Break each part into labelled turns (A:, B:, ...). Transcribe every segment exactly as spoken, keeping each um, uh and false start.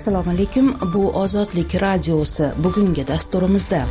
A: Assalomu alaykum. Bu Ozodlik radiosi. Bugungi dasturimizda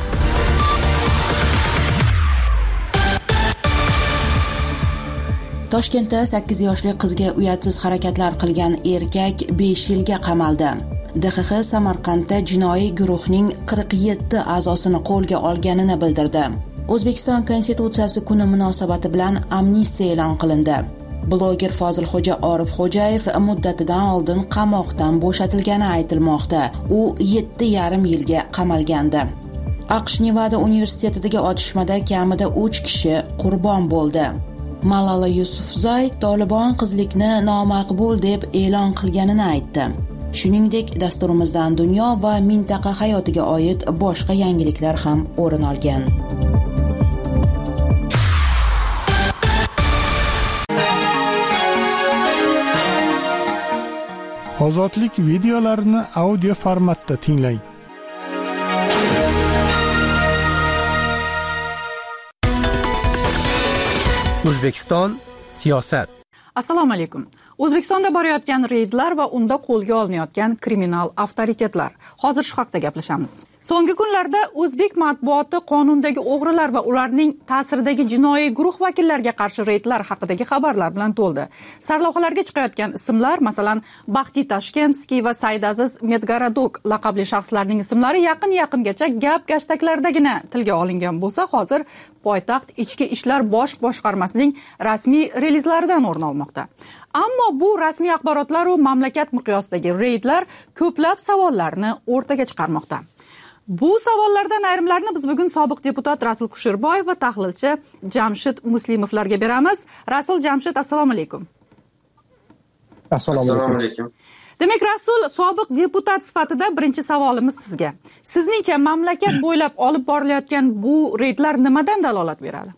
A: Toshkentda sakkiz yoshli qizga uyatsiz harakatlar qilgan erkak besh yilga qamaldi. D X X Samarqandda jinoiy guruhning qirq yetti a'zosini qo'lga olganini bildirdi. O'zbekiston Konstitutsiyasi kuni munosabati bilan amnistiya e'lon qilindi. Bloger Fozilxo'ja Orifxo'jayev muddatidan oldin qamoqdan bo'shatilgani aytilmoqda. U yetti yarim yilga qamalgandi. AQSh Nevada universitetidagi otishmada kamida uch kishi qurbon bo'ldi. Malala Yusufzoy Tolibon qizlikni nomaqbul deb e'lon qilganini aytdi. Shuningdek, dasturimizdan dunyo va mintaqa hayotiga oid boshqa yangiliklar ham o'rin olgan.
B: Ozodlik videolarini audio formatda tinglang.
C: O'zbekiston siyosat.
D: Assalomu alaykum. O'zbekistonda borayotgan reydlar va unda qo'lga olinayotgan kriminal avtoritetlar. Hozir shu haqida gaplashamiz. So'nggi kunlarda o'zbek matbuoti qonundagi o'g'rilar va ularning ta'siridagi jinoiy guruh vakillariga qarshi reydlar haqidagi xabarlar bilan to'ldi. Sarlavhalarga chiqayotgan ismlar, masalan, Baxti Tashkentskiy va Saydaziz Medgaradok laqabli shaxslarning ismlari yaqin-yaqingacha gap-gashtaklardagina tilga olingan bo'lsa, hozir poytaxt Ichki ishlar bosh boshqarmasining rasmiy relizlaridan o'rin olmoqda. Ammo bu rasmiy axborotlar va mamlakat miqyosidagi reydlar ko'plab savollarni o'rtaga chiqarmoqda. Bu savollardan ayrimlarini biz bugun sobiq deputat Rasul Kusherboyev va tahlilchi Jamshid Muslimovlarga beramiz. Rasul, Jamshid, assalomu alaykum.
E: Assalomu alaykum.
D: Demak, Rasul, sobiq deputat sifatida birinchi savolimiz sizga. Sizningcha mamlakat bo'ylab olib borilayotgan bu reydlar nimadan dalolat beradi?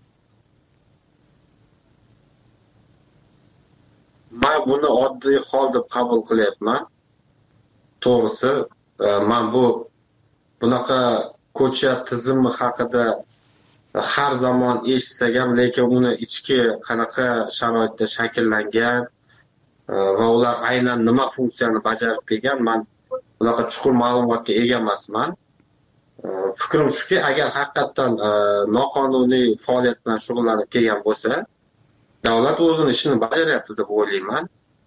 E: Men buni oddiy hol deb qabul qilyapman. To'g'risi, men bu bunaqa ko'cha tizimi haqida har zamon eshitsak ham, lekin uni ichki qanaqa sharoitda shakllangan va ular aynan nima funksiyani bajarib kelgan, men bunaqa chuqur ma'lumotga ega emasman. Fikrim shuki, agar haqiqatan noqonuniy faoliyat bilan shug'ullanib kelgan bo'lsa, davlat o'zini ishini bajaryapti deb o'ylayman.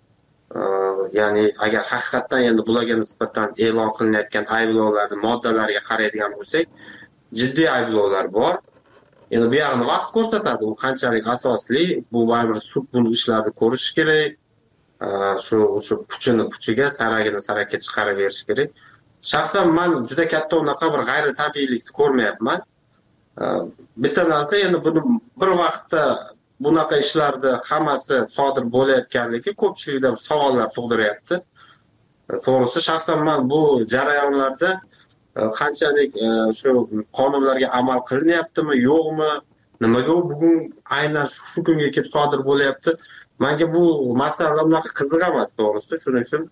E: Ya'ni agar haqiqatan endi bularga nisbatan e'lon qilinayotgan ayblovlarning moddalariga qaraydigan bo'lsak, jiddiy ayblovlar bor. Endi bu yerni vaqt ko'rsatadi, u qanchalik asosli, bu baribir sud bu ishlarni ko'rish kerak. Shu shu puchini puchiga, saragini sarakka chiqarib berish kerak. Shaxsan men juda katta unaqa bir g'ayritabiiylikni ko'rmayapman. Bitta narsa, endi buni bir vaqtda bunaqa ishlarda hammasi sodir bo'layotganligi ko'pchilikda savollar tug'diryapti. To'g'risi, shaxsan men bu jarayonlarda qanchalik shu qonunlarga amal qilinyaptimi, yo'qmi, nimaga bugun aynan shu kunga kelib sodir bo'layapti, menga bu masala unaqa qiziq emas, to'g'risi. Shuning uchun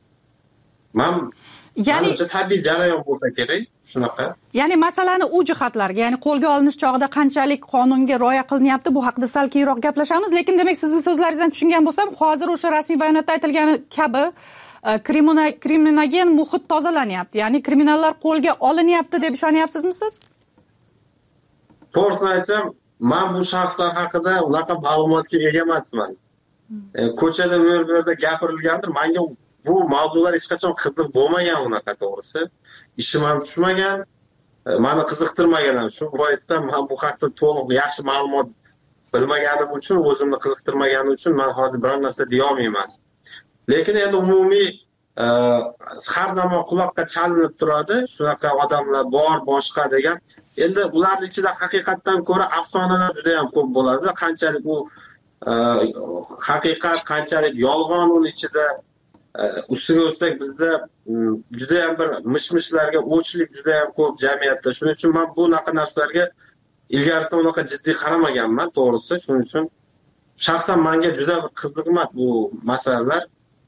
E: men Ya'ni tabiiy jarayon bo'lsa kerak, shunaqa.
D: Ya'ni masalani u jihatlarga, ya'ni qo'lga olinish chog'ida qanchalik qonunga rioya qilinyapti, bu haqida sal keyinroq gaplashamiz, lekin demak sizning so'zlaringizdan tushungan bo'lsam, hozir o'sha rasmiy bayonotda aytilgani kabi kriminogen muhit tozalanyapti, ya'ni kriminallar qo'lga olinyapti deb ishonyapsizmi siz?
E: To'g'risini aytsam, men bu shaxslar haqida unaqa ma'lumotga ega emasman. Ko'chada bu yerda gapirilgandir, menga bu mavzular hech qachon qiziq bo'lmagan, unaqa to'g'risi. Ishim ham tushmagan, meni qiziqtirmagan ham. Shu boisdan men bu haqda to'liq yaxshi ma'lumot bilmaganim uchun, o'zimni qiziqtirmaganim uchun men hozir biror narsa deya olmayman. Lekin endi umumiy har zamon quloqqa chalinib turadi, shunaqa odamlar bor, boshqa degan. Endi ularning ichida haqiqatdan ko'ra afsonalar juda ham ko'p bo'ladi. Qanchalik u haqiqat, qanchalik yolg'on uning ichida. Ustiga ustak bizda juda ham bir mish-mishlarga o'chlik juda ham ko'p jamiyatda. Shuning uchun men bu naqa narsalarga ilgaridan unaqa jiddiy qaramaganman, to'g'risi. Shuning uchun shaxsan menga juda bir qiziq emas bu masalalar.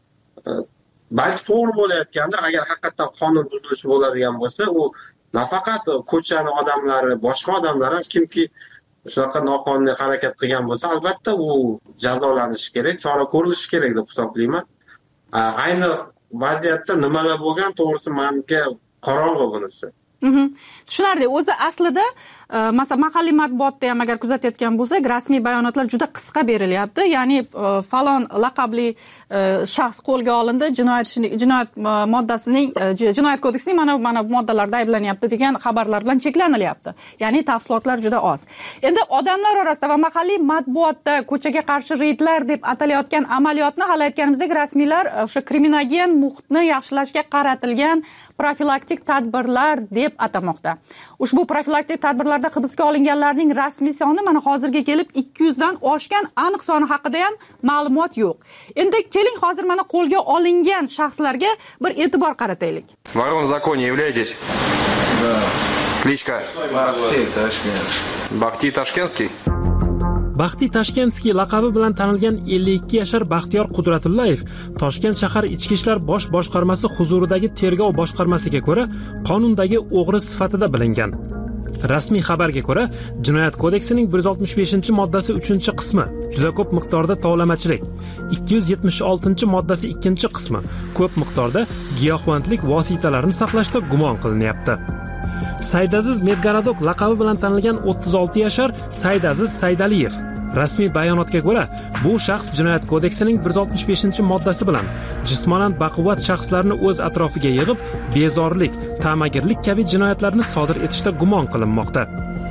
E: Balki to'g'ri bo'layotgandir, agar haqiqatan qonun buzilishi bo'ladigan bo'lsa, u nafaqat ko'chani odamlari, boshqa odamlar ham kimki shunaqa noqonuniy harakat qilgan bo'lsa, albatta u jazolanishi kerak, chora ko'rilishi kerak deb hisoblayman. Ayni vaziyatda nimalar bo'lgan, to'g'risi menga qorong'u bunisi.
D: Tushunarli. O'zi aslida masalan mahalliy matbuotda ham agar kuzatayotgan bo'lsak, rasmiy bayonotlar juda qisqa berilyapti. Ya'ni falon laqabli shaxs qo'lga olindi, jinoyat jinoyat moddasining jinoyat kodeksining mana mana bu moddalarda ayblanyapti degan xabarlar bilan cheklanilyapti. Ya'ni tafsilotlar juda oz. Endi odamlar orasida va mahalliy matbuotda ko'chaga qarshi reydlar deb atalayotgan amaliyotni hali aytganimizdek rasmiylar o'sha kriminogen muhitni yaxshilashga qaratilgan profilaktik tadbirlar deb atamoqda. Ushbu profilaktik tadbirlarda hibsga olinganlarning rasmiy soni mana hozirga kelib ikki yuz dan oshgan, aniq soni haqida ham ma'lumot yo'q. Endi keling hozir mana qo'lga olingan shaxslarga bir e'tibor qarataylik.
F: Ворон в законе являетесь?
G: Да.
F: Кличка?
G: Бахти Tashkentский.
F: Бахти Tashkentский?
H: Baxti Tashkentskiy laqabi bilan tanilgan ellik ikki yashar Baxtiyor Qudratullayev Toshkent shahar Ichki ishlar bosh boshqarmasi huzuridagi tergov boshqarmasiga ko'ra qonundagi o'g'ri sifatida bilingan. Rasmiy xabarga ko'ra, Jinoyat kodeksining bir yuz oltmish beshinchi moddasi uchinchi qismi juda ko'p miqdorda tovlamachilik, ikki yuz yetmish oltinchi moddasi ikkinchi qismi ko'p miqdorda giyohvandlik vositalarini saqlashda gumon qilinyapti. Saydaziz Medgaradok laqabi bilan tanilgan o'ttiz olti yashar Saydaziz Saydaliyev rasmiy bayonotga ko'ra, bu shaxs Jinoyat kodeksining bir yuz oltmish beshinchi moddasi bilan jismonan baquvvat shaxslarni o'z atrofiga yig'ib, bezorilik, ta'magirlik kabi jinoyatlarni sodir etishda gumon qilinmoqda.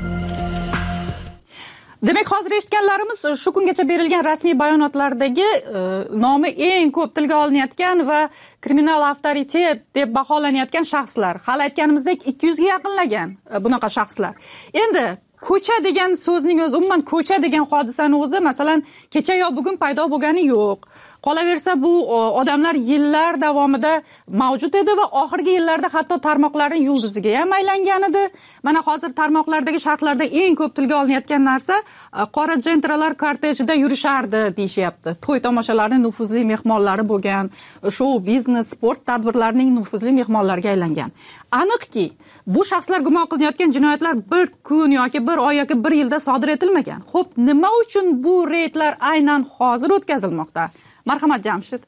D: Demak, hozir eshitganlarimiz shu kungacha berilgan rasmiy bayonotlardagi e, nomi eng ko'p tilga olinayotgan va kriminal avtoritet deb baholanayotgan shaxslar. Hali aytganimizdek ikki yuzga yaqinlagan e, bunaqa shaxslar. Endi ko'cha degan so'zning o'zi, umuman ko'cha degan hodisani o'zi masalan kecha yo bugun paydo bo'lgani yo'q. Qolaversa bu odamlar yillar davomida mavjud edi va oxirgi yillarda hatto tarmoqlarning yulduziga ham aylangan edi. Mana hozir tarmoqlardagi sharhlarda eng ko'p tilga olinayotgan narsa qora jentralar kortejida yurishardi deyishyapti. To'y tomoshalarining nufuzli mehmonlari bo'lgan, shou biznes, sport tadbirlarining nufuzli mehmonlariga aylangan. Aniqki, bu shaxslar gumon qilinayotgan jinoyatlar bir kun yoki bir oy yoki bir yilda sodir etilmagan. Xo'p, nima uchun bu reydlar aynan hozir o'tkazilmoqda? Marhamat Jamshid.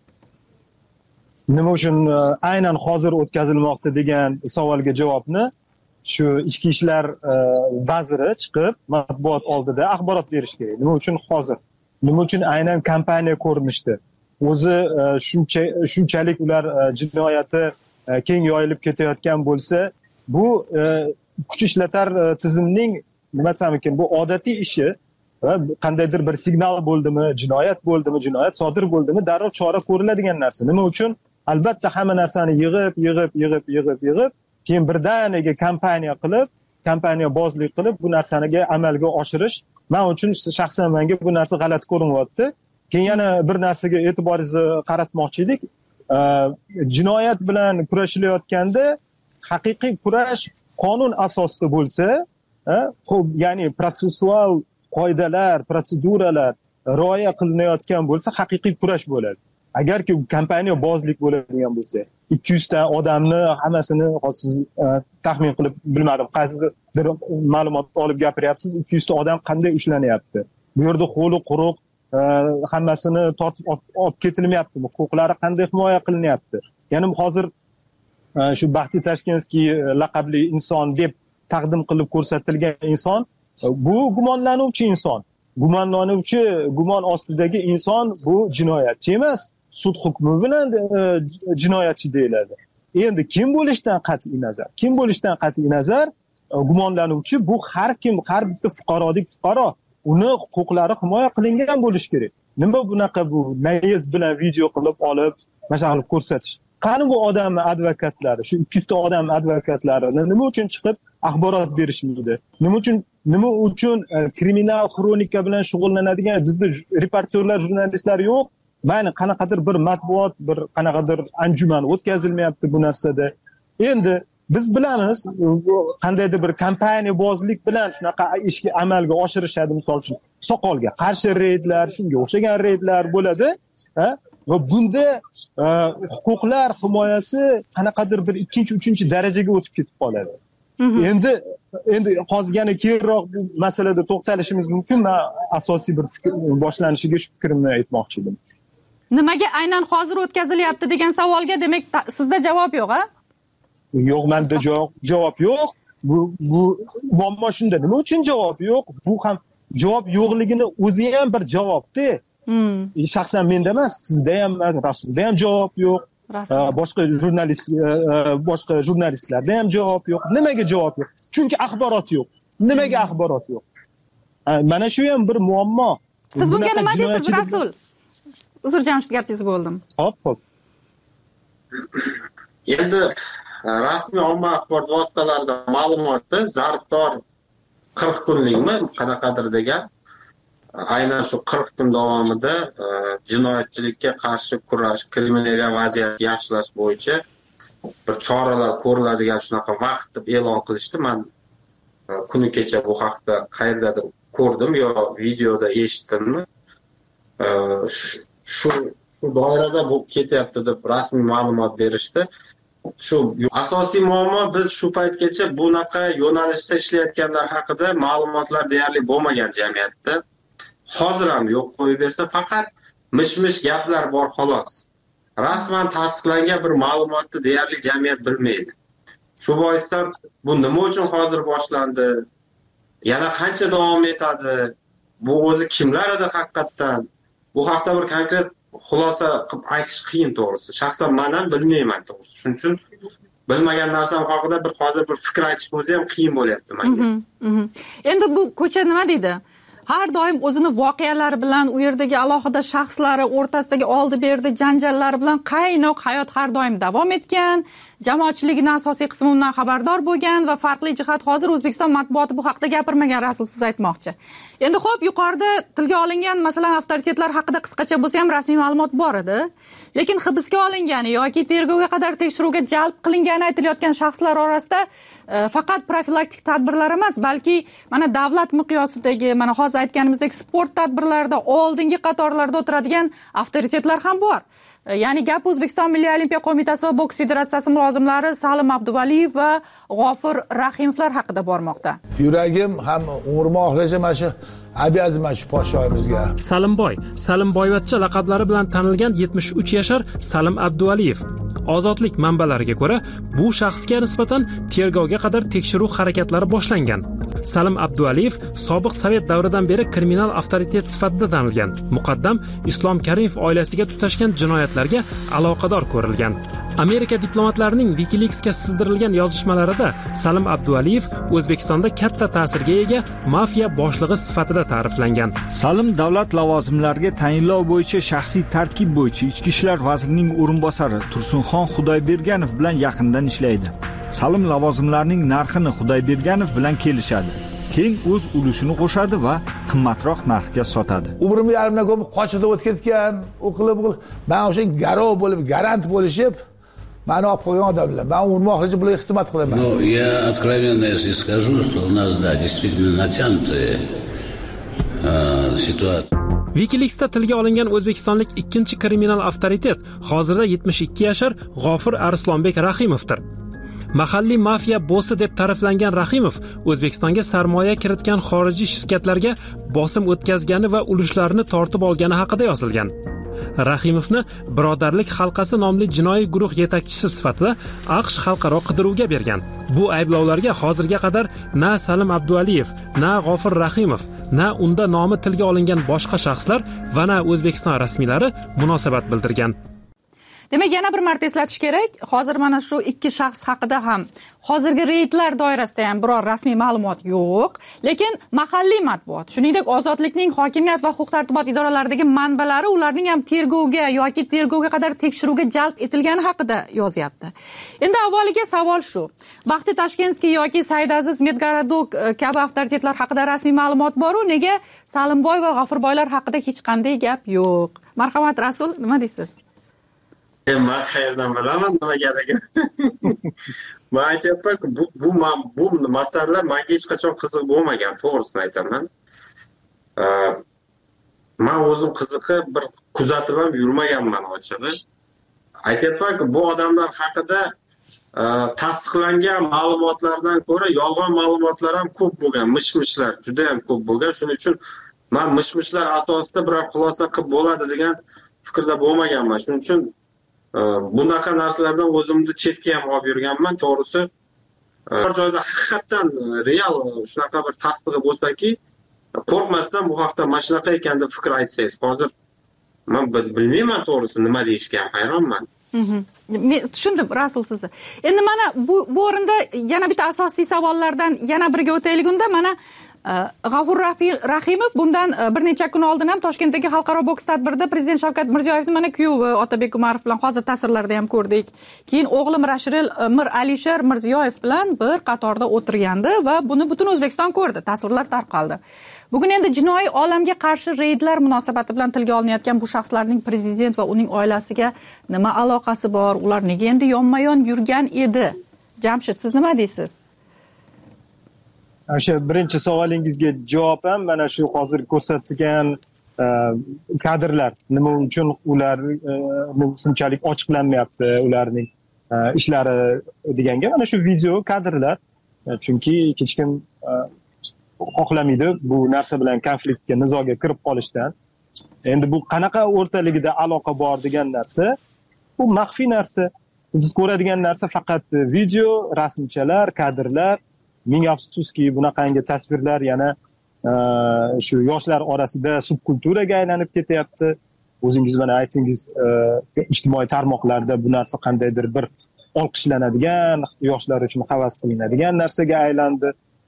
I: Nima uchun aynan hozir o'tkazilmoqda degan savolga javobni shu ichki ishlar vaziri chiqib matbuot oldida axborot berish kerak. Nima uchun hozir? Nima uchun aynan kompaniya ko'rinishdi? O'zi shuncha shunchalik ular jinoyati keng yoyilib ketayotgan bo'lsa, bu kuch ishlatar tizimning nima desam ekan, bu odatiy ishi. Qandaydir bir signal bo'ldimi, jinoyat bo'ldimi, jinoyat sodir bo'ldimi, darrov chora ko'riladigan narsa. Nima uchun? Albatta hamma narsani yig'ib, yig'ib, yig'ib, yig'ib, yig'ib, keyin birdaniga kompaniya qilib, kompaniya bozlik qilib bu narsaniga amalga oshirish men uchun shaxsan menga bu narsa g'alati ko'rinyapti. Keyin yana bir narsaga e'tiboringizni qaratmoqchi edik. Jinoyat bilan kurashilayotganda haqiqiy kurash qonun asosida bo'lsa, ya'ni protsessual qoidalar, protseduralar rioya qilinayotgan bo'lsa, haqiqiy kurash bo'ladi. Agarki kompaniya bozlik bo'ladigan bo'lsa, ikki yuz ta odamni hammasini siz taxmin qilib bilmadim, qaysidir ma'lumot olib gapiryapsiz, ikki yuz ta odam qanday ushlanyapti? Bu yerda qo'li quruq, hammasini tortib olib ketilmayaptimi? Huquqlari qanday himoya qilinyapti? Ya'ni hozir shu Baxti Tashkentskiy laqabli inson deb taqdim qilib ko'rsatilgan inson bu gumonlanuvchi inson. Gumonlanuvchi, gumon ostidagi inson bu jinoyatchi emas, sud hukmi bilan jinoyatchi deyiladi. Endi kim bo'lishidan qat'iy nazar, kim bo'lishidan qat'iy nazar gumonlanuvchi bu har kim, har bitta fuqarodek fuqaro, uni huquqlari himoya qilingan bo'lishi kerak. Nima bunaqa bu nayz bilan video qilib olib, mana qilib ko'rsatish? Qani bu odam advokatlari, shu ikki ta odam advokatlari nima uchun chiqib axborot berishmaydi? Nima uchun nima uchun kriminal xronika bilan shug'ullanadigan bizda reportyorlar, jurnalistlar yo'q? Mana qanaqadir bir matbuot, bir qanaqadir anjuman o'tkazilmayapti bu narsada. Endi biz bilamiz, qandaydir bir kompaniya bozlik bilan shunaqa ishga amalga oshirishadi, misol uchun soqolga qarshi reydlar, shunga o'xshagan reydlar bo'ladi, ha? Va bunda huquqlar himoyasi qanaqadir bir ikkinchi, uchinchi darajaga o'tib ketib qoladi. Endi endi hozir yana keyinroq bu masalada to'xtalishimiz mumkin. Men asosiy bir boshlanishiga shu fikrimni aytmoqchi edim.
D: Nimaga aynan hozir o'tkazilyapti degan savolga demak sizda javob yo'q, a?
I: Yo'q, menda javob yo'q. Bu bu muammo shunda. Nima uchun javob yo'q? Bu ham javob yo'qligini o'zi ham bir javobda.
D: Hmm.
I: Shaxsan menda emas, sizda ham, Rasulda ham javob yo'q. Boshqa jurnalist boshqa jurnalistlarda ham javob yo'q. Nimaga javob yo'q? Chunki axborot yo'q. Nimaga axborot yo'q? Mana shu ham bir muammo.
D: Siz bunga nima deysiz, Rasul? Uzr, Jamshid, gapingizni bo'ldim.
I: Hop, hop.
E: Endi rasmiy ommaviy axborot vositalarida ma'lumotni zarfdor qirq kunlikmi qanaqadir degan, aynan shu qirq kun davomida jinoyatchilikka qarshi kurash, kriminal vaziyatni yaxshilash bo'yicha bir choralar ko'riladigan shunaqa vaqt deb e'lon qilishdi. Men kuni kecha bu haqda qayerdadir ko'rdim yo videoda eshitdimmi. Shu shu doirada bu ketyapti deb rasmiy ma'lumot berishdi. Shu asosiy muammo, biz shu paytgacha bunaqa yo'nalishda ishlayotganlar haqida ma'lumotlar deyarli bo'lmagan jamiyatda. Hozir ham yo'q qo'yib bersa, faqat mish-mish gaplar bor xolos. Rasman tasdiqlangan bir ma'lumotni deyarli jamiyat bilmaydi. Shu boisdan bu nima uchun hozir boshlandi? Yana qancha davom etadi? Bu o'zi kimlar edi haqiqatdan? Bu haqda bir konkret xulosa qilib aytish qiyin to'g'risi. Shaxsan men ham bilmayman to'g'risi. Shuning uchun bilmagan narsam haqida bir hozir bir fikr aytish o'zi ham qiyin bo'lyapti menga.
D: Endi bu ko'cha nima deydi? Har doim o'zini voqealari bilan, u yerdagi alohida shaxslari o'rtasidagi oldi-berdi janjallari bilan qaynoq hayot har doim davom etgan, jamoatchilikning asosiy qismi undan xabardor bo'lgan va farqli jihat hozir O'zbekiston matbuoti bu haqda gapirmagan, Rasul, siz aytmoqchi. Endi xo'p, yuqorida tilga olingan masalan avtoritetlar haqida qisqacha bo'lsa ham rasmiy ma'lumot bor edi. Lekin hibsga olingani yoki tergovga qadar tekshiruvga jalb qilingani aytilayotgan shaxslar orasida e, faqat profilaktik tadbirlar emas, balki mana davlat miqyosidagi, mana hozir aytganimizdek sport tadbirlarida oldingi qatorlarda o'tiradigan avtoritetlar ham bor. E, ya'ni gap O'zbekiston Milliy Olimpiya qo'mitasi va boks federatsiyasi mulozimlari Salim Abduvaliyev va G'ofir Rahimovlar haqida bormoqda.
J: Yuragim ham umrim oxirigacha mana shu abiyazman shu podshoyimizga.
H: Salimboy, Salimboyvachcha laqablari bilan tanilgan yetmish uch yashar Salim Abduvaliyev. Ozodlik manbalariga ko'ra, bu shaxsga nisbatan tergovga qadar tekshiruv harakatlari boshlangan. Salim Abduvaliyev sobiq Sovet davridan beri kriminal avtoritet sifatida tanilgan. Muqaddam Islom Karimov oilasiga tutashgan jinoyatlarga aloqador ko'rilgan. Amerika diplomatlarining WikiLeaksga sizdirilgan yozishmalarida Salim Abduvaliyev O'zbekistonda katta ta'sirga ega mafiya boshlig'i sifatida ta'riflangan.
K: Salim davlat lavozimlariga tayinlov bo'yicha shaxsiy tarkib bo'yicha Ichki ishlar vazirining o'rinbosari Tursunxon Xudoyberganov bilan yaqindan ishlaydi. Salim lavozimlarining narxini Xudoyberganov bilan kelishadi. Keyin o'z ulushini qo'shadi va qimmatroq narxga sotadi.
J: Umrimni yarimdan ko'p qochida o'tib ketgan, o'qilib, men o'sha garov bo'lib, garant bo'lishib, ma'ni olib qo'ygan odamlar. Men umrim oxirigacha bularga xizmat qilaman.
L: Ну, я откровенно если скажу, что у нас, да, действительно натянутая э, ситуация.
H: WikiLeaksda tilga olingan o'zbekistonlik ikkinchi kriminal avtoritet hozirda yetmish ikki yashar G'ofir Arslonbek Rahimovdir. Mahalliy mafiya bossi deb ta'riflangan Rahimov O'zbekistonga sarmoya kiritgan xorijiy shirkatlarga bosim o'tkazgani va ulushlarni tortib olgani haqida yozilgan. Rahimovni Birodarlik halqasi nomli jinoiy guruh yetakchisi sifatida AQSh xalqaro qidiruvga bergan. Bu ayblovlarga hozirga qadar na Salim Abduvaliyev, na G'ofir Rahimov, na unda nomi tilga olingan boshqa shaxslar va na O'zbekiston rasmiylari munosabat bildirgan.
D: Demak, yana bir marta eslatish kerak, hozir mana shu ikki shaxs haqida ham hozirgi reydlar doirasida ham biror rasmiy ma'lumot yo'q, lekin mahalliy matbuot, shuningdek Ozodlikning hokimiyat va huquq-tartibot idoralaridagi manbalari ularning ham tergovga yoki tergovga qadar tekshiruvga jalb etilgani haqida yozyapti. Endi avvaliga savol shu: Baxti Tashkenskiy yoki Saydaziz Medgaradok kabi avtoritetlar haqida rasmiy ma'lumot bor-u, nega Salimboy va G'ofirboylar haqida hech qanday gap yo'q? Marhamat, Rasul, nima deysiz?
E: Men qayerdan bilaman nimaligini. Men aytyapman-ku, bu bu bu masalalar menga hech qachon qiziq bo'lmagan, to'g'risini aytaman. Men o'zim qiziqib bir kuzatib ham yurmaganman ochig'i. Aytyapman-ku, bu odamlar haqida tasdiqlangan ma'lumotlardan ko'ra yolg'on ma'lumotlar ham ko'p bo'lgan, mish-mishlar juda ham ko'p bo'lgan. Shuning uchun men mish-mishlar asosida biror xulosa qilib bo'ladi degan fikrda bo'lmaganman. Shuning uchun bunaqa narsalardan o'zimni chetga ham olib yurganman. To'g'risi, bir joyda haqiqatan real shunaqa bir tasdig'i bo'lsa-ki, qo'rqmasdan bu haqda mana shunaqa ekan deb fikr aytsangiz, hozir men bilmayman to'g'risi nima deyishga ham hayronman.
D: Men tushundim Rasul sizni. Endi mana bu bu o'rinda yana bitta asosiy savollardan yana biriga o'taylik unda. Mana G'afur Rahimov bundan bir necha kun oldin ham Toshkentdagi xalqaro boks tadbirida Prezident Shavkat Mirziyoyevning mana kuyovi Otabek Umarov bilan hozir tasvirlarda ham ko'rdik. Keyin o'g'li Mirashil Mir Alisher Mirziyoyev bilan bir qatorda o'tirgandi va buni butun O'zbekiston ko'rdi. Tasvirlar tarqaldi. Bugun endi jinoiy olamga qarshi reydlar munosabati bilan tilga olinayotgan bu shaxslarning prezident va uning oilasiga nima aloqasi bor? Ular nega endi yonma-yon yurgan edi? Jamshid, siz nima deysiz?
I: O'sha birinchi savolingizga javob ham mana shu hozir ko'rsatilgan kadrlar nima uchun ular shunchalik ochiqlanmayapti ularning ishlari deganga mana shu video kadrlar, chunki hech kim xohlamaydi bu narsa bilan konfliktga, nizoga kirib qolishdan. Endi bu qanaqa o'rtaligida aloqa bor degan narsa bu maxfiy narsa. Biz ko'radigan narsa faqat video, rasmchalar, kadrlar. Ming afsuski bunaqangi tasvirlar yana shu yoshlar orasida subkulturaga aylanib ketyapti. O'zingiz mana aytingiz, ijtimoiy tarmoqlarda bu narsa qandaydir bir olqishlanadigan, yoshlar uchun havas qilinadigan narsaga aylandi.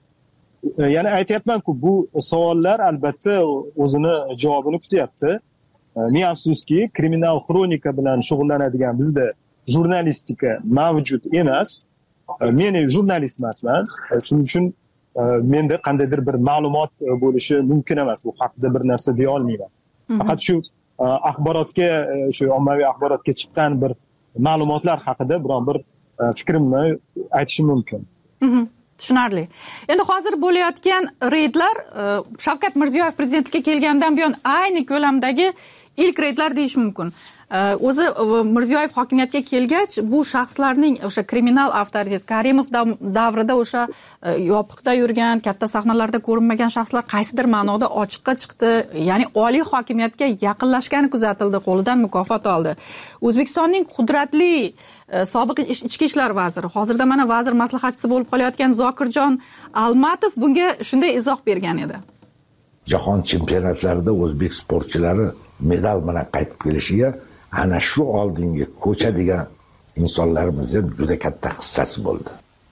I: Yana aytayapman-ku, bu savollar albatta o'zini javobini kutyapti. Ming afsuski kriminal xonika bilan shug'ullanadigan bizda jurnalistika mavjud emas. Men jurnalist emasman. Shuning uchun menda qandaydir bir ma'lumot bo'lishi mumkin emas. Bu haqida bir narsa deya olmayman. Faqat shu axborotga, shu ommaviy axborotga chiqqan bir ma'lumotlar haqida biron bir fikrimni aytishim mumkin.
D: Tushunarli. Endi hozir bo'layotgan reydlar Shavkat Mirziyoyev prezidentlikka kelgandan buyon ayni ko'lamdagi ilk reydlar deyish mumkin. O'zi Mirziyoyev hokimiyatga kelgach, bu shaxslarning o'sha kriminal avtoritet, Karimov davrida o'sha yopiqda yurgan, katta sahnalarda ko'rinmagan shaxslar qaysidir ma'noda ochiqqa chiqdi, ya'ni oliy hokimiyatga yaqinlashgani kuzatildi, qo'lidan mukofot oldi. O'zbekistonning qudratli sobiq ichki ishlar vaziri, hozirda mana vazir maslahatchisi bo'lib qolayotgan Zokirjon Almatov bunga shunday izoh bergan edi.
M: Jahon chempionatlarida o'zbek sportchilari medal bilan qaytib kelishiga ana shu oldingi ko'cha degan insonlarimiz ham juda katta hissasi bo'ldi.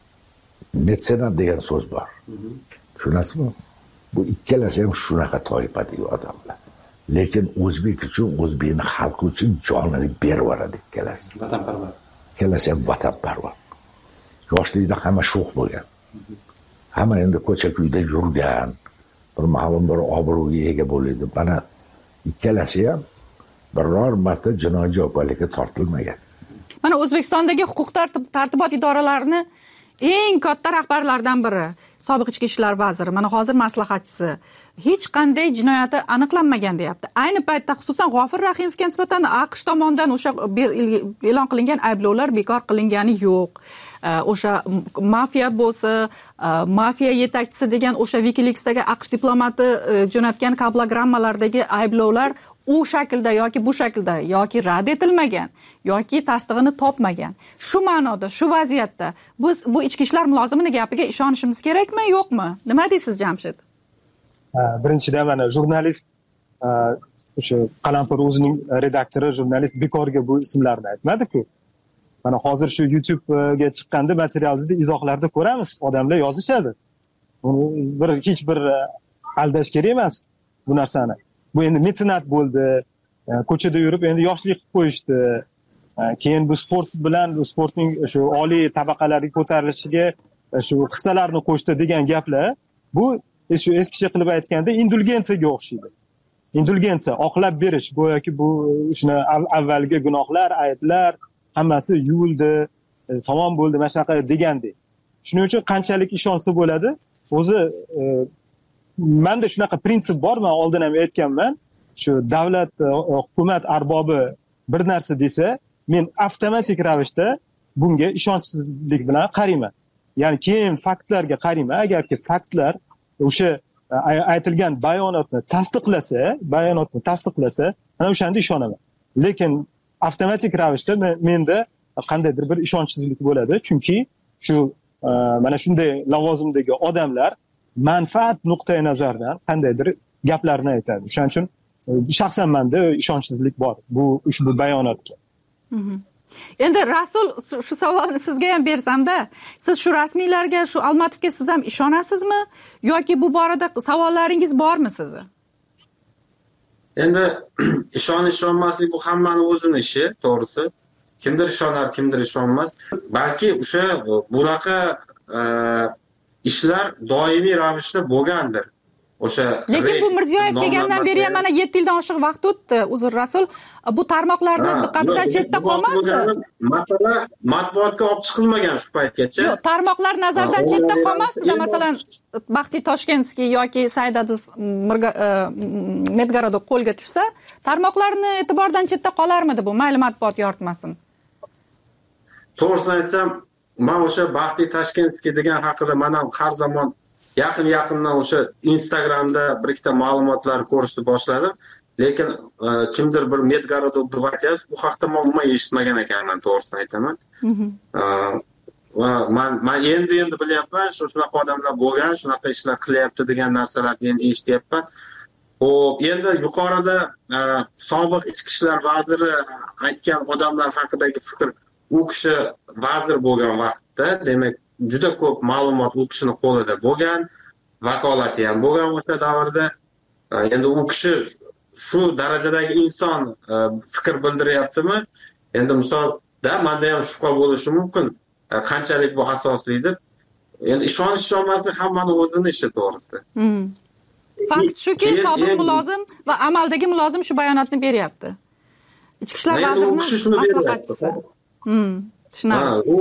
M: Metsenat degan so'z bor. Tushunasizmi? Bu ikkalasi ham shunaqa toifadagi odamlar. Lekin o'zbek uchun, o'zbekning xalqi uchun jonini berib yuboradi ikkalasi.
F: Vatanparvar.
M: Ikkalasi ham vatanparvar. Yoshlikda hamma sho'x bo'lgan. Hamma endi ko'cha-kuyda yurgan, bir ma'lum bir obro'ga ega bo'ladi. Mana ikkalasi ham biror marta jinoiy javobgarlikka tortilmagan.
D: Mana O'zbekistondagi huquq tartibot idoralarini eng katta rahbarlardan biri, sobiq ichki ishlar vaziri, mana hozir maslahatchisi, hech qanday jinoyati aniqlanmagan deyapti. Ayni paytda xususan G'afur Rahimovga nisbatan AQSh tomonidan o'sha e'lon qilingan ayblovlar bekor qilingani yo'q. O'sha mafiya bo'lsa, mafiya yetakchisi degan o'sha WikiLeaksdagi AQSh diplomati jo'natgan kablogrammalardagi ayblovlar u shaklda yoki bu shaklda yoki rad etilmagan yoki tasdig'ini topmagan. Shu ma'noda, shu vaziyatda biz bu ichki ishlar mulozimining gapiga ishonishimiz kerakmi, yo'qmi? Nima deysiz, Jamshid?
I: Birinchidan mana jurnalist, o'sha Qalampir o'zining redaktori jurnalist bekorga bu ismlarni aytmadi-ku. Mana hozir shu YouTube'ga chiqqanda materialingizda izohlarda ko'ramiz, odamlar yozishadi. Buni bir hech bir aldash kerak emas bu narsani. Bu endi metsenat bo'ldi, ko'chada yurib endi yoshlik qilib qo'yishdi. Keyin bu sport bilan, bu sportning shu oliy tabaqalarga ko'tarilishiga shu hissalarni qo'shdi degan gaplar, bu shu eskicha qilib aytganda indulgensiyaga o'xshaydi. Indulgensiya, oqlab berish, go'yoki bu shuna avvalgi gunohlar, ayblar hammasi yuvildi, tamom bo'ldi, mana shunaqa degandek. Shuning uchun qanchalik ishonsa bo'ladi, o'zi menda shunaqa prinsip bor, men oldin ham aytganman, shu davlat, hukumat arbobi bir narsa desa, men avtomatik ravishda bunga ishonchsizlik bilan qarayman. Ya'ni keyin faktlarga qarayman. Agarki faktlar o'sha aytilgan bayonotni tasdiqlasa, bayonotni tasdiqlasa, ana o'shanda ishonaman. lekin avtomatik ravishda menda qandaydir bir ishonchsizlik bo'ladi, chunki shu mana shunday lavozimdagi odamlar manfaat nuqtai nazaridan qandaydir gaplarni aytadi. Shuning uchun shaxsan menda ishonchsizlik bor bu ushbu bayonotga.
D: Endi Rasul, shu savolni sizga ham bersam-da, siz shu rasmiylarga, shu Almatovga siz ham ishonasizmi yoki bu borada savollaringiz bormi sizni?
E: Endi ishonish ishonmaslik bu hammaning o'zini ishi, to'g'risi. Kimdir ishonar, kimdir ishonmas. Balki o'sha bunaqa ishlar doimiy ravishda bo'lgandir. O'sha
D: lekin bu Mirziyoyev kelgandan beri ham mana yetti yildan oshiq vaqt o'tdi. Uzr Rasul, bu tarmoqlarni diqqatidan chetda qolmasdi.
E: Masala matbuotga olib chiqilmagan shu paytgacha.
D: Yo'q, tarmoqlar nazardan chetda qolmasdi-da, masalan, Baxti Toshkentskiy yoki Saidadiz Medgarodok qo'lga tushsa, tarmoqlarni e'tibordan chetda qolarmidi bu? Mayli matbuot yoritmasin.
E: To'g'risini aytsam, men o'sha Baxti Toshkentskiy degan haqida men ham har zamon yaqin yaqindan o'sha Instagramda bir ikkita ma'lumotlar ko'rishni boshladim, lekin kimdir bir Medgarodok deb aytyapsiz, bu haqda men umuman eshitmagan ekanman, to'g'risini aytaman. Va men men endi endi bilyapman, shu shunaqa odamlar bo'lgan, shunaqa ishlar qilyapti degan narsalarni endi eshityapman. Xo'p, endi yuqorida sobiq ichki ishlar vaziri aytgan odamlar haqidagi fikr, u kishi vazir bo'lgan vaqtda, demak juda ko'p ma'lumot u kishining qo'lida bo'lgan, vakolati ham bo'lgan o'sha davrda. Endi u kishi shu darajadagi inson fikr bildiryaptimi? Endi misolda menda ham shubha bo'lishi mumkin, qanchalik bu asosli deb. Endi ishonish ishonmaslik hammaning o'zini ishi, to'g'risi.
D: Fakt shuki, sobiq mulozim va amaldagi mulozim shu bayonotni beryapti. Ichki ishlar vazirining maslahatchisi. Hmm, tushunarli.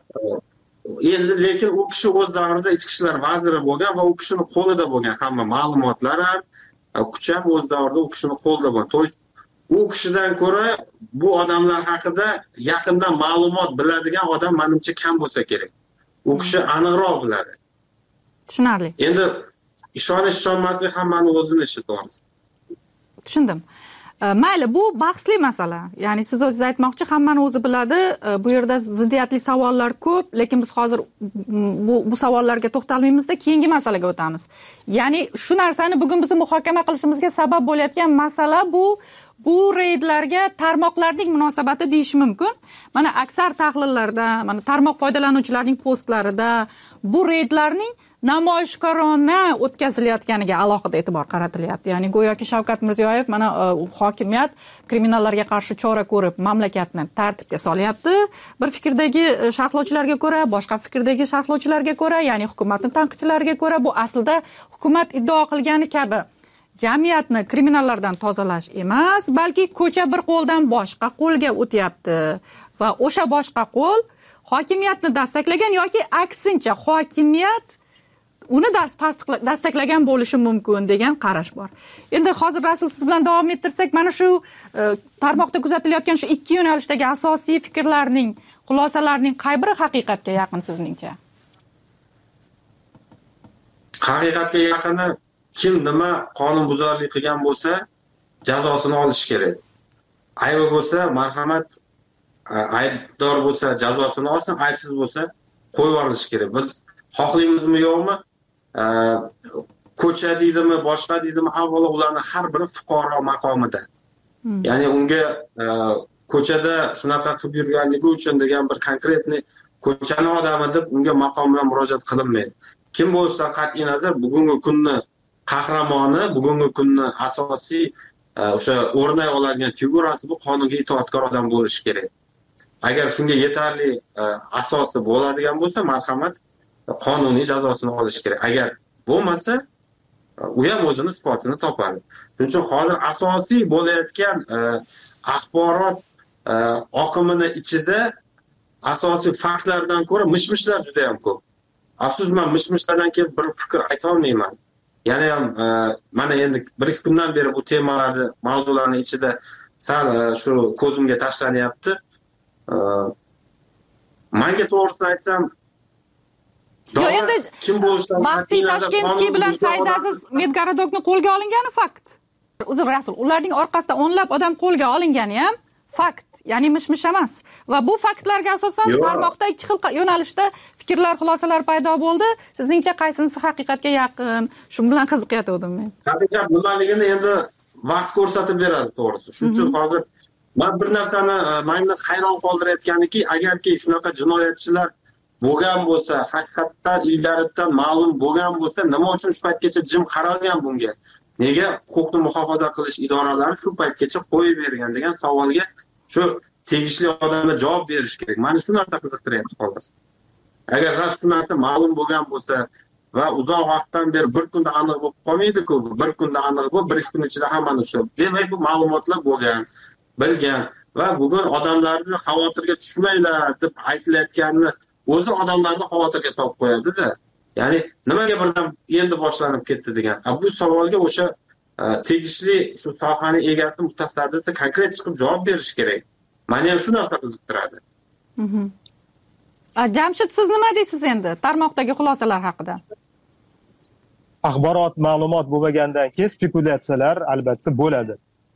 E: Endi lekin u kishi o'z davrida ichki ishlar vaziri bo'lgan va u kishining qo'lida bo'lgan hamma ma'lumotlar ham, kuch ham o'z davrida u kishining qo'lida bo'lgan. To'g'ri, u kishidan ko'ra bu odamlar haqida yaqindan ma'lumot biladigan odam menimcha kam bo'lsa kerak. U kishi aniqroq biladi.
D: Tushunarli.
E: Endi ishonish ishonmaslik hammaning o'zini ishi, to'g'risi.
D: Tushundim. Mayli, bu bahsli masala. Ya'ni siz o'zingiz aytmoqchi, hammani o'zi biladi. Bu yerda ziddiyatli savollar ko'p, lekin biz hozir bu bu savollarga to'xtalmaymiz-da, keyingi masalaga o'tamiz. Ya'ni shu narsani bugun biz muhokama qilishimizga sabab bo'layotgan masala bu bu reydlarga tarmoqlarning munosabati deyish mumkin. Mana aksar tahlillarda, mana tarmoq foydalanuvchilarining postlarida bu reydlarning namoyishkorona o'tkazilayotganiga alohida e'tibor qaratilyapti. Ya'ni go'yoki Shavkat Mirziyoyev mana hokimiyat kriminallarga qarshi chora ko'rib mamlakatni tartibga solyapti. Bir fikrdagi sharhlovchilarga ko'ra, boshqa fikrdagi sharhlovchilarga ko'ra, ya'ni hukumatning tanqidchilariga ko'ra bu aslida hukumat iddao qilgani kabi jamiyatni kriminallardan tozalash emas, balki ko'cha bir qo'ldan boshqa qo'lga o'tyapti va o'sha boshqa qo'l hokimiyatni dastaklagan yoki aksincha hokimiyat uni dastaklagan bo'lishi mumkin degan qarash bor. Endi hozir Rasul siz bilan davom ettirsak, mana shu tarmoqda kuzatilayotgan shu ikki yo'nalishdagi asosiy fikrlarning, xulosalarning qay biri haqiqatga yaqin sizningcha?
E: Haqiqatga yaqini kim nima qonunbuzarlik qilgan bo'lsa, jazosini olish kerak. Aybi bo'lsa, marhamat, aybdor bo'lsa jazosini olsin, aybsiz bo'lsa qo'yib yuborish kerak. Biz xohlaymizmi yo'qmi? Ko'cha deydimi, boshqa deydimi, avvalo ularning har biri fuqaro maqomida. Hmm. Ya'ni unga ko'chada shunaqa qilib yurganligi uchun degan bir konkretni ko'chani odami deb unga maqom bilan murojaat qilinmaydi. Kim bo'lsa qat'iy nazar bugungi kunni qahramoni, bugungi kunni asosiy o'sha o'rnak oladigan figurasi bu qonunga itoatkor odam bo'lishi kerak. Agar shunga yetarli asosi bo'ladigan bo'lsa, marhamat, qonuniy jazosini olish kerak. Agar bo'lmasa, u ham o'zini isbotini topadi. Shuning uchun hozir asosiy bo'layotgan axborot oqimini ichida asosiy faktlardan ko'ra mishmishlar juda ham ko'p. Afsuski, men mishmishlardan keyin bir fikr ayta olmayman. Yana ham mana endi bir ikki kundan beri bu temalarni, mavzularning ichida sal shu ko'zimga tashlanyapti. Menga to'g'risini aytsam,
D: Yo'q, endi Baxti Toshkentskiy bilan Saidadiz Medgarodokni qo'lga olingani fakt. Uzr Rasul, ularning orqasida o'nlab odam qo'lga olingani ham fakt, ya'ni mish-mish emas. Va bu faktlarga asosan tarmoqda ikki xil yo'nalishda fikrlar, xulosalar paydo bo'ldi. Sizningcha qaysinisi haqiqatga yaqin? Shu bilan qiziqayotgandim men.
E: Haqiqat nimaligini endi vaqt ko'rsatib beradi, to'g'risi. Shuning uchun hozir men bir narsani meni hayron qoldirayotganiki, agarki shunaqa jinoyatchilar bo'lgan bo'lsa, haqiqatdan ilgaridan ma'lum bo'lgan bo'lsa, nima uchun shu paytgacha jim qaralgan bunga? Nega huquqni muhofaza qilish idoralari shu paytgacha qo'yib bergan degan savolga shu tegishli odamlar javob berish kerak. Meni shu narsa qiziqtiryapti xolos. Agar rost shu narsa ma'lum bo'lgan bo'lsa va uzoq vaqtdan beri bir kunda aniq bo'lib qolmaydi-ku, bir kunda aniq bo'lib, bir ikki kun ichida hammani ushlab. Demak, bu ma'lumotlar bo'lgan, bilgan va bugun odamlarni xavotirga tushmanglar deb aytilayotganini o'zi odamlarni xavotirga solib qo'yadi-da. Ya'ni nimaga birdan endi boshlanib ketdi degan. Bu savolga o'sha tegishli shu sohani egasi mutasaddi konkret chiqib javob berish kerak. Meni ham shu narsa qiziqtiradi.
D: Mhm. Jamshid, siz nima deysiz endi tarmoqdagi xulosalar haqida?
I: Axborot, ma'lumot bo'lmagandan keyin spekulyatsiyalar albatta bo'ladi.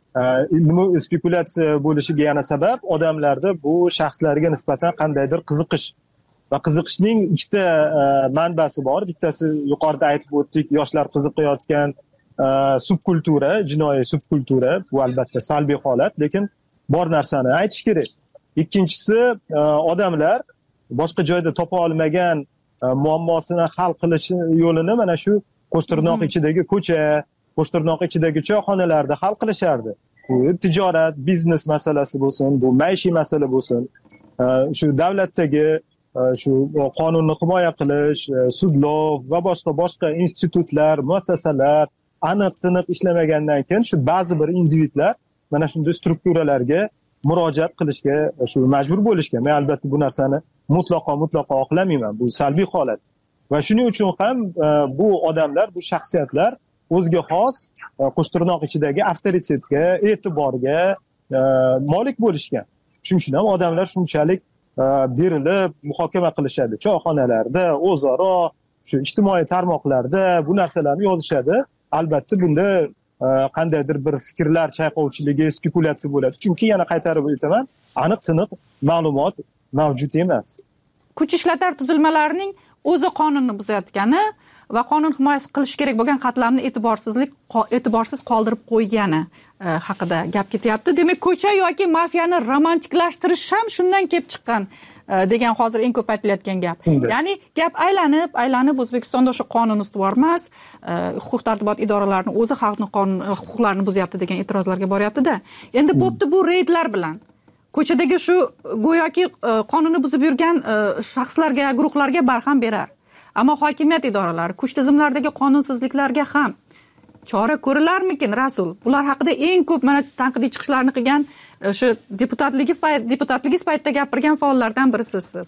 I: Nima spekulyatsiya bo'lishiga yana sabab odamlarda bu shaxslarga nisbatan qandaydir qiziqish va qiziqishning ikkita manbasi bor. Bittasi yuqorida aytib o'tdik, yoshlar qiziqayotgan subkultura, jinoiy subkultura, bu albatta salbiy holat, lekin bor narsani aytish kerak. Ikkinchisi, odamlar boshqa joyda topa olmagan muammosini hal qilish yo'lini mana shu Qo'shtirnoq ichidagi ko'cha, Qo'shtirnoq ichidagi choyxonalarda hal qilishardi. Bu tijorat, biznes masalasi bo'lsin, bu maishiy masala bo'lsin, shu davlatdagi shu qonunni himoya qilish, sudlov va boshqa boshqa institutlar, muassasalar aniq-tiniq ishlamagandan keyin shu ba'zi bir individlar mana shunday strukturalarga murojaat qilishga shu majbur bo'lishgan. Men albatta bu narsani mutlaqo mutlaqo oqlamayman. Bu salbiy holat. Va shuning uchun ham bu odamlar, bu shaxsiyatlar o'ziga xos Qo'shtirnoq ichidagi avtoritetga, e'tiborga molik bo'lishgan. Shuning uchun ham odamlar shunchalik berilib muhokama qilishadi. Choyxonalarda, o'zaro, shu ijtimoiy tarmoqlarda bu narsalarni yozishadi. Albatta bunda qandaydir bir fikrlar chayqovchiligi, spekulyatsiya bo'ladi. Chunki yana qaytarib aytaman, aniq-tiniq ma'lumot mavjud emas.
D: Kuch ishlatar tuzilmalarining o'zi qonunni buzayotgani va qonun himoyasi qilish kerak bo'lgan qatlamni e'tiborsizlik e'tiborsiz qoldirib qo'ygani haqida gap ketyapti. Demak, ko'cha yoki mafiyani romantiklashtirish ham shundan kelib chiqqan degan hozir eng ko'p aytilayotgan gap. Ya'ni gap aylanib, aylanib O'zbekistonda o'sha qonun ustuvor emas, huquq tartibot idoralarining o'zi xalqning qonun huquqlarini buzyapti degan e'tirozlarga boryapti-da. Endi bo'pti bu reydlar bilan ko'chadagi shu go'yoki qonunni buzib yurgan shaxslarga, guruhlarga barham berar. Ammo hokimiyat idoralari kuch tizimlaridagi qonunsizliklarga ham chora ko'rilarmikin, Rasul? Bular haqida eng ko'p mana tanqidiy chiqishlarni qilgan shu deputatligi deputatligingiz paytida gapirgan faollardan birisiz siz.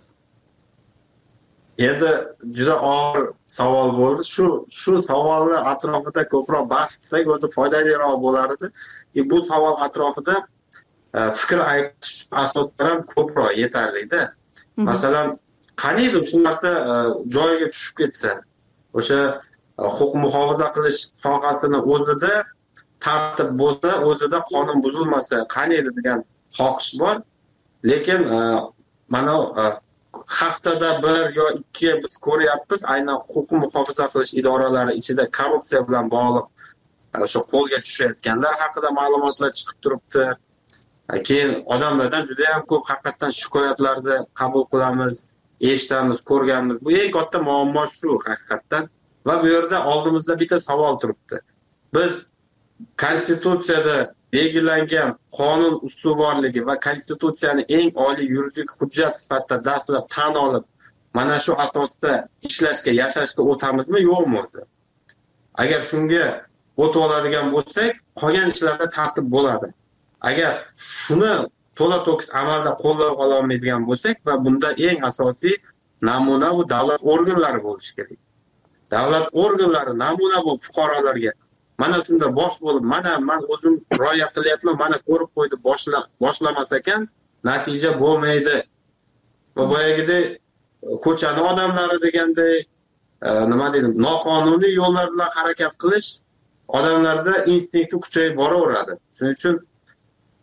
E: Endi juda og'ir savol bo'ldi. Shu shu savollar atrofida ko'proq bahs qilsak, o'zi foydaliroq bo'lar edi. Bu savol atrofida fikr aytish asoslari ham ko'proq yetarli-da. Masalan, qaniydi shu narsa joyiga tushib ketsa, o'sha huquq muhofaza qilish sohasini o'zida tartib bo'lsa, o'zida qonun buzilmasa, qaniydi degan xohish bor. Lekin mana haftada bir yo ikki biz ko'ryapmiz, aynan huquq muhofaza qilish idoralari ichida korrupsiya bilan bog'liq shu qo'lga tushayotganlar haqida ma'lumotlar chiqib turibdi. Keyin odamlardan juda ham ko'p haqiqatan shikoyatlarni qabul qilamiz, eshitamiz, ko'rganmiz. Bu eng katta muammo shu haqiqatan. Va bu yerda oldimizda bitta savol turibdi. Biz konstitutsiyada belgilangan qonun ustuvorligi va konstitutsiyani eng oliy yuridik hujjat sifatida dastlab tan olib, mana shu asosda ishlashga, yashashga o'tamizmi, yo'qmi o'zi? Agar shunga o'tib oladigan bo'lsak, qolgan ishlarda tartib bo'ladi. Agar shuni to'la to'kis amalda qo'llab ololmaydigan bo'lsak va bunda eng asosiy namuna bu davlat organlari bo'lishi kerak. Davlat organlari namuna bo'lib fuqarolarga mana shunda bosh bo'lib, mana men o'zim rioya qilyapman, mana ko'rib qo'ydi, boshla boshlamas ekan, natija bo'lmaydi. Va boyagidek ko'chani odamlari deganday nima deydi, noqonuniy yo'llar bilan harakat qilish odamlarda instinkti kuchayib boraveradi. Shuning uchun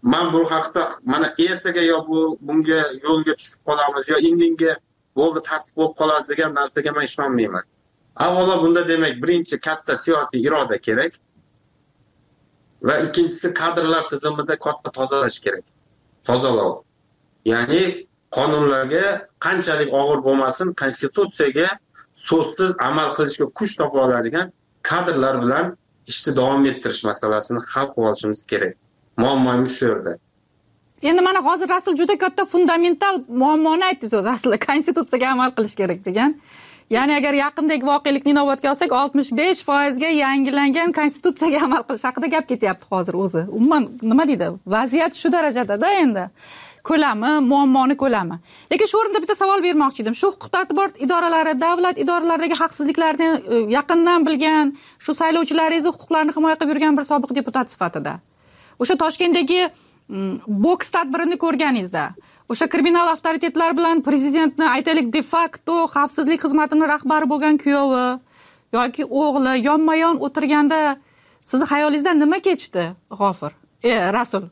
E: man bu haqda mana ertaga yo bu bunga yo'lga tushib qolamiz yo indinga bo'ldi tartib bo'lib qoladi degan narsaga men ishonmayman. Avvalo bunda demak birinchi katta siyosiy iroda kerak va ikkinchisi kadrlar tizimida katta tozalash kerak. Tozalov. Ya'ni qonunlarga qanchalik og'ir bo'lmasin, konstitutsiyaga so'zsiz amal qilishga kuch topa oladigan kadrlar bilan ishni davom ettirish masalasini hal qilib olishimiz kerak. Muammomiz shu yerda.
D: Endi mana hozir Rasul juda katta fundamental muammoni aytdingiz o'zi asli konstitutsiyaga amal qilish kerak degan. Ya'ni agar yaqindagi voqelikni inobatga olsak oltmish besh foiz ga yangilangan konstitutsiyaga amal qilish haqida gap ketyapti hozir o'zi. Umuman nima deydi? Vaziyat shu darajada-da endi. Ko'lami, muammoni ko'lami. Lekin shu o'rinda bitta savol bermoqchi edim. Shu huquq-tartibot idoralari, davlat idoralaridagi haqsizliklarni yaqindan bilgan, shu saylovchilaringiz huquqlarini himoya qilib yurgan bir sobiq deputat sifatida. O'sha Toshkentdagi boks tadbirini ko'rganingizda, o'sha kriminal avtoritetlar bilan prezidentni aytaylik de facto xavfsizlik xizmatining rahbari bo'lgan kuyovi yoki o'g'li yonma-yon o'tirganda sizni xayolingizdan nima kechdi, G'ofir? E, Rasul.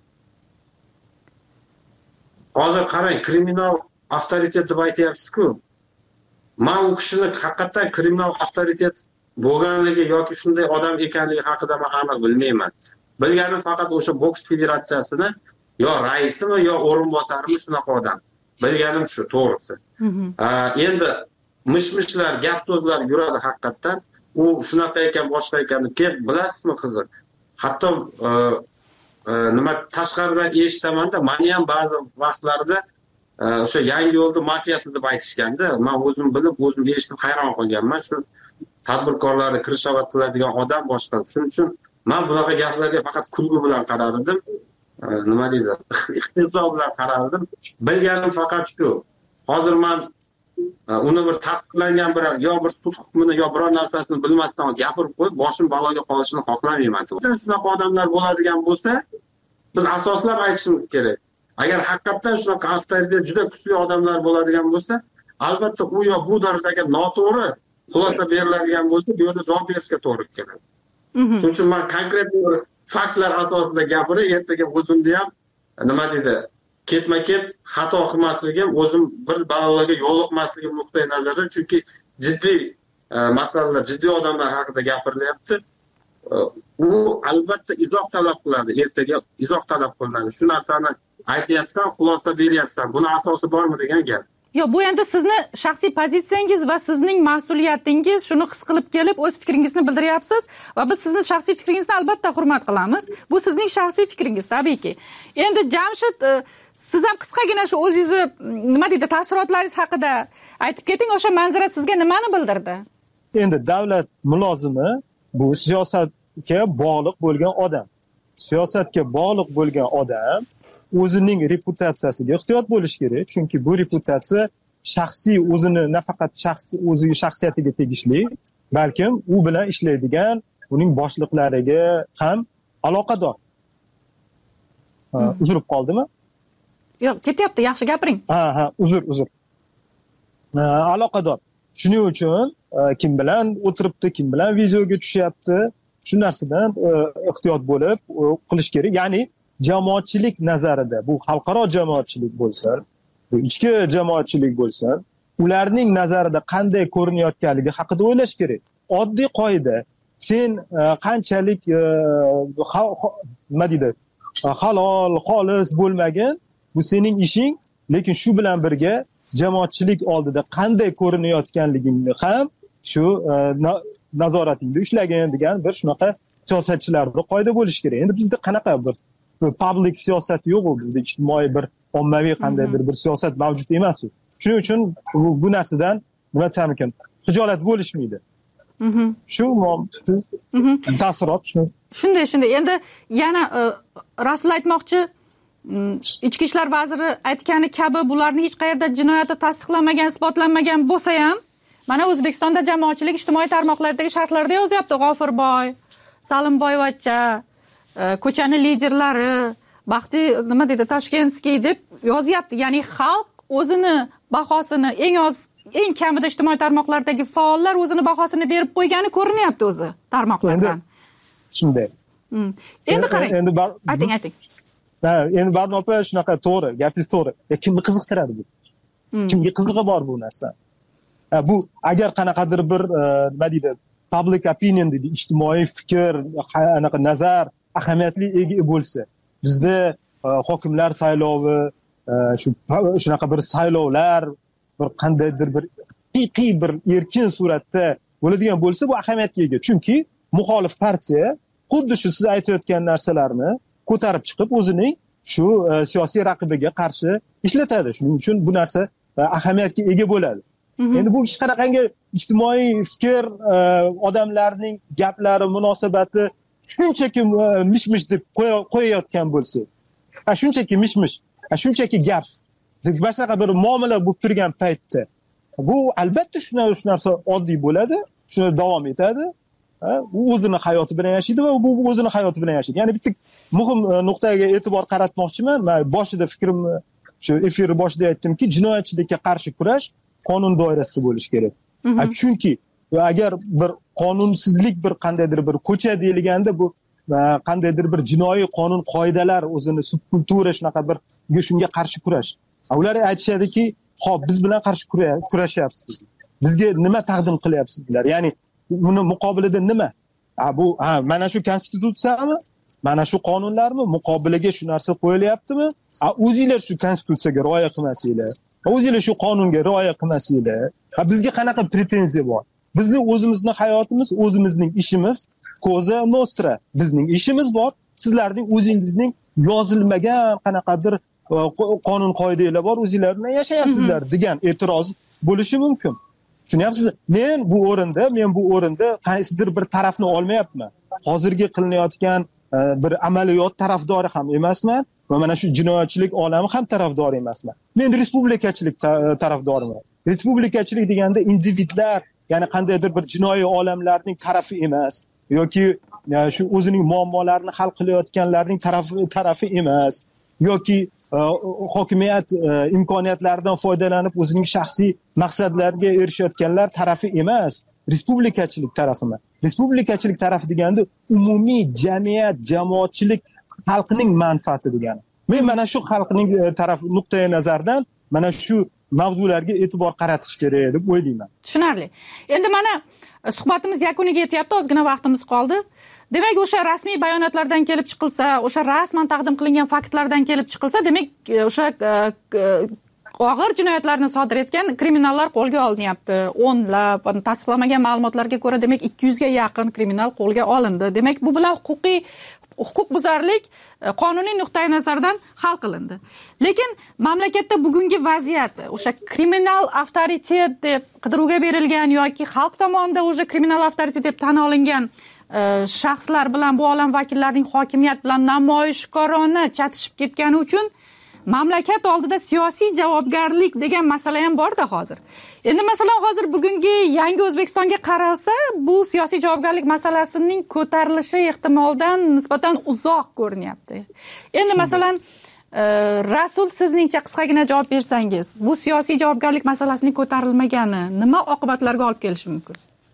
E: Hozir qarang, kriminal avtoritet deb aytyapsiz-ku. Men u kishini haqiqatan kriminal avtoritet bo'lganligi yoki shunday odam ekanligi haqida men aniq bilmayman. Bilganim faqat o'sha boks federatsiyasini yo raisimi yo o'rinbosarimi shunaqa odam. Bilganim shu, to'g'risi. Endi mish-mishlar, gap so'zlar yuradi haqiqatan. U shunaqa ekan, boshqa ekan. Keyin bilasizmi qiziq? Hatto nima tashqaridan eshitaman-da, meni ham ba'zi vaqtlarda o'sha Yangi yo'lda mafiyasi deb aytishganda, men o'zim bilib, o'zim eshitib hayron qolganman. Shu tadbirkorlarni kirishovat qiladigan odam boshqa. Shuning uchun men bunaqa gaplarga faqat kulgu bilan qarardim. Nima deydi? Ixtisob bilan qarardim. Bilganim faqat shu. Hozir men uni bir tasdiqlangan bir yo bir sud hukmini yo biror narsasini bilmasdan gapirib qo'yib, boshim baloga qolishini xohlamayman. Shunaqa odamlar bo'ladigan bo'lsa, biz asoslab aytishimiz kerak. Agar haqiqatan shunaqa avtoritet juda kuchli odamlar bo'ladigan bo'lsa, albatta u yo bu darajaga noto'g'ri xulosa beriladigan bo'lsa, bu yerda javob berishga to'g'ri keladi. Shuning uchun men konkret bir faktlar asosida gapirib, ertaga o'zimni ham nima deydi, ketma-ket xato qilmasligim, o'zim bir baloga yo'liqmasligim nuqtai nazaridan, chunki jiddiy masalalar, jiddiy odamlar haqida gapirilyapti. U albatta izoh talab qiladi, ertaga izoh talab qilinadi. Shu narsani aytyapsan, xulosa beryapsan. Buni asosi bormi degan gap.
D: Yo, bu endi sizni shaxsiy pozitsiyangiz va sizning mas'uliyatingiz, shuni his qilib kelib o'z fikringizni bildiryapsiz va biz sizning shaxsiy fikringizni albatta hurmat qilamiz. Bu sizning shaxsiy fikringiz, tabiiyki. Endi Jamshid, siz ham qisqagina shu o'zingizni nima deydi, taassurotlaringiz haqida aytib keting. O'sha manzara sizga nimani bildirdi?
I: Endi davlat mulozimi bu siyosatga bog'liq bo'lgan odam. Siyosatga bog'liq bo'lgan odam o'zining reputatsiyasiga ehtiyot bo'lish kerak, chunki bu reputatsiya shaxsiy o'zini nafaqat shaxsiy o'ziga shaxsiyatiga tegishli, balkim u bilan ishlaydigan uning boshliqlariga ham aloqador. Uzr qoldimi?
D: Yo'q, ketyapti, yaxshi gapiring.
I: Ha, ha, uzr, uzr. Aloqador. Shuning uchun kim bilan o'tiribdi, kim bilan videoga tushyapti, shu narsadan ehtiyot bo'lib qilish kerak. Ya'ni jamoatchilik nazarida, bu xalqaro jamoatchilik bo'lsa, bu ichki jamoatchilik bo'lsa, ularning nazarida qanday ko'rinayotganligi haqida o'ylash kerak. Oddiy qoida, sen qanchalik nima deydi, halol, xolis bo'lmagan, bu sening ishing, lekin shu bilan birga jamoatchilik oldida qanday ko'rinayotganligingni ham shu nazoratingda ushlagin degan bir shunaqa siyosatchilarda qoida bo'lishi kerak. Endi bizda qanaqa bir public siyosat yo'q, bizda ijtimoiy bir ommaviy qandaydir bir siyosat mavjud emas. Shuning uchun bu narsadan nima desam ekan, xijolat bo'lishmaydi. Shu taassurot shu.
D: Shunday, shunday. Endi yana Rasul aytmoqchi, Ichki ishlar vaziri aytgani kabi bularning hech qayerda jinoyati tasdiqlanmagan, isbotlanmagan bo'lsa ham, mana O'zbekistonda jamoatchilik ijtimoiy tarmoqlardagi sharhlarda yozyapti, G'ofirboy, Salimboyevcha, ko'chani liderlari, Baxti nima dedi, Toshkentskiy deb yozyapti. Ya'ni xalq o'zini bahosini eng oz, eng kamida ijtimoiy tarmoqlardagi faollar o'zini bahosini berib qo'ygani ko'rinyapti o'zi tarmoqlardan.
I: Shunday.
D: Endi qarang. Ayting, ayting.
I: Ha, endi Barno opa shunaqa to'g'ri, gapingiz to'g'ri. Kimni qiziqtiradi bu? Kimga qizig'i bor bu narsa? Bu agar qanaqadir bir nima deydi, public opinion deydi, ijtimoiy fikr, anaqa nazar ahamiyatli ega bo'lsa, bizda hokimlar saylovi, shu shunaqa bir saylovlar, bir qandaydir bir haqiqiy bir erkin suratda bo'ladigan bo'lsa, bu ahamiyatga ega. Chunki muxolif partiya xuddi shu siz aytayotgan narsalarni ko'tarib chiqib o'zining shu siyosiy raqibiga qarshi ishlatadi. Shuning uchun bu narsa ahamiyatga ega bo'ladi. Endi bu hech qanaqangi ijtimoiy fikr, odamlarning gaplari, munosabati shunchaki mish-mish deb qo'yayotgan bo'lsa, ha shunchaki mish-mish, ha shunchaki gap, boshqa bir muomala bo'lib turgan paytda bu albatta shu narsa oddiy bo'ladi, shuni davom etadi. U o'zini hayoti bilan yashaydi va bu o'zini hayoti bilan yashaydi. Ya'ni bitta muhim nuqtaga e'tibor qaratmoqchiman. Men boshida fikrimni shu efir boshida aytdimki, jinoyatchilikka qarshi kurash qonun doirasida bo'lishi kerak. Chunki agar bir qonunsizlik bir qandaydir bir ko'cha deyilganda bu qandaydir bir jinoiy qonun qoidalar o'zini subkultura shunaqa bir shunga qarshi kurash. Ular aytishadiki, "Xo'p, biz bilan qarshi kurashyapsiz. Bizga nima taqdim qilyapsizlar?" Ya'ni buni muqobilida nima? Ha bu ha mana shu konstitutsiyami? Mana shu qonunlarmi? Muqobiliga shu narsa qo'yilyaptimi? Ha o'zingizlar shu konstitutsiyaga rioya qilmasinglar. O'zingizlar shu qonunga rioya qilmasinglar. Ha bizga qanaqa pretenziya bor? Bizning o'zimizning hayotimiz, o'zimizning ishimiz, ko'za nostra. Bizning ishimiz bor. Sizlarning o'zingizning yozilmagan qanaqadir qonun qoidalar bor, o'zingizlar bilan yashayapsizlar degan e'tiroz bo'lishi mumkin. Tushunyapsiz? Men bu o'rinda, men bu o'rinda qaysidir bir tarafni olmayapman. Hozirgi qilinayotgan bir amaliyot tarafdori ham emasman va mana shu jinoyatchilik olami ham tarafdori emasman. Men respublikachilik tarafdoriman. Respublikachilik deganda individlar, ya'ni qandaydir bir jinoiy olamlarning tarafi emas yoki shu o'zining muammolarini hal qilayotganlarning tarafi tarafi emas. yoki hokimiyat imkoniyatlaridan foydalanib o'zining shaxsiy maqsadlariga erishayotganlar tarafi emas, respublikachilik tarafimi. Respublikachilik tarafi deganda umumiy jamiyat, jamoatchilik, xalqning manfaati degani. Men mana shu xalqning taraf nuqtai nazardan mana shu mavzularga e'tibor qaratish kerak deb o'ylayman.
D: Tushunarli. Endi mana suhbatimiz yakuniga yetyapti, ozgina vaqtimiz qoldi. Demak, o'sha rasmiy bayonotlardan kelib chiqilsa, o'sha rasman taqdim qilingan faktlardan kelib chiqilsa, demak, o'sha og'ir jinoyatlarni sodir etgan kriminallar qo'lga olinyapti. o'nlab, tasdiqlanmagan ma'lumotlarga ko'ra, demak, ikki yuzga yaqin kriminal qo'lga olindi. Demak, bu bilan huquqiy huquqbuzarlik qonuniy nuqtai nazardan hal qilindi. Lekin mamlakatda bugungi vaziyat, o'sha kriminal avtoritet deb qidiruvga berilgan yoki xalq tomonidan o'sha kriminal avtoritet deb tan olingan shaxslar bilan bu olam vakillarining hokimiyat bilan namoyishkorona chatishib ketgani uchun mamlakat oldida siyosiy javobgarlik degan masala ham bor-da hozir. Endi masalan hozir bugungi yangi O'zbekistonga qaralsa, bu siyosiy javobgarlik masalasining ko'tarilishi ehtimoldan nisbatan uzoq ko'rinyapti. Endi masalan Rasul, sizningcha qisqagina javob bersangiz, bu siyosiy javobgarlik masalasining ko'tarilmagani nima oqibatlarga olib kelishi mumkin?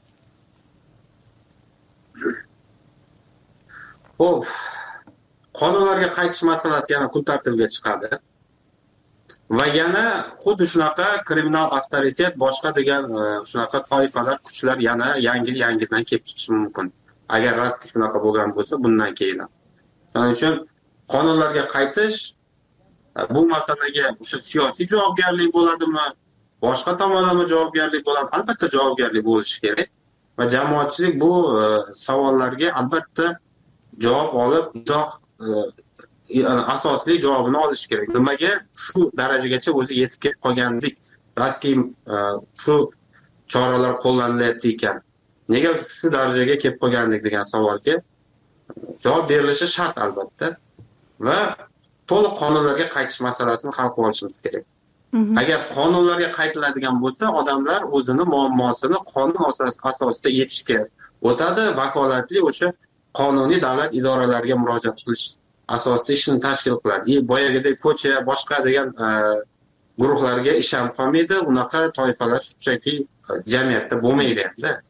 E: Xo'p, qonunlarga qaytish masalasi yana kun tartibiga chiqadi. Va yana xuddi shunaqa kriminal avtoritet, boshqa degan shunaqa toifalar, kuchlar yana yangi-yangidan kelib chiqishi mumkin. Agar rostki shunaqa bo'lgan bo'lsa, bundan keyin. Shuning uchun qonunlarga qaytish bu masalaga o'sha siyosiy javobgarlik bo'ladimi, boshqa tomonlama javobgarlik bo'ladimi? Albatta javobgarlik bo'lishi kerak. Va jamoatchilik bu savollarga albatta javob olib, uzoq asosli javobini olish kerak. Nimaga shu darajagacha o'zi yetib kelib qolgandik? Raski shu choralar qo'llanilayotdi ekan. Nega shu darajaga kelib qolgandik degan savolga javob berilishi shart albatta. Va to'liq qonunlarga qaytish masalasini hal qilib olishimiz kerak. Agar qonunlarga qaytiladigan bo'lsa, odamlar o'zini muammosini qonun asosida yechishga o'tadi, vakolatli o'sha qonuniy davlat idoralariga murojaat qilish asosida ishni tashkil qiladi. Boyagidek ko'cha, boshqa degan guruhlarga ish ham qolmaydi, unaqa toifalar shunchaki jamiyatda bo'lmaydi endi.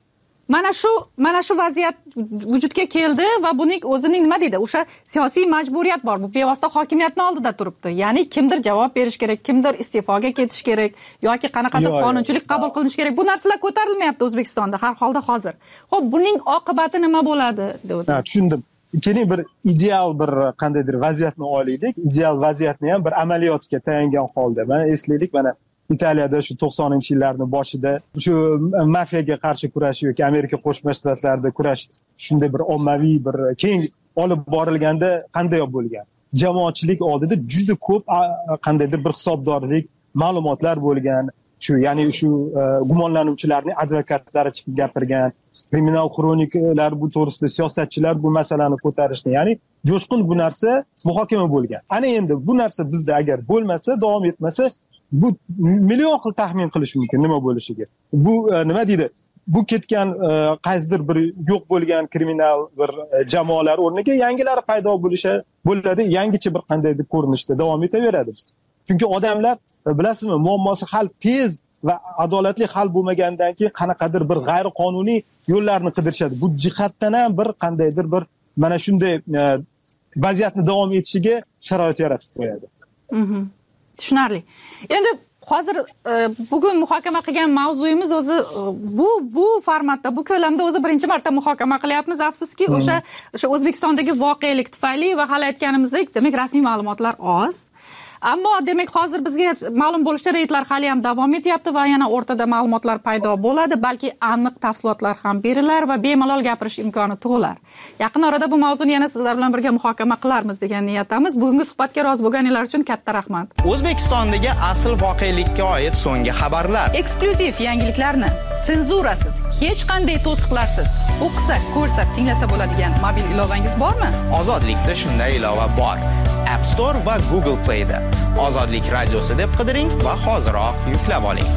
D: mana shu mana shu vaziyat vujudga keldi va buning o'zining nima deydi, o'sha siyosiy majburiyat bor. Bu bevosita hokimiyatning oldida turibdi. Ya'ni kimdir javob berish kerak, kimdir iste'foga ketish kerak yoki qanaqadir qonunchilik qabul qilinish kerak. Bu narsalar ko'tarilmayapti O'zbekistonda har holda hozir. Xo'p, buning oqibati nima bo'ladi deb.
I: Ha, tushundim. Keling bir ideal bir qandaydir vaziyatni olaylik. Ideal vaziyatni ham bir amaliyotga tayangan holda. Mana eslaylik, mana Italiyada shu to'qsoninchi yillarning boshida shu mafiyaga qarshi kurash yoki Amerika Qo'shma Shtatlarida kurash shunday bir ommaviy bir keng olib borilganda qanday bo'lgan? Jamoatchilik oldida juda ko'p qandaydir bir hisobdorlik ma'lumotlar bo'lgan. Shu ya'ni shu gumonlanuvchilarning advokatlari chiqib gapirgan, kriminal xronikalar bu to'g'risida siyosatchilar bu masalani ko'tarishni, ya'ni jo'shqin bu narsa muhokama bo'lgan. Ana endi bu narsa bizda agar bo'lmasa, davom etmasa, bu million xil taxmin qilish mumkin nima bo'lishiga. Bu nima deydi? Bu ketgan qaysidir bir yo'q bo'lgan kriminal bir jamoalar o'rniga yangilari paydo bo'lishi bo'ladi, yangicha bir qandaydir ko'rinishda davom etaveradi. Chunki odamlar bilasizmi, muammosi hal tez va adolatli hal bo'lmagandan keyin qanaqadir bir g'ayriqonuniy yo'llarni qidirishadi. Bu jihatdan ham bir qandaydir bir mana shunday vaziyatni davom etishiga sharoit yaratib qo'yadi.
D: Mhm. Tushunarli. Endi hozir bugun muhokama qilgan mavzuyimiz o'zi bu bu formatda, bu ko'lamda o'zi birinchi marta muhokama qilyapmiz. Afsuski, o'sha o'sha O'zbekistondagi voqelik tufayli va hali aytganimizdek, demak rasmiy ma'lumotlar oz. Ammo demak hozir bizga ma'lum bo'lishicha reydlar hali ham davom etyapti va yana o'rtada ma'lumotlar paydo bo'ladi, balki aniq tafsilotlar ham berilar va bemalol gapirish imkoni tug'ilar. Yaqin orada bu mavzuni yana sizlar bilan birga muhokama qilarmiz degan niyatdamiz. Bugungi suhbatga rozi bo'lganinglar uchun katta rahmat.
N: O'zbekistondagi asl voqelikka oid so'nggi xabarlar,
D: eksklyuziv yangiliklarni senzurasiz, hech qanday to'siqlarsiz o'qisa, ko'rsa, tinglasa bo'ladigan mobil ilovangiz bormi?
N: Ozodlikda shunday ilova bor. App Store va Google Play da Ozodlik radiosi deb qidiring va hoziroq yuklab oling.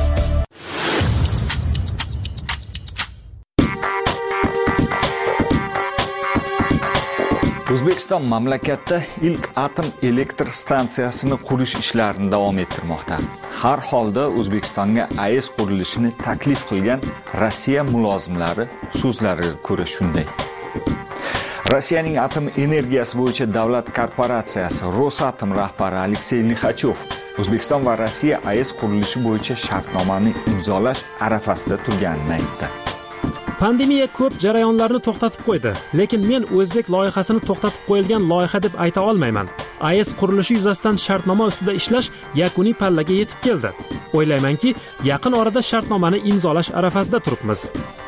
K: O'zbekiston mamlakatda ilk atom elektr stansiyasini qurish ishlarini davom ettirmoqda. Har holda O'zbekistonga A E S qurilishini taklif qilgan Rossiya mulozimlari so'zlariga ko'ra shunday. Rossiyaning atom energiyasi bo'yicha davlat korporatsiyasi Rosatom rahbari Aleksey Lixachov O'zbekiston va Rossiya A E S qurilishi bo'yicha shartnomani imzolash arafasida turganini aytdi.
H: Pandemiya ko'p jarayonlarni to'xtatib qo'ydi, lekin men o'zbek loyihasini to'xtatib qo'yilgan loyiha deb ayta olmayman. A E S qurilishi yuzasidan shartnoma ustida ishlash yakuniy pallaga yetib keldi. O'ylaymanki, yaqin orada shartnomani imzolash arafasida turibmiz.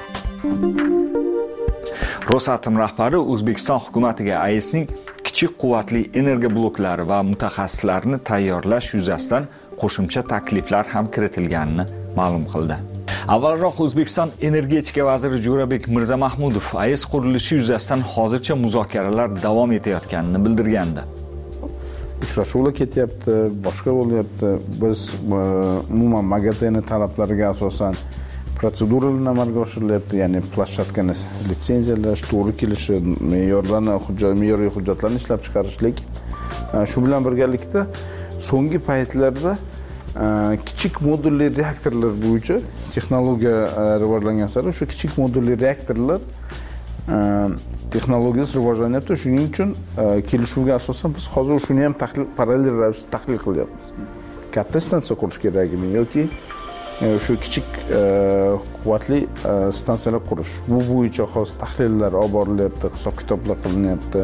K: Rosatom rahbari O'zbekiston hukumatiga A E S'ning kichik quvvatli energiya bloklari va mutaxassislarini tayyorlash yuzasidan qo'shimcha takliflar ham kiritilganini ma'lum qildi. Avvalroq O'zbekiston energetika vaziri Jo'rabek Mirzamahmudov A E S qurilishi yuzasidan hozircha muzokaralar davom etayotganini bildirgandi.
O: Uchrashuvlar ketyapti, boshqa bo'lyapti. Biz umuman MAGATEni talablariga asosan proseduralar amalga oshirilyapti, ya'ni planshetkani litsenziyalash, to'g'ri kelishi, me'yorlarni, hujjat, me'yoriy hujjatlarni ishlab chiqarishlik. Shu bilan birgalikda so'nggi paytlarda kichik modulli reaktorlar bo'yicha texnologiya rivojlangan sari o'sha kichik modulli reaktorlar texnologiyasi rivojlanyapti. Shuning uchun kelishuvga asosan biz hozir shuni ham tahlil parallel ravishda tahlil qilyapmiz. Katta stansiya qurish kerakmi yoki shu kichik quvvatli stansiyalar qurish. Bu bo'yicha hozir tahlillar olib borilyapti, hisob-kitoblar qilinyapti.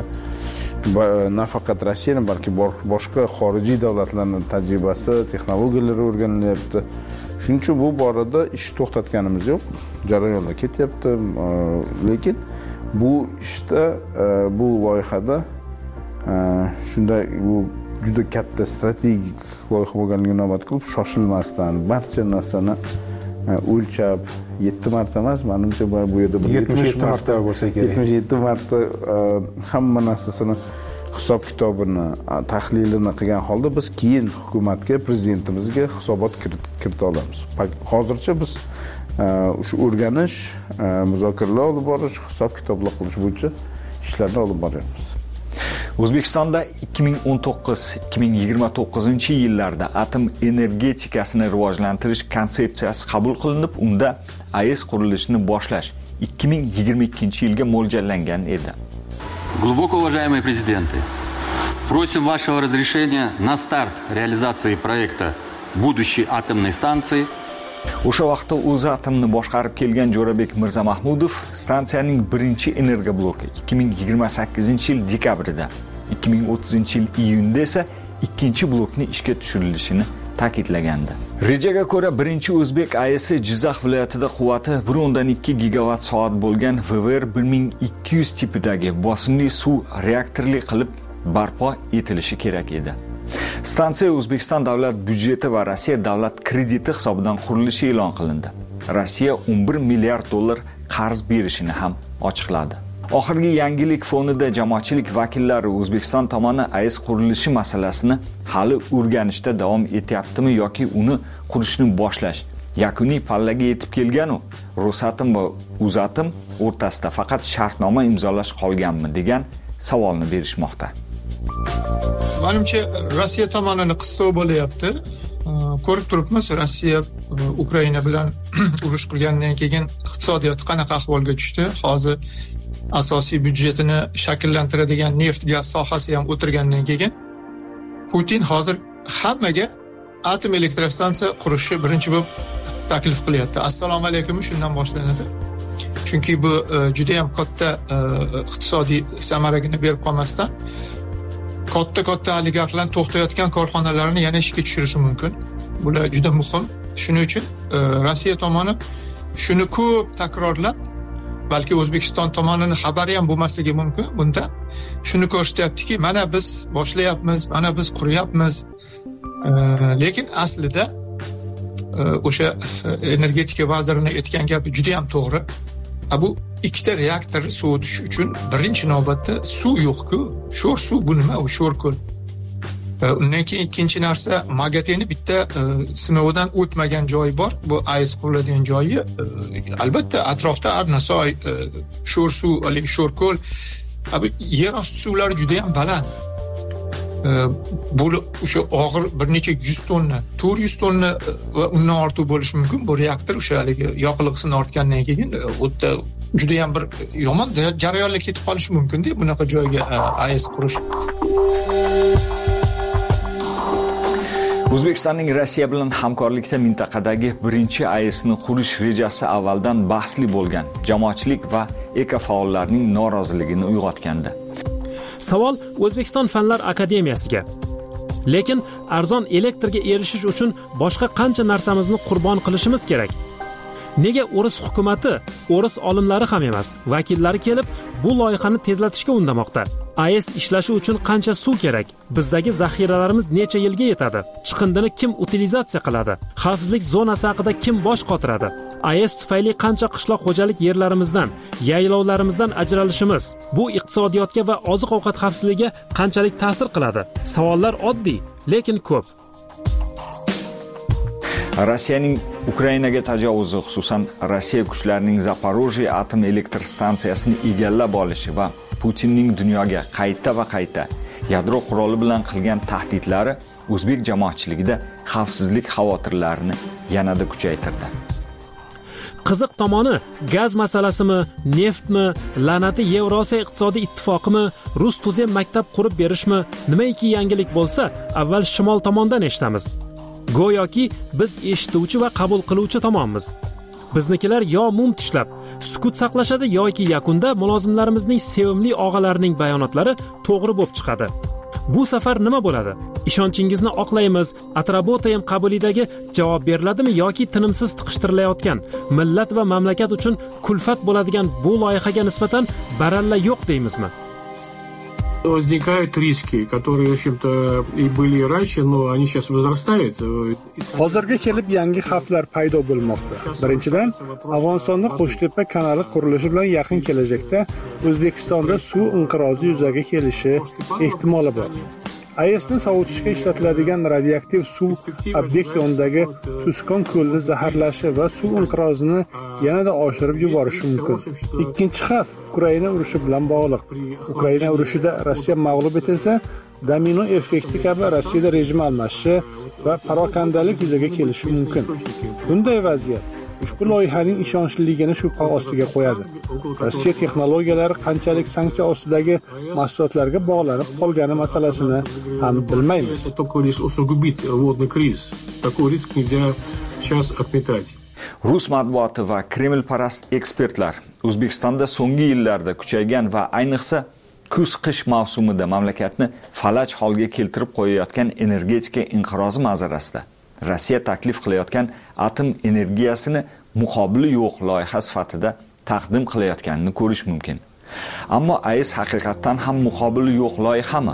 O: Nafaqat Rossiyaning, balki boshqa xorijiy davlatlarning tajribasi, texnologiyalari o'rganilyapti. Shuning uchun bu borada ish to'xtatganimiz yo'q. Jarayonlar ketyapti, lekin bu ishda, bu loyihada shunday bu juda katta strategik loyiha bo'lganligini inobat qilib, shoshilmasdan barcha narsani o'lchab yetti marta emas, menimcha bu yerda
P: yetmish yetti marta bo'lsa kerak.
O: yetmish yetti marta hamma narsasini hisob-kitobini, tahlilini qilgan holda biz keyin hukumatga, prezidentimizga hisobot kirita olamiz. Hozircha biz shu o'rganish, muzokaralar olib borish, hisob-kitoblar qilish bo'yicha ishlarni olib boryapmiz.
K: O'zbekistonda ikki ming o'n to'qqiz ikki ming yigirma to'qqizinchi yillarda atom energetikasini rivojlantirish konsepsiyasi qabul qilinib, unda A E S qurilishini boshlash ikki ming yigirma ikkinchi yilga mo'ljallangan edi.
Q: Глубоко уважаемые президенты, просим вашего разрешения на старт реализации проекта будущей атомной станции.
K: O'sha vaqtda O'zatomni boshqarib kelgan Jo'rabek Mirzamahmudov stansiyaning birinchi energiya bloki ikki ming yigirma sakkizinchi yil dekabrida, ikki ming o'ttizinchi yil iyunda esa ikkinchi blokni ishga tushirilishini ta'kidlagandi. Rejaga ko'ra birinchi O'zbek A E S Jizzax viloyatida quvvati bir o'ndan ikki gigavat soat bo'lgan V V R bir ming ikki yuz tipidagi bosimli suv reaktorli qilib barpo etilishi kerak edi. Stansiya O'zbekiston davlat byudjeti va Rossiya davlat krediti hisobidan qurilishi e'lon qilindi. Rossiya o'n bir milliard dollar qarz berishini ham ochiqladi. Oxirgi yangilik fonida jamoatchilik vakillari O'zbekiston tomoni A E S qurilishi masalasini hali o'rganishda davom etyaptimi yoki uni qurishni boshlash yakuniy pallaga yetib kelgan-u, Rosatom va O'zatom o'rtasida faqat shartnoma imzolash qolganmi degan savolni berishmoqda.
R: Menimcha Rossiya tomonini qistov bo'lyapti. Ko'rib turibmiz, Rossiya Ukraina bilan urush qilgandan keyin iqtisodiyot qanaqa ahvolga tushdi. Hozir asosiy byudjetini shakllantiradigan neft gaz sohasi ham o'tirgandan keyin Putin hozir hammaga atom elektrostansiya qurishni birinchi bo'lib taklif qilyapti. Assalomu alaykum shundan boshlanadi. Chunki bu juda ham katta iqtisodiy samaragini berib qolmasdan katta-katta oligarxlar to'xtayotgan korxonalarni yana ishga tushirishi mumkin. Bular juda muhim. Shuning uchun Rossiya tomoni shuni ko'p takrorlab, balki O'zbekiston tomonining xabari ham bo'lmasligi mumkin. Bunda shuni ko'rsatyaptiki, mana biz boshlayapmiz, mana biz quryapmiz. Lekin aslida o'sha energetika vazirining aytgan gapi juda ham to'g'ri. Bu ikkita reaktor sovutish uchun birinchi navbatda suv yo'q-ku. Sho'r suv bu nima? U sho'rko'l. Undan keyin ikkinchi narsa, Magateni bitta sinovdan o'tmagan joyi bor. Bu A E S quriladigan joyi. Albatta atrofda Arnasoy, sho'r suv, hali sho'rko'l. Bu yer osti suvlari juda ham baland. Bu o'sha og'ir bir necha yuz tonna, to'rt yuz tonna va undan ortiq bo'lishi mumkin. Bu reaktor o'sha haligi yoqilg'isini ortgandan keyin o'tda juda ham bir yomon jarayonga ketib qolishi mumkin-da bunaqa joyga A E S qurish.
K: O'zbekistonning Rossiya bilan hamkorlikda mintaqadagi birinchi A E Sni qurish rejasi avvaldan bahsli bo'lgan jamoatchilik va ekofaollarning noroziligini uyg'otgandi.
H: Savol O'zbekiston Fanlar akademiyasiga. Lekin arzon elektrga erishish uchun boshqa qancha narsamizni qurbon qilishimiz kerak? Nega o'ris hukumatı, o'ris olimlari ham emas, vakillari kelib bu loyihani tezlatishga undamoqda? A E S ishlashi uchun qancha suv kerak? Bizdagi zaxiralarimiz necha yilga yetadi? Chiqindini kim utilizatsiya qiladi? Xavfsizlik zonasi haqida kim bosh qotiradi? A E S tufayli qancha qishloq xo'jalik yerlarimizdan, yaylovlarimizdan ajralishimiz bu iqtisodiyotga va oziq-ovqat xavfsizligiga qanchalik ta'sir qiladi? Savollar oddiy, lekin ko'p.
K: Rossiyaning Ukrainaga tajovuzi, xususan Rossiya kuchlarining Zaporojye atom elektr stansiyasini egallab olishi va Putinning dunyoga qayta va qayta yadro quroli bilan qilgan tahdidlari o'zbek jamoatchiligida xavfsizlik xavotirlarini yanada kuchaytirdi.
H: Qiziq tomoni gaz masalasimi, neftmi, la'nati Yevrosiyo iqtisodiy ittifoqimi, rus tuzem maktab qurib berishmi, nimaiki yangilik bo'lsa, avval shimol tomondan eshitamiz. Go'yoki biz eshituvchi va qabul qiluvchi tomonmiz. Biznikilar yo mum tishlab, sukut saqlashadi yoki yakunda mulozimlarimizning sevimli og'alarining bayonotlari to'g'ri bo'lib chiqadi. Bu safar nima bo'ladi? Ishonchingizni oqlaymiz. Atrabotayam qabulidagi javob beriladimi yoki tinimsiz tiqishtirilayotgan millat va mamlakat uchun kulfat bo'ladigan bu loyihaga nisbatan baralla yo'q deymizmi?
S: Возникают риски, которые, в общем-то, и были раньше, но они сейчас возрастают.
B: Hozirga kelib yangi xavflar paydo bo'lmoqda. Birinchidan, Afg'onistonda Qo'shtepa kanali qurilishi bilan yaqin kelajakda O'zbekistonda suv inqirozi yuzaga kelishi ehtimoli bor. A E Sni sovutishga ishlatiladigan radioaktiv suv obyekt yonidagi Tuskon ko'lini zaharlashi va suv inqirozini yanada oshirib yuborishi mumkin. Ikkinchi xavf Ukraina urushi bilan bog'liq. Ukraina urushida Rossiya mag'lub etilsa, domino effekti kabi Rossiyada rejim almashishi va parokandalik yuzaga kelishi mumkin. Bunday vaziyat ushbu loyihaning ishonchliligini shubha ostiga qo'yadi. Rossiya texnologiyalari qanchalik sanksiya ostidagi mahsulotlarga bog'lanib qolgani masalasini ham bilmaymiz.
K: Rus matbuoti va Kremlparast ekspertlar O'zbekistonda so'nggi yillarda kuchaygan va ayniqsa kuz-qish mavsumida mamlakatni falaj holga keltirib qo'yayotgan energetika inqirozi manzarasida Rossiya taklif qilayotgan atom energiyasini muqobili yo'q loyiha sifatida taqdim qilayotganini ko'rish mumkin. Ammo A E S haqiqatan ham muqobili yo'q loyihami?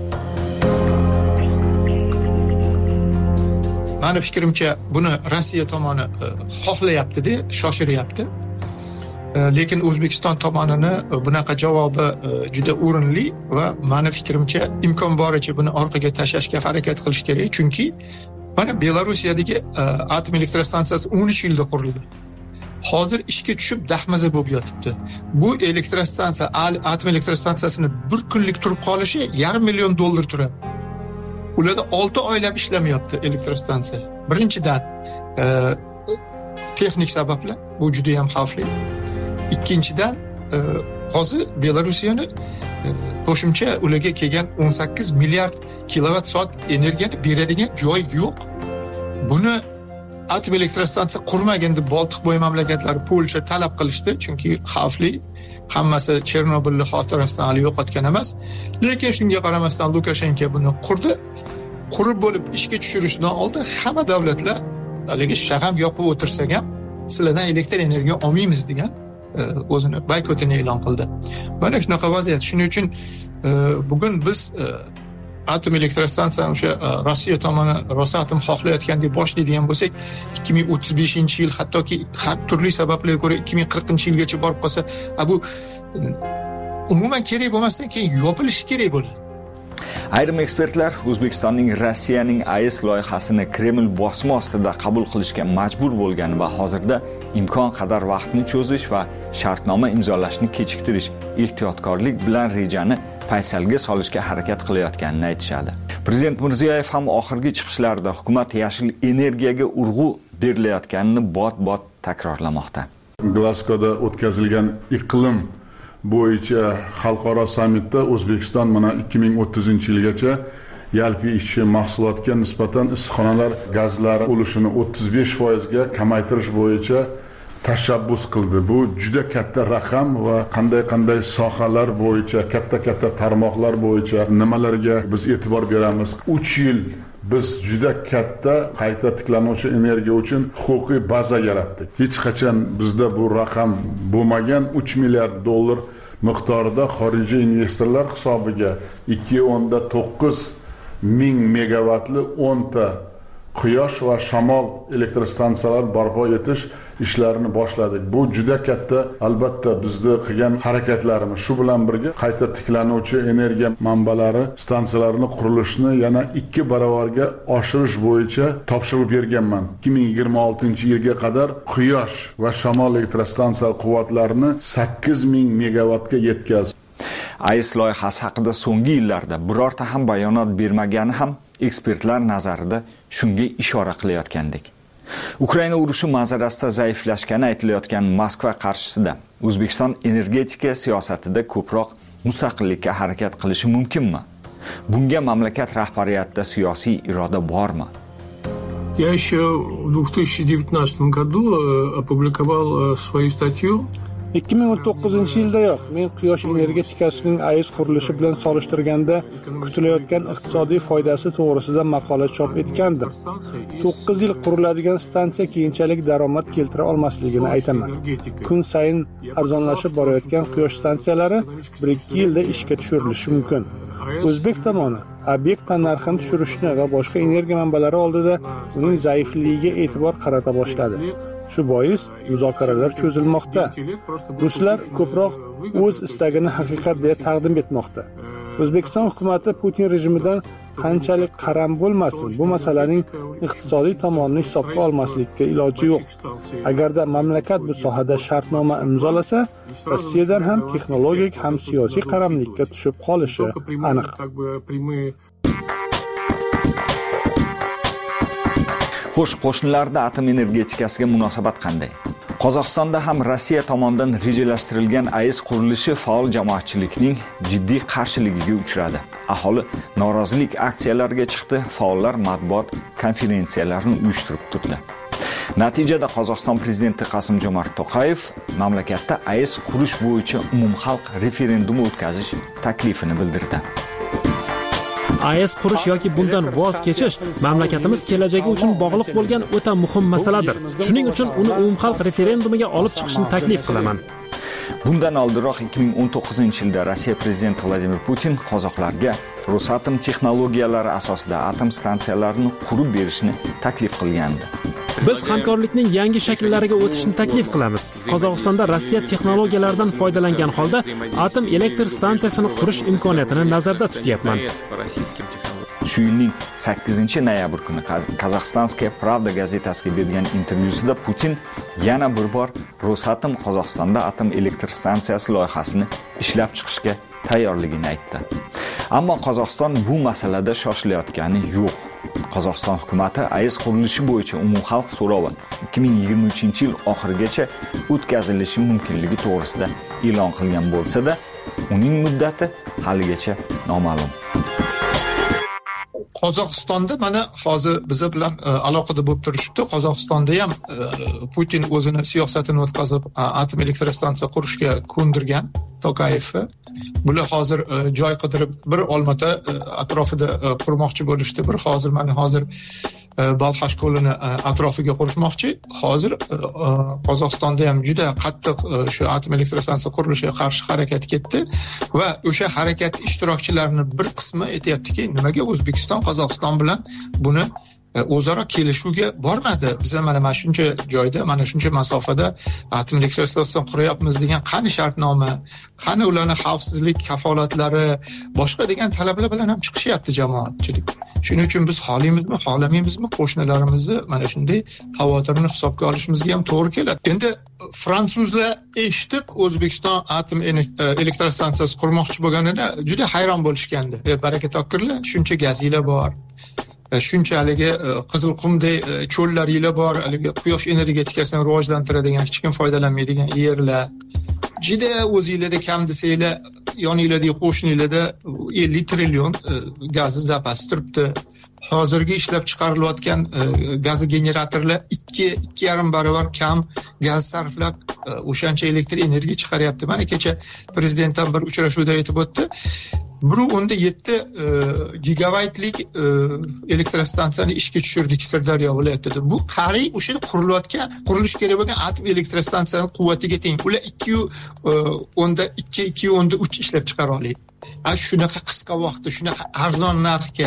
R: Mani fikrimcha buni Rossiya tomoni xohlayapti-da, shoshiryapti. Lekin O'zbekiston tomonini bunaqa javobi juda o'rinli va mani fikrimcha imkon boricha buni orqaga tashlashga harakat qilish kerak, chunki mana Belarusiyadagi atom elektrostansiyasi o'n uch yilda qurildi. Hozir ishga tushib dahmaza bo'lib yotibdi. Bu elektrostansiya, atom elektrostansiyasini bir kunlik turib qolishi yarim million dollar turadi. Ularda olti oylab ishlamayapti elektrostansiya. Birinchidan, texnik sabablar, bu juda ham xavfli. Ikkinchidan, hozir Belarusiyani qo'shimcha ularga kelgan o'n sakkiz milliard kilovat soat energiyani beradigan joy yo'q. Buni atom elektrostansiya qurmagan deb Boltiqbo'yi mamlakatlari Polsha talab qilishdi, chunki xavfli. Hammasi Chernobylni xotirasidan hali yo'qotgan emas. Lekin shunga qaramasdan Lukashenko buni qurdi. Qurib bo'lib ishga tushirishdan oldin hamma davlatlar haligi shag'am yopib o'tirsak ham sizlardan elektr energiya olmaymiz degan o'zini boykotini e'lon qildi. Mana shunaqa vaziyat. Shuning uchun bugun biz atom elektrostansiyani o'sha Rossiya tomoni Rosatom xohlayotgandek boshlaydigan bo'lsak, ikki ming o'ttiz beshinchi yil, hattoki har turli sabablarga ko'ra ikki ming qirqinchi yilgacha borib qolsa, bu umuman kerak bo'lmasdan keyin yopilishi kerak bo'ladi.
K: Ayrim ekspertlar O'zbekistonning Rossiyaning A E S loyihasini Kreml bosma ostida qabul qilishga majbur bo'lgan va hozirda imkon qadar vaqtni cho'zish va shartnoma imzolashni kechiktirish, ehtiyotkorlik bilan rejani paysalga solishga harakat qilayotganini aytishadi. Prezident Mirziyoyev ham oxirgi chiqishlarida hukumat yashil energiyaga urg'u berilayotganini bot-bot takrorlamoqda.
T: Glasgowda o'tkazilgan iqlim bo'yicha xalqaro sammitda O'zbekiston mana ikki ming o'ttizinchi yilgacha yalpi ishchi mahsulotga nisbatan issiqxonalar gazlari ulushini o'ttiz besh foizga kamaytirish bo'yicha tashabbus qildi. Bu juda katta raqam va qanday-qanday sohalar bo'yicha, katta-katta tarmoqlar bo'yicha nimalarga biz e'tibor beramiz. uch yil biz juda katta qayta tiklanuvchi energiya uchun huquqiy baza yaratdik. Hech qachon bizda bu raqam bo'lmagan uch milliard dollar miqdorida xorijiy investorlar hisobiga ikki o'nda to'qqiz ming megavatli o'nta quyosh va shamol elektrostansiyalar barpo etish ishlarini boshladik. Bu juda katta, albatta bizning qilgan harakatlarimiz. Shu bilan birga qayta tiklanuvchi energiya manbalari stansiyalarini qurilishini yana ikki barobarga oshirish bo'yicha topshiriq berganman. ikki ming yigirma oltinchi yilga qadar quyosh va shamol elektrostansiyalar quvvatlarini sakkiz ming megavatga yetkazdik.
K: A E S loyihasi haqida so'nggi yillarda birorta ham bayonot bermagani ham ekspertlar nazarida shunga ishora qilayotgandek. Ukraina urushi manzarasida zaiflashgani aytilayotgan Moskva qarshisida O'zbekiston energetika siyosatida ko'proq mustaqillikka harakat qilishi mumkinmi? Bunga mamlakat rahbariyatida siyosiy iroda bormi?
S: Я еще в две тысячи девятнадцатом году опубликовал свою статью.
B: ikki ming o'n to'qqizinchi yildayoq men quyosh energetikasining A E S qurilishi bilan solishtirganda kutilayotgan iqtisodiy foydasi to'g'risida maqola chop etgandim. to'qqiz yil quriladigan stansiya keyinchalik daromad keltira olmasligini aytaman. Kun sayin arzonlashib borayotgan quyosh stansiyalari bir ikki yilda ishga tushirilishi mumkin. O'zbek tomoni obyekt narxini tushirishni va boshqa energiya manbalari oldida uning zaifligiga e'tibor qarata boshladi. Shu bois muzokaralar cho'zilmoqda. Ruslar ko'proq o'z istagini haqiqat deya taqdim etmoqda. O'zbekiston hukumatı Putin rejimidan qanchalik qaram bo'lmasin, bu masalaning iqtisodiy tomonini hisobga olmaslikka iloji yo'q. Agarda mamlakat bu sohada shartnoma imzolasa, Rossiyadan ham texnologik ham siyosiy qaramlikka tushib qolishi aniq.
K: Xo'sh, qo'shnilarda atom energetikasiga munosabat qanday? Qozog'istonda ham Rossiya tomonidan rejalashtirilgan A E S qurilishi faol jamoatchilikning jiddiy qarshiligiga uchradi. Aholi norozilik aksiyalariga chiqdi, faollar matbuot konferensiyalarini uyushtirib turdi. Natijada Qozog'iston prezidenti Qasim-Jomart To'qayev mamlakatda A E S qurish bo'yicha umumxalq referendumi o'tkazish taklifini bildirdi.
H: A E S qurish yoki bundan voz kechish mamlakatimiz kelajagi uchun bog'liq bo'lgan o'ta muhim masaladir. Shuning uchun uni umumxalq referendumiga olib chiqishni taklif qilaman.
K: Bundan oldinroq ikki ming o'n to'qqizinchi yilda Rossiya prezidenti Vladimir Putin qozoqlarga Rosatom texnologiyalari asosida atom stansiyalarini qurib berishni taklif qilgandi.
H: Biz hamkorlikning yangi shakllariga o'tishni taklif qilamiz. Qozog'istonda Rossiya texnologiyalaridan foydalangan holda atom elektr stansiyasini qurish imkoniyatini nazarda tutyapman.
K: Shu yilning sakkizinchi noyabr kuni Qozog'istonskaya Pravda gazetasiga bergan intervyusida Putin yana bir bor Rosatom Qozog'istonda atom elektr stansiyasi loyihasini ishlab chiqishga tayyorligini aytdi. Ammo Qozog'iston bu masalada shoshilayotgani yo'q. Qozog'iston hukumatı A E S qurilishi bo'yicha umumxalq so'rovi ikki ming yigirma uchinchi yil oxirigacha o'tkazilishi mumkinligi to'g'risida e'lon qilgan bo'lsa-da, uning muddati haligacha noma'lum.
R: Qozog'istonda mana hozir biz bilan aloqada bo'lib turishibdi. Qozog'istonda ham Putin o'zini siyosatini o'tkazib atom elektr stansiya qurishga ko'ndirgan To'qayevni. Bular hozir joy qidirib bir Olmata atrofida qurmoqchi bo'lishdi. Bir hozir mana hozir Balxash ko'lini atrofiga qurishmoqchi. Hozir Qozog'istonda ham juda qattiq shu atom elektr stansiya qurilishiga qarshi harakat ketdi va o'sha harakat ishtirokchilarining bir qismi aytayaptiki, nimaga O'zbekiston Qozog'iston bilan buni o'zaro kelishuvga bormadi. Biz mana mana shuncha joyda, mana shuncha masofada atom elektr stansiyasini quryapmiz degan qani shartnoma, qani ularning xavfsizlik kafolatlari, boshqa degan talablar bilan ham chiqishyapti jamoatchilik. Shuning uchun biz xohlaymizmi, xohlamaymizmi qo'shnilarimizni mana shunday xavotirini hisobga olishimizga ham to'g'ri keladi. Endi fransuzlar eshitib O'zbekiston atom elektr stansiyasi qurmoqchi bo'lganida juda hayron bo'lishgandi. E, baraka topkirlar, shuncha gazinglar bor. Shunchalik Qizilqumdek cho'llaringlar bor, haligi quyosh energetikasini rivojlantiradigan, hech kim foydalanmaydigan yerlar. Juda o'zingizlarda kam desanglar, yoninglardagi qo'shnilarda ellik trillion gaz zapasi turibdi. Hozirgi ishlab chiqarilayotgan gaz generatorlar ikki ikki yarim barobar kam gaz sarflab o'shancha elektr energiya chiqaryapti. Mana kecha prezident ham bir uchrashuvda aytib o'tdi. bir o'n yetti gigabaytlik elektr stansiyani ishga tushirdik Sirdaryo viloyatida. Bu qariyb o'sha qurilayotgan, qurilish kerak bo'lgan atom elektr stansiyasining quvvatiga teng. Ular ikki o'nda ikki, ikki o'nda uch ishlab chiqara oladi. A shunaqa qisqa vaqtda, shunaqa arzon narxga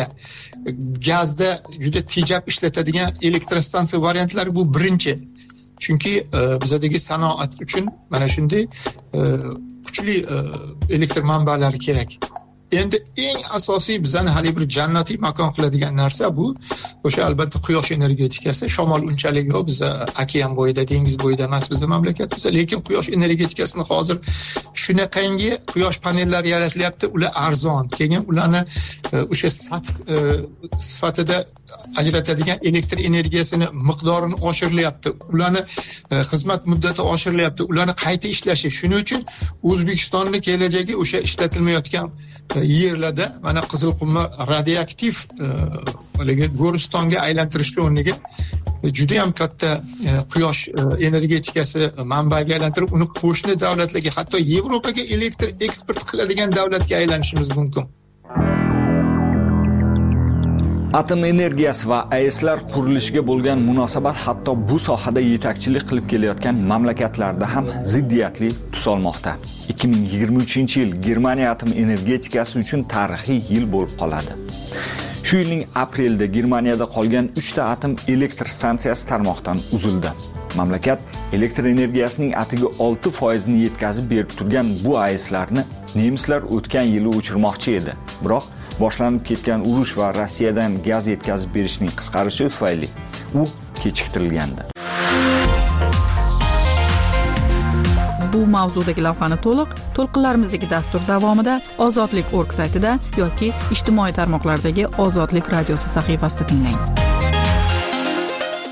R: gazda juda tejab ishlatadigan elektr stansiya variantlari bu birinchi. Chunki bizdagi sanoat uchun mana shunday kuchli elektr manbalari kerak. Endi eng asosiy bizani hali bir jannatiy makon qiladigan narsa bu o'sha albatta quyosh energetikasi. Shamol unchalik yo'q, biz okean bo'yida, dengiz bo'yida emas bizning mamlakatimiz, lekin quyosh energetikasini hozir shunaqangi quyosh panellari yaratilyapti, ular arzon. Keyin ularni o'sha sath sifatida ajratadigan elektr energiyasini miqdorini oshirilyapti. Ularni xizmat muddati oshirilyapti. Ularni qayta ishlashi. Shuning uchun O'zbekistonning kelajagi o'sha ishlatilmayotgan yerlarda mana Qizilqumni radioaktiv haligi Go'ristonga aylantirishga o'rniga juda ham katta quyosh energetikasi manbaga aylantirib, uni qo'shni davlatlarga, hatto Yevropaga elektr eksport qiladigan davlatga aylanishimiz mumkin.
K: Atom energiyasi va A E S'lar qurilishiga bo'lgan munosabat hatto bu sohada yetakchilik qilib kelayotgan mamlakatlarda ham ziddiyatli tus olmoqda. ikki ming yigirma uchinchi yil Germaniya atom energetikasi uchun tarixiy yil bo'lib qoladi. Shu yilning aprelida Germaniyada qolgan uchta atom elektr stansiyasi tarmoqdan uzildi. Mamlakat elektr energiyasining atigi olti foiz ni yetkazib berib turgan bu A E S'larni nemislar o'tgan yili o'chirmoqchi edi. Biroq boshlanib ketgan urush va Rossiyadan gaz yetkazib berishning qisqarishi tufayli u kechiktirilgandi.
D: Bu mavzudagi lavhani to'liq to'lqinlarimizdagi dastur davomida ozodlik org saytida yoki ijtimoiy tarmoqlardagi Ozodlik radiosi sahifasida tinglang.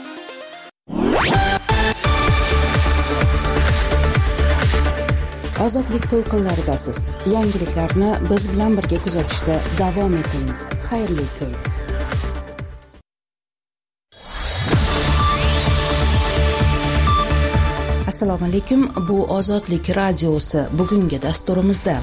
A: Ozodlik to'lqinlaridasiz. Yangiliklarni biz bilan birga kuzatishda davom eting. Xayrli kun. Assalomu alaykum. Bu Ozodlik radiosi. Bugungi dasturimizda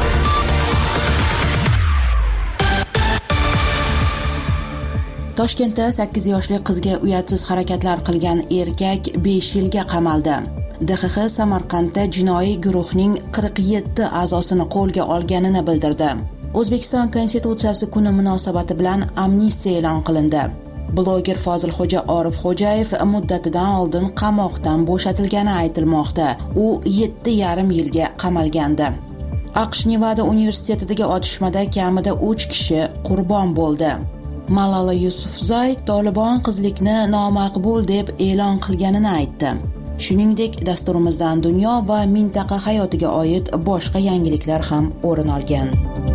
A: Toshkentda sakkiz yoshli qizga uyatsiz harakatlar qilgan erkak besh yilga qamaldi. D X X Samarqandda jinoiy guruhning qirq yetti a'zosini qo'lga olganini bildirdi. O'zbekiston Konstitutsiyasi kuni munosabati bilan amnistiya e'lon qilindi. Bloger Fozilxo'ja Orifxo'jayev muddatidan oldin qamoqdan bo'shatilgani aytilmoqda. U yetti yarim yilga qamalgandi. AQSh Nevada universitetidagi otishmada kamida uch kishi qurbon bo'ldi. Malala Yusufzay Tolibon qizlikni nomaqbul deb e'lon qilganini aytdi. Shuningdek, dasturimizdan dunyo va mintaqa hayotiga oid boshqa yangiliklar ham o'rin olgan.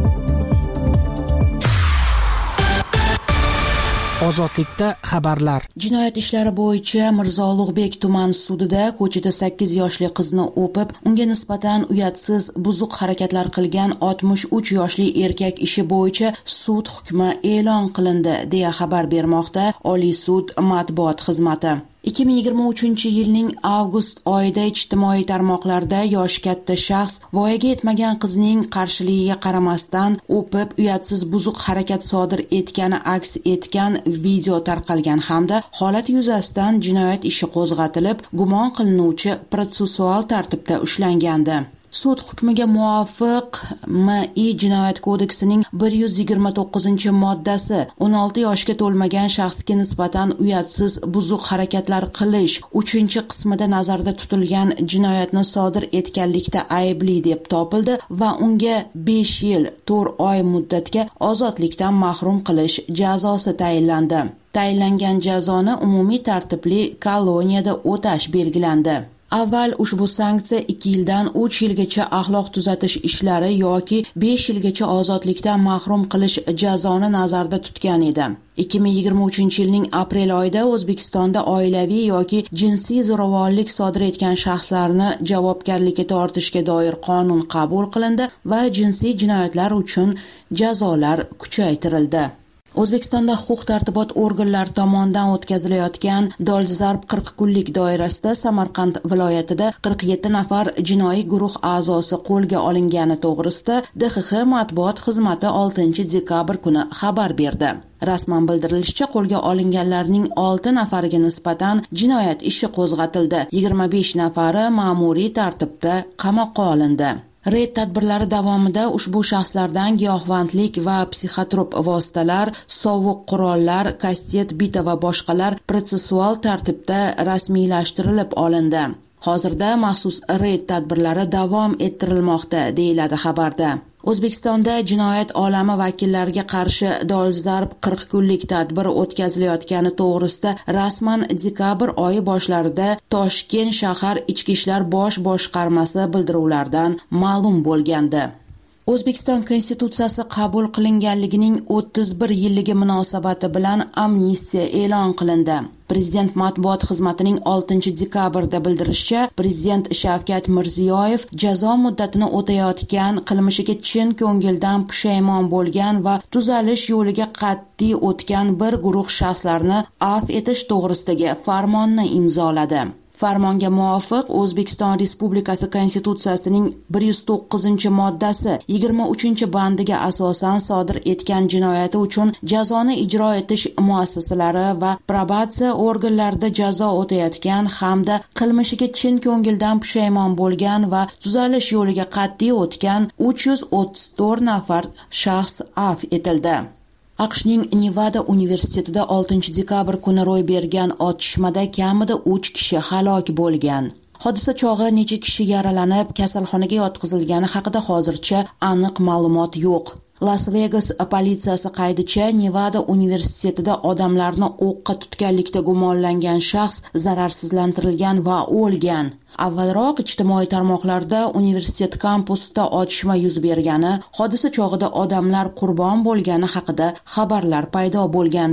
U: Ozodlikda xabarlar.
A: Jinoyat ishlari bo'yicha Mirzo Ulug'bek tuman sudida ko'chada sakkiz yoshli qizni o'pib, unga nisbatan uyatsiz buzuq harakatlar qilgan oltmish uch yoshli erkak ishi bo'yicha sud hukmi e'lon qilindi, deya xabar bermoqda Oliy sud matbuot xizmati. ikki ming yigirma uchinchi yilning avgust oyida ijtimoiy tarmoqlarda yoshi katta shaxs voyaga yetmagan qizning qarshiligiga qaramasdan o'pib, uyatsiz buzuq harakat sodir etgani aks etgan video tarqalgan hamda holat yuzasidan jinoyat ishi qo'zg'atilib, gumon qilinuvchi protsessual tartibda ushlangandi. Sud hukmiga muvofiq M I Jinoyat kodeksining bir yuz yigirma to'qqizinchi moddasi o'n olti yoshga to'lmagan shaxsga nisbatan uyatsiz buzuq harakatlar qilish uchinchi qismida nazarda tutilgan jinoyatni sodir etganlikda aybli deb topildi va unga besh yil to'rt oy muddatga ozodlikdan mahrum qilish jazosi tayinlandi. Tayinlangan jazoni umumiy tartibli koloniyada o'tash belgilandi. Avval ushbu sanksiya ikki yildan uch yilgacha axloq tuzatish ishlari yoki besh yilgacha ozodlikdan mahrum qilish jazoni nazarda tutgan edi. ikki ming yigirma uchinchi yilning aprel oyida O'zbekistonda oilaviy yoki jinsiy zo'ravonlik sodir etgan shaxslarni javobgarlikka tortishga doir qonun qabul qilindi va jinsiy jinoyatlar uchun jazolar kuchaytirildi. O'zbekistonda huquq-tartibot organlari tomonidan o'tkazilayotgan dolzarb qirq kunlik doirasida Samarqand viloyatida qirq yetti nafar jinoiy guruh a'zosi qo'lga olingani to'g'risida D X X matbuot xizmati oltinchi dekabr kuni xabar berdi. Rasman bildirilishicha, qo'lga olinganlarning olti nafariga nisbatan jinoyat ishi qo'zg'atildi. yigirma besh nafari ma'muriy tartibda qamoqqa olindi. Reyd tadbirlari davomida ushbu shaxslardan giyohvandlik va psixotrop vositalar, sovuq qurollar, kastet, bita va boshqalar protsessual tartibda rasmiylashtirilib olindi. Hozirda maxsus reyd tadbirlari davom ettirilmoqda, deyiladi xabarda. O'zbekistonda jinoyat olami vakillariga qarshi dolzarb qirq kunlik tadbir o'tkazilayotgani to'g'risida rasman dekabr oyi boshlarida Toshkent shahar Ichki ishlar bosh boshqarmasi bildiruvlardan ma'lum bo'lgandi. O'zbekiston Konstitutsiyasi qabul qilinganligining o'ttiz bir yilligi munosabati bilan amnistiya e'lon qilindi. Prezident matbuot xizmatining oltinchi dekabrda bildirishicha, Prezident Shavkat Mirziyoyev jazo muddatini o'tayotgan, qilmishiga chin ko'ngildan pushaymon bo'lgan va tuzalish yo'liga qat'iy o'tgan bir guruh shaxslarni afv etish to'g'risidagi farmonni imzoladi. Farmonga muvofiq O'zbekiston Respublikasi Konstitutsiyasining bir yuz to'qqizinchi moddasi yigirma uchinchi bandiga asosan sodir etgan jinoyati uchun jazoni ijro etish muassasalari va probatsiya organlarida jazo o'tayotgan hamda qilmishiga chin ko'ngildan pushaymon bo'lgan va tuzalish yo'liga qat'iy o'tgan uch yuz o'ttiz to'rt nafar shaxs afv etildi. AQShning Nevada universitetida oltinchi dekabr kuni ro'y bergan otishmada kamida uch kishi halok bo'lgan. Hodisa chog'i necha kishi yaralanib, kasalxonaga yotqizilgani haqida hozircha aniq ma'lumot yo'q. Las-Vegas politsiyasi qaydicha Nevada universitetida odamlarni o'qqa tutganlikda gumonlangan shaxs zararsizlantirilgan va o'lgan. Avvalroq ijtimoiy tarmoqlarda universitet kampusida otishma yuz bergani, hodisa chog'ida odamlar qurbon bo'lgani haqida xabarlar paydo bo'lgandi.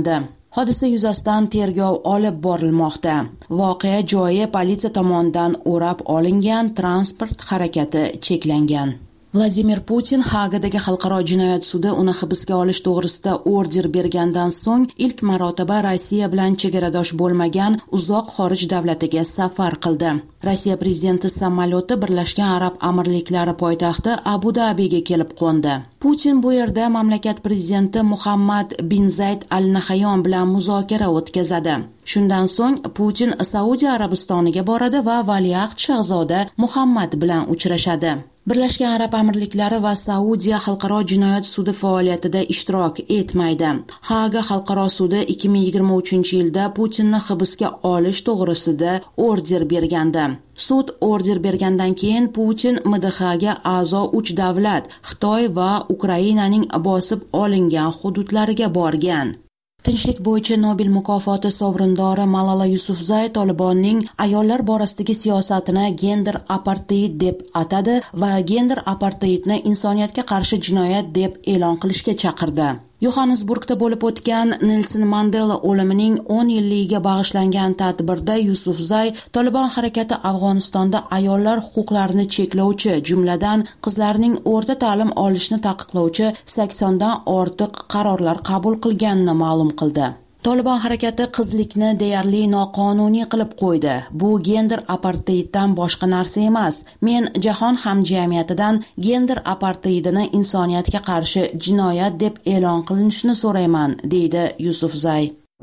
A: Hodisa yuzasidan tergov olib borilmoqda. Voqea joyi politsiya tomonidan o'rab olingan, transport harakati cheklangan. Vladimir Putin Hagadagi xalqaro jinoyat sudi uni hibsga olish to'g'risida order bergandan so'ng ilk marotaba Rossiya bilan chegaradosh bo'lmagan uzoq xorij davlatiga safar qildi. Rossiya prezidenti samolyoti Birlashgan Arab Amirliklari poytaxti Abu Dabiga kelib qo'ndi. Putin bu yerda mamlakat prezidenti Muhammad bin Zayd Al Nahyan bilan muzokara o'tkazadi. Shundan so'ng Putin Saudiya Arabistoniga boradi va valiahd shahzoda Muhammad bilan uchrashadi. Birlashgan Arab Amirliklari va Saudiya xalqaro jinoyat sudi faoliyatida ishtirok etmaydi. Haaga xalqaro sudi ikki ming yigirma uchinchi yilda Putinni hibsga olish to'g'risida order bergandi. Sud order bergandan keyin Putin M D Hga a'zo uch davlat Xitoy va Ukrainaning bosib olingan hududlariga borgan. Tinchlik bo'yicha Nobel mukofoti sovrindori Malala Yusufzay Tolibonning ayollar borasidagi siyosatini gender apartheid deb atadi va gender apartheidni insoniyatga qarshi jinoyat deb e'lon qilishga chaqirdi. Yohannesburgda bo'lib o'tgan Nelson Mandela o'limining o'n yilligiga bag'ishlangan tadbirda Yusufzay Tolibon harakati Afg'onistonda ayollar huquqlarini cheklovchi, jumladan qizlarning o'rta ta'lim olishni taqiqlovchi saksondan ortiq qarorlar qabul qilganini ma'lum qildi. Tolibon harakati qizlikni deyarli noqonuniy qilib qo'ydi. Bu gender apartheiddan boshqa narsa emas. Men jahon hamjamiyatidan gender apartheidini insoniyatga qarshi jinoyat deb e'lon qilinishini so'rayman, deydi Yusufzay.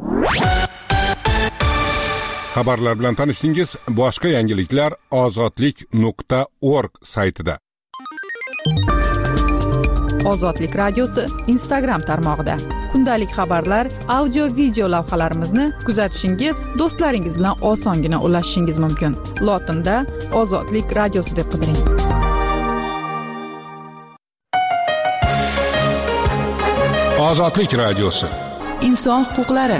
C: Xabarlar bilan tanishdingiz. Boshqa yangiliklar ozodlik nuqta org saytida.
D: Ozodlik radiosi Instagram tarmog'ida. Kundalik xabarlar, audio video lavhalarimizni kuzatishingiz, do'stlaringiz bilan osongina ulashishingiz mumkin. Lotinda Ozodlik radiosi deb qidiring.
C: Ozodlik radiosi.
D: Inson huquqlari.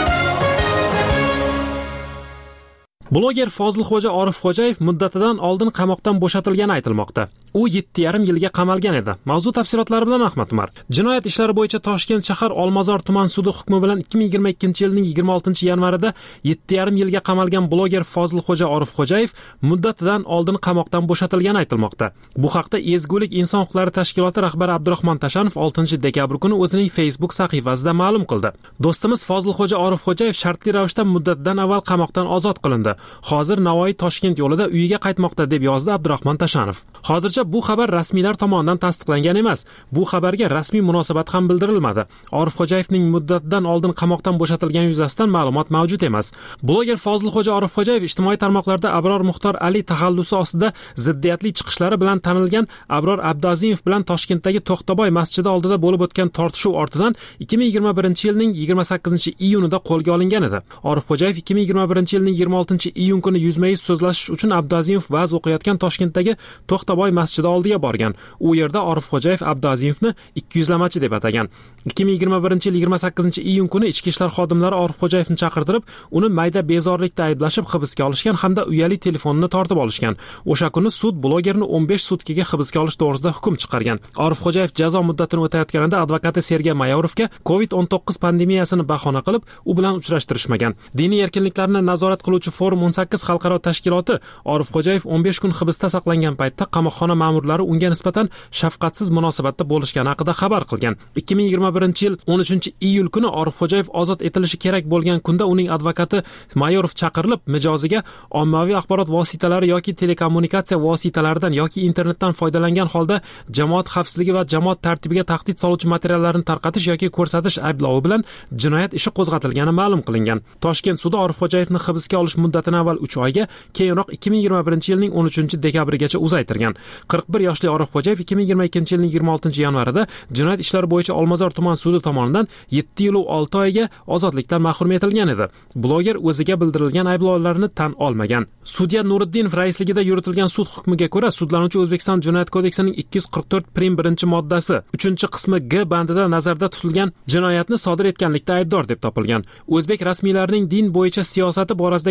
H: Bloger Fozilxo'ja Orifxo'jayev muddatidan oldin qamoqdan bo'shatilgani aytilmoqda. U yetti yarim yilga qamalgan edi. Mavzu tafsilotlari bilan Ahmad Umar. Jinoyat ishlari bo'yicha Toshkent shahar Olmazor tuman sudi hukmi bilan ikki ming yigirma ikkinchi yilning yigirma oltinchi yanvarida yetti yarim yilga qamalgan bloger Fozilxo'ja Orifxo'jayev muddatidan oldin qamoqdan bo'shatilgani aytilmoqda. Bu haqda Ezgulik inson huquqlari tashkiloti rahbari Abdurahmon Tashanov oltinchi dekabr kuni o'zining Facebook sahifasida ma'lum qildi. Do'stimiz Fozilxo'ja Orifxo'jayev shartli ravishda muddatidan avval qamoqdan ozod qilindi. Hozir Navoiy Toshkent yo'lida uyiga qaytmoqda, deb yozdi Abdurahmon Tashanov. Hozircha bu xabar rasmiylar tomonidan tasdiqlangan emas. Bu xabarga rasmiy munosabat ham bildirilmadi. Orifxo'jayevning muddatidan oldin qamoqdan bo'shatilgani yuzasidan ma'lumot mavjud emas. Bloger Fozilxo'ja Orifxo'jayev ijtimoiy tarmoqlarda Abror Muxtor Ali taxallusi ostida ziddiyatli chiqishlari bilan tanilgan Abror Abdazimov bilan Toshkentdagi To'xtaboy masjidi oldida bo'lib o'tgan tortishuv ortidan ikki ming yigirma birinchi yilning yigirma sakkizinchi iyunida qo'lga olingan edi. Orifxo'jayev ikki ming yigirma birinchi yilning yigirma oltinchi iyun kuni yuzma-yuz so'zlashish uchun Abdazimov va'z o'qiyotgan Toshkentdagi To'xtaboy masjidi oldiga borgan. U yerda Orifxo'jayev Abdazimovni ikki yuzlamachi deb atagan. ikki ming yigirma birinchi yil yigirma sakkizinchi iyun kuni ichki ishlar xodimlari Orifxo'jayevni chaqirtirib, uni mayda bezorlikda ayblashib hibsga olishgan hamda uyali telefonini tortib olishgan. O'sha kuni sud blogerni o'n besh sutkaga hibsga olish to'g'risida hukm chiqargan. Orifxo'jayev jazo muddatini o'tayotganida advokati Sergey Mayorovga covid o'n to'qqiz pandemiyasini bahona qilib, u bilan uchrashtirishmagan. Diniy erkinliklarni nazorat qiluvchi Forum o'n sakkiz xalqaro tashkiloti Orifxo'jayev o'n besh kun hibsda saqlangan paytda qamoqxona ma'murlari unga nisbatan shafqatsiz munosabatda bo'lishgani haqida xabar qilgan. ikki ming yigirma birinchi yil o'n uchinchi iyul kuni Orifxo'jayev ozod etilishi kerak bo'lgan kunda uning advokati Mayorov chaqirilib, mijoziga ommaviy axborot vositalari yoki telekommunikatsiya vositalaridan yoki internetdan foydalangan holda jamoat xavfsizligi va jamoat tartibiga tahdid soluvchi materiallarni tarqatish yoki ko'rsatish ayblovi bilan jinoyat ishi qo'zg'atilgani ma'lum qilingan. Toshkent sudi Orifxo'jayevni hibsga olish muddatini avval uch oyga, keyinroq ikki ming yigirma birinchi yilning o'n uchinchi dekabrigacha uzaytirgan. qirq bir yoshli Orifxo'jayev ikki ming yigirma ikkinchi yilning yigirma oltinchi yanvarida jinoyat ishlari bo'yicha Olmazor tuman sudi tomonidan yetti yil va olti oyga ozodlikdan mahrum etilgan edi. Bloger o'ziga bildirilgan ayblovlarni tan olmagan. Sudya Nuriddinov raisligida yuritilgan sud hukmiga ko'ra, sudlanuvchi O'zbekiston Jinoyat kodeksining ikki yuz qirq to'rt prim birinchi moddasi uchinchi qismi G bandida nazarda tutilgan jinoyatni sodir etganlikda aybdor deb topilgan. O'zbek rasmiylarining din bo'yicha siyosati borasidagi tanqidiy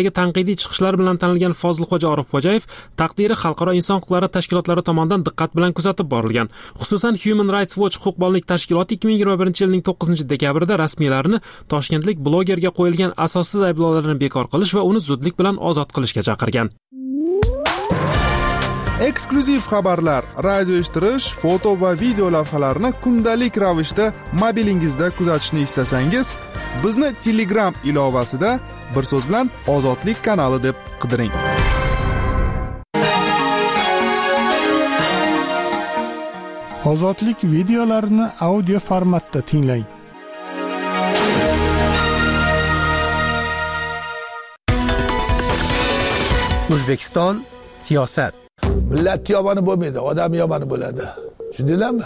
H: tanqidiy chiqishlari bilan tanilgan Fozilxo'ja Orifxo'jayev taqdiri xalqaro inson huquqlari tashkilotlari tomonidan diqqat bilan kuzatib borilgan. Xususan, Human Rights Watch huquqbonlik tashkiloti ikki ming yigirma birinchi yilning to'qqizinchi dekabrida rasmiylarni Toshkentlik blogerga qo'yilgan asossiz ayblovlarni bekor qilish va uni zudlik bilan ozod qilishga chaqirgan.
G: Eksklyuziv xabarlar, radio eshittirish, foto va video lavhalarni kundalik ravishda mobilingizda kuzatishni istasangiz, bizni Telegram ilovasida bir so'z bilan Ozodlik kanali deb qidiring.
B: Ozodlik videolarini audio formatda tinglang.
V: O'zbekiston siyosat.
J: Millat yomoni bo'lmaydi, odam yomoni bo'ladi. Tushundinglarmi?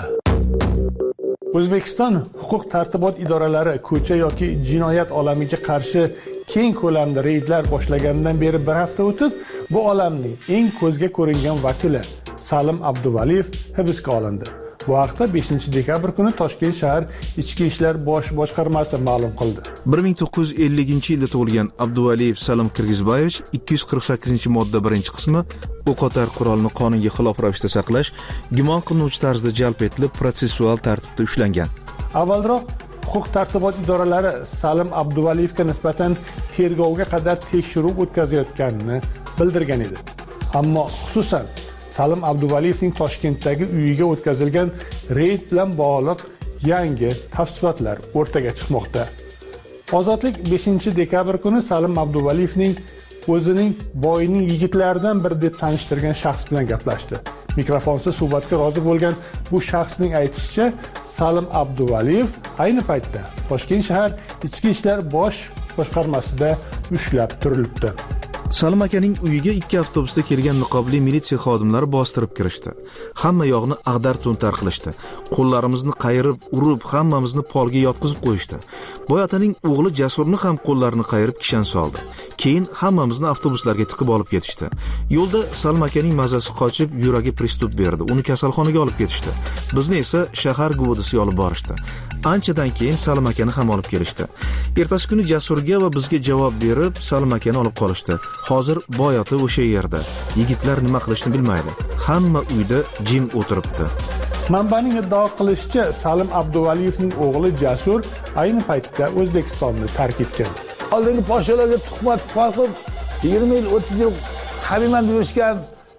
B: O'zbekiston huquq tartibot idoralari ko'cha yoki jinoyat olamiga qarshi keng ko'lamda reydlar boshlaganidan beri bir hafta o'tib, bu olamning eng ko'zga ko'ringan vakili Salim Abduvaliyev hibsga olindi. Bu haqda beshinchi dekabr kuni Toshkent shahar Ichki ishlar bosh boshqarmasi ma'lum qildi.
K: bir ming to'qqiz yuz ellinchi yilda tug'ilgan Abduvaliyev Salim Kirgizbayevich ikki yuz qirq sakkizinchi modda birinchi qismi o'qotar qurolni qonunga xilof ravishda saqlash gumon qilinuvchi tarzda jalb etilib protsessual tartibda ushlangan.
B: Avvalroq huquq tartibot idoralari Salim Abduvaliyevga nisbatan tergovga qadar tekshiruv o'tkazayotganini bildirgan edi. Ammo xususan Salim Abduvaliyevning Toshkentdagi uyiga o'tkazilgan reyd bilan bog'liq yangi tafsilotlar o'rtaga chiqmoqda. Ozodlik beshinchi dekabr kuni Salim Abduvaliyevning o'zining boyning yigitlaridan biri deb tanishtirgan shaxs bilan gaplashdi. Mikrofonsiz suhbatga rozi bo'lgan bu shaxsning aytishicha, Salim Abduvaliyev ayni paytda Toshkent shahar Ichki ishlar bosh boshqarmasida ushlab turilibdi.
K: Salim akaning uyiga ikki avtobusda kelgan niqobli militsiya xodimlari bostirib kirishdi. Hamma yoqni ag'dar-to'ntar qilishdi. Qo'llarimizni qayirib, urib, hammamizni polga yotqizib qo'yishdi. Boyotaning o'g'li Jasurni ham qo'llarini qayirib kishan soldi. Keyin hammamizni avtobuslarga tiqib olib ketishdi. Yo'lda Salim akaning mazasi qochib, yuragi pristup berdi. Uni kasalxonaga olib ketishdi. Bizni esa shahar guvdisiga olib borishdi. Anchadan keyin Salim akani ham olib kelishdi. Ertasi kuni Jasurga va bizga javob berib, Salim akani olib qolishdi. Hozir boyoti o'sha yerda. Yigitlar nima qilishni bilmaydi. Hamma uyda jim o'tiribdi.
B: Manbaning iddao qilishicha, Salim Abduvaliyevning o'g'li Jasur ayni paytda O'zbekistonni tark etgan.
J: Oldingi podsholarga tuhmat qo'yib, yigirma yil, o'ttiz yil habiman yurishgan,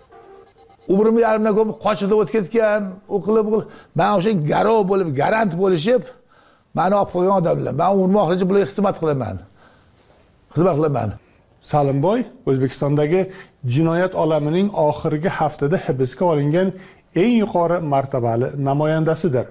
J: umrim yarimdan ko'p qochida o'tib ketgan, o'qilib, men o'sha garov bo'lib, garant bo'lishib, meni olib qo'ygan odamlar. Men urmoqchi bularga xizmat qilaman. Xizmat qilaman.
B: Salimboy O'zbekistondagi jinoyat olamining oxirgi haftada hibsga olingan eng yuqori martabali namoyandasidir.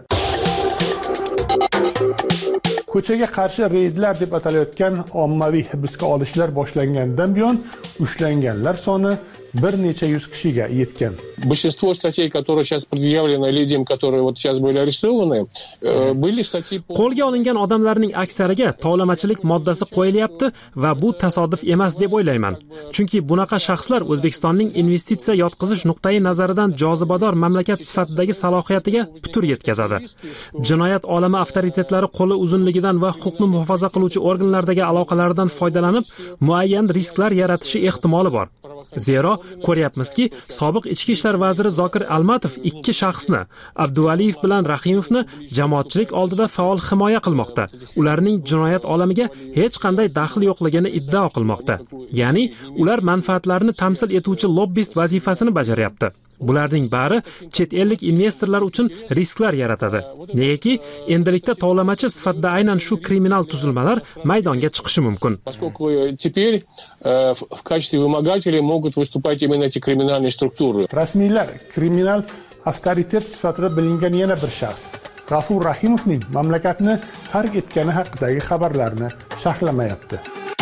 B: Ko'chaga qarshi reydlar deb atalayotgan ommaviy hibsga olishlar boshlangandan buyon ushlanganlar soni bir necha yuz kishiga yetgan.
S: Большинство статей, которые сейчас предъявлены людям, которые вот сейчас были арестованы, были статьи...
H: Qo'lga olingan odamlarning aksariga tovlamachilik moddasi qo'yilyapti va bu tasodif emas deb o'ylayman. Chunki bunaqa shaxslar O'zbekistonning investitsiya yotqizish nuqtai nazaridan jozibador mamlakat sifatidagi salohiyatiga putur yetkazadi. Jinoyat olami avtoritetlari qo'li uzunligidan va huquqni muhofaza qiluvchi organlardagi aloqalardan foydalanib, muayyan risklar yaratishi ehtimoli bor. Zero ko'ryapmizki, sobiq ichki ishlar vaziri Zokir Almatov ikki shaxsni, Abduvaliyev bilan Rahimovni jamoatchilik oldida faol himoya qilmoqda. Ularning jinoyat olamiga hech qanday daxli yo'qligini iddao qilmoqda. Ya'ni, ular manfaatlarini tamsil etuvchi lobbist vazifasini bajaryapti. Bularning bari chet ellik investorlar uchun risklar yaratadi. Negaki, endilikda tovlamachi sifatida aynan shu kriminal tuzilmalar maydonga chiqishi mumkin.
S: Поскольку теперь в качестве вымогателей могут выступать именно эти криминальные структуры.
B: Rasmiylar kriminal avtoritet sifatida bilingan yana bir shaxs G'afur Rahimovning mamlakatni tark etgani haqidagi xabarlarni sharhlamayapti.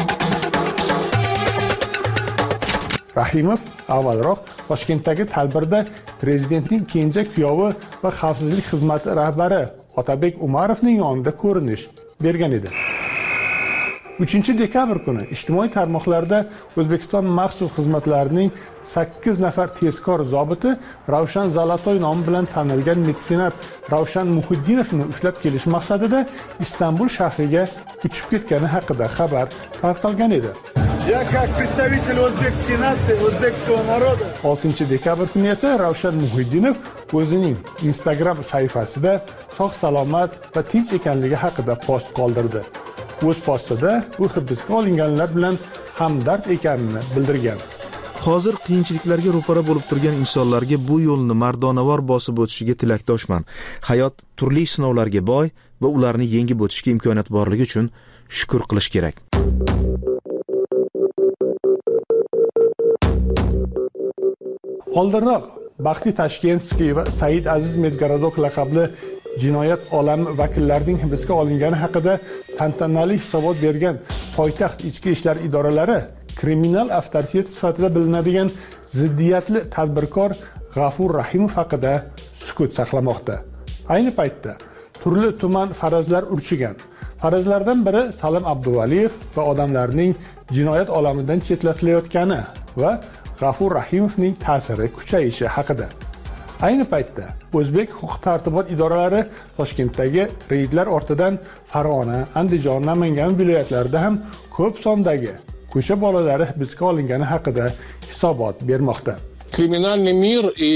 B: Rahimov avvalroq Toshkentdagi tadbirda prezidentning kenja kuyovi va xavfsizlik xizmati rahbari Otabek Umarovning yonida ko'rinish bergan edi. uchinchi dekabr kuni ijtimoiy tarmoqlarda O'zbekiston maxsus xizmatlarining sakkiz nafar tezkor zobiti Ravshan Zalatoy nomi bilan tanilgan metsenat Ravshan Muhiddinovni ushlab kelish maqsadida Istanbul shahriga uchib ketgani haqida xabar tarqalgan edi. Я как представитель o'zbekской nации, o'zbekского народа. oltinchi dekabr kuni esa Ravshan Muhiddinov o'zining Instagram sahifasida sog' salomat va tinch ekanligi haqida post qoldirdi. O'z postida u hibsga olinganlar bilan hamdard ekanini bildirgan.
F: Hozir qiyinchiliklarga ro'para bo'lib turgan insonlarga bu yo'lni mardonavor bosib o'tishiga tilakdoshman. Hayot turli sinovlarga boy va ularni yengib o'tishga imkoniyat borligi uchun shukr qilish kerak.
B: Oldinroq Baxti Tashkentskiy va Said Aziz Medgarodok laqabli jinoyat olami vakillarining hibsga olingani haqida tantanali hisobot bergan poytaxt ichki ishlar idoralari kriminal avtoritet sifatida bilinadigan ziddiyatli tadbirkor G'afur Rahimov haqida sukut saqlamoqda. Ayni paytda turli tuman farazlar urchigan. Farazlardan biri Salim Abduvaliyev va odamlarning jinoyat olamidan chetlatilayotgani va G'afur Rahimovning ta'siri kuchayishi haqida. Ayni paytda O'zbek huquq-tartibot idoralari Toshkentdagi reydlar ortidan Farg'ona, Andijon, Namangan viloyatlarida ham ko'p sondagi ko'cha bolalari hibsga olingani haqida hisobot bermoqda.
S: Криминальный мир и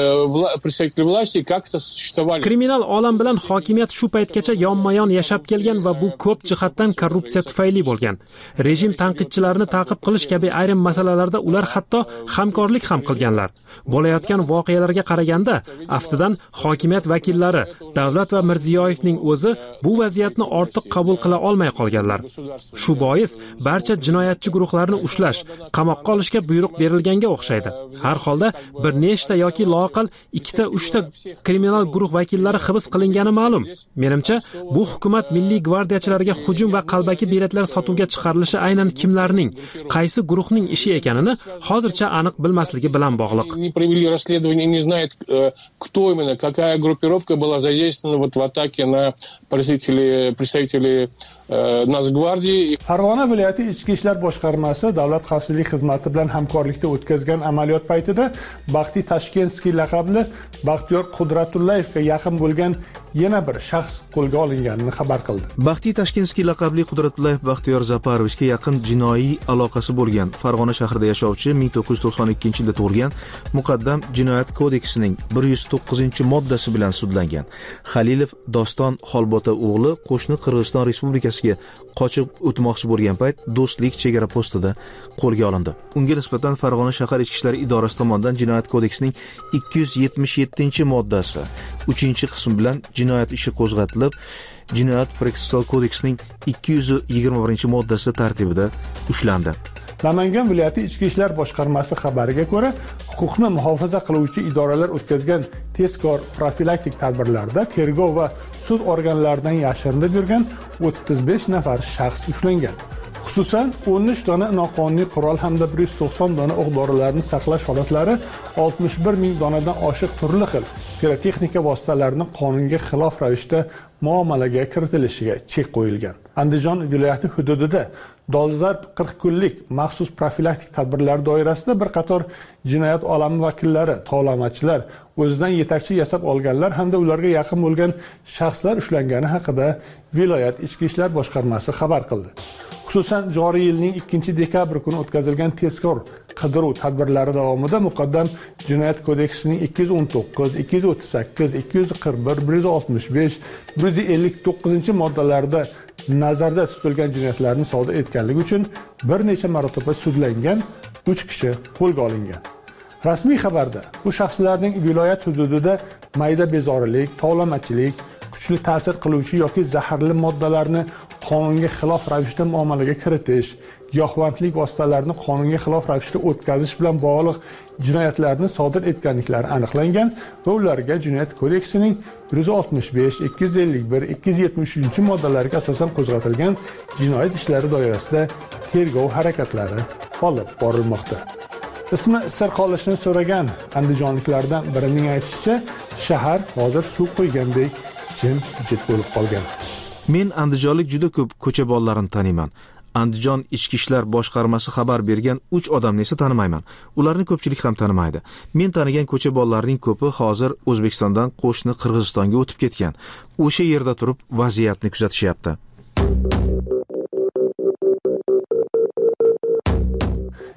S: э, представители власти как-то существовали.
H: Kriminal olam bilan hokimiyat shu paytgacha yonma-yon yashab kelgan va bu ko'p jihatdan korrupsiya tufayli bo'lgan. Rejim tanqidchilarini ta'qib qilish kabi ayrim masalalarda ular hatto hamkorlik ham qilganlar. Bo'layotgan voqealarga qaraganda, aftidan hokimiyat vakillari, Davlat va Mirziyoyevning o'zi bu vaziyatni ortiq qabul qila olmay qolganlar. Shu bois barcha jinoyatchi guruhlarni ushlash, qamoqqa olishga buyruq berilganga o'xshaydi. Har holda bir nechta yoki loqal ikkita uchta kriminal guruh vakillari hibs qilingani ma'lum. Menimcha, bu hukumat milliy gvardiyachilariga hujum va qalbaki biletlar sotuvga chiqarilishi aynan kimlarning, qaysi guruhning ishi ekanini hozircha aniq bilmasligi bilan bog'liq.
S: Не провели расследование, не знает, кто именно, какая группировка была задействована вот в атаке на представителей представителей Nazgvardiya.
B: Farg'ona viloyati ichki ishlar boshqarmasi davlat xavfsizlik xizmati bilan hamkorlikda o'tkazgan amaliyot paytida Baxti Tashkentskiy laqabli Baxtiyor Qudratullayevga yaqin bo'lgan yana bir shaxs qo'lga olinganini xabar qildi.
F: Baxti Tashkentskiy laqabli Qudratullayev Baxtiyor Zaparovichga yaqin jinoiy aloqasi bo'lgan. Farg'ona shahrida yashovchi, ming to'qqiz yuz to'qson ikkinchi yilda tug'ilgan, muqaddam jinoyat kodeksining bir yuz to'qqizinchi moddasi bilan sudlangan. Halilov Doston Xolbota o'g'li qo'shni Qirg'iziston Respublikasi qochib o'tmoqchi bo'lgan payt do'stlik chegara postida qo'lga olindi. Unga nisbatan Farg'ona shahar ichki ishlar idorasi tomonidan jinoyat kodeksining ikki yuz yetmish yettinchi moddasi uchinchi qismi bilan jinoyat ishi qo'zg'atilib, jinoyat protsessual kodeksining ikki yuz yigirma birinchi moddasi tartibida ushlandi.
B: Namangan viloyati ichki ishlar boshqarmasi xabariga ko'ra, huquqni muhofaza qiluvchi idoralar o'tkazgan tezkor profilaktik tadbirlarda tergov va sud organlaridan yashirinib yurgan o'ttiz besh nafar shaxs ushlangan. Xususan, o'n uch dona noqonuniy qurol hamda bir yuz to'qson dona o'q dorilarini saqlash holatlari, oltmish bir ming donadan oshiq turli xil pirotexnika vositalarini qonunga xilof ravishda muomalaga kiritilishiga chek qo'yilgan. Andijon viloyati hududida dolzarb qirq kunlik maxsus profilaktik tadbirlar doirasida bir qator jinoyat olami vakillari, tovlamachilar, o'zidan yetakchi yasab olganlar hamda ularga yaqin bo'lgan shaxslar ushlangani haqida viloyat ichki ishlar boshqarmasi xabar qildi. Xususan, joriy yilning ikkinchi dekabr kuni o'tkazilgan tezkor qidiruv tadbirlari davomida muqaddam jinoyat kodeksining ikki yuz o'n to'qqiz, ikki yuz o'ttiz sakkiz, ikki yuz qirq bir, bir yuz oltmish besh, bir yuz ellik to'qqizinchi moddalarida nazarda tutilgan jinoyatlarni sodir etganligi uchun bir necha marotaba sudlangan uch kishi qo'lga olingan. Rasmiy xabarda bu shaxslarning viloyat hududida mayda bezorilik, tovlamachilik, kuchli ta'sir qiluvchi yoki zaharli moddalarni qonunga xilof ravishda muomalaga kiritish, giyohvandlik vositalarini qonunga xilof ravishda o'tkazish bilan bog'liq jinoyatlarni sodir etganliklari aniqlangan va ularga jinoyat kodeksining bir yuz oltmish besh, ikki yuz ellik bir, ikki yuz yetmish uchinchi moddalariga asosan qo'zg'atilgan jinoyat ishlari doirasida tergov harakatlari olib borilmoqda. Ismi sir qolishini so'ragan andijonliklardan birining aytishicha, shahar hozir suv qo'ygandek jim-jit bo'lib qolgan.
F: Men andijonlik juda ko'p ko'cha bolalarini taniyman. Andijon ichki ishlar boshqarmasi xabar bergan uch odamni esa tanimayman. Ularni ko'pchilik ham tanimaydi. Men tanigan ko'cha bolalarining ko'pi hozir O'zbekistondan qo'shni Qirg'izistonga o'tib ketgan. O'sha yerda turib vaziyatni kuzatishyapti.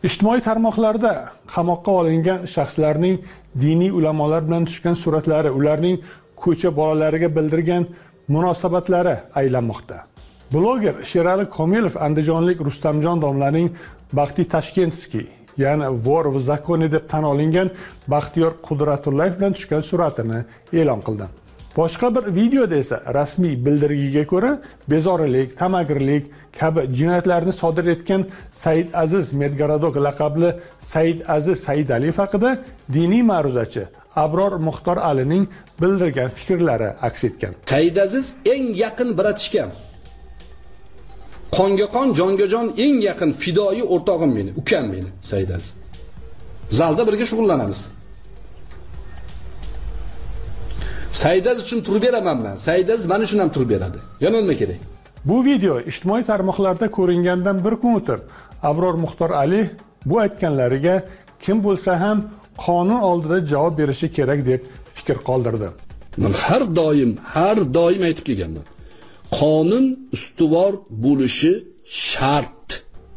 B: Ijtimoiy tarmoqlarda qamoqqa olingan shaxslarning diniy ulamolar bilan tushgan suratlari, ularning ko'cha bolalariga bildirgan munosabatlari aylanmoqda. Bloger Sherali Komilov andijonlik Rustamjon domlaning Baxti Tashkentskiy, ya'ni Vor v zakoni deb tan olingan Baxtiyor Qudratullayev bilan tushgan suratini e'lon qildi. Boshqa bir videoda esa rasmiy bildirgiga ko'ra bezorilik, tamagirlik kabi jinoyatlarni sodir etgan Said Aziz Medgaradok laqabli Said Aziz Saidaliyev haqida diniy ma'ruzachi Abror Muxtor Alining bildirgan fikrlari aks etgan.
L: Said Aziz eng yaqin bratishkam. Qonga qon, jonga jon eng yaqin fidoi o'rtog'im meni, ukam meni Said Aziz. Zalda birga shug'ullanamiz. Said Aziz uchun turib beraman men. Said Aziz men uchun ham turib beradi. Yana nima kerak?
B: Bu video ijtimoiy tarmoqlarda ko'ringandan bir kun o'tib, Abror Muxtor Ali bu aytganlariga kim bo'lsa ham qonun oldida javob berishi kerak deb fikr qoldirdi.
L: Men har doim, har doim aytib kelganman. Qonun ustuvor bo'lishi shart.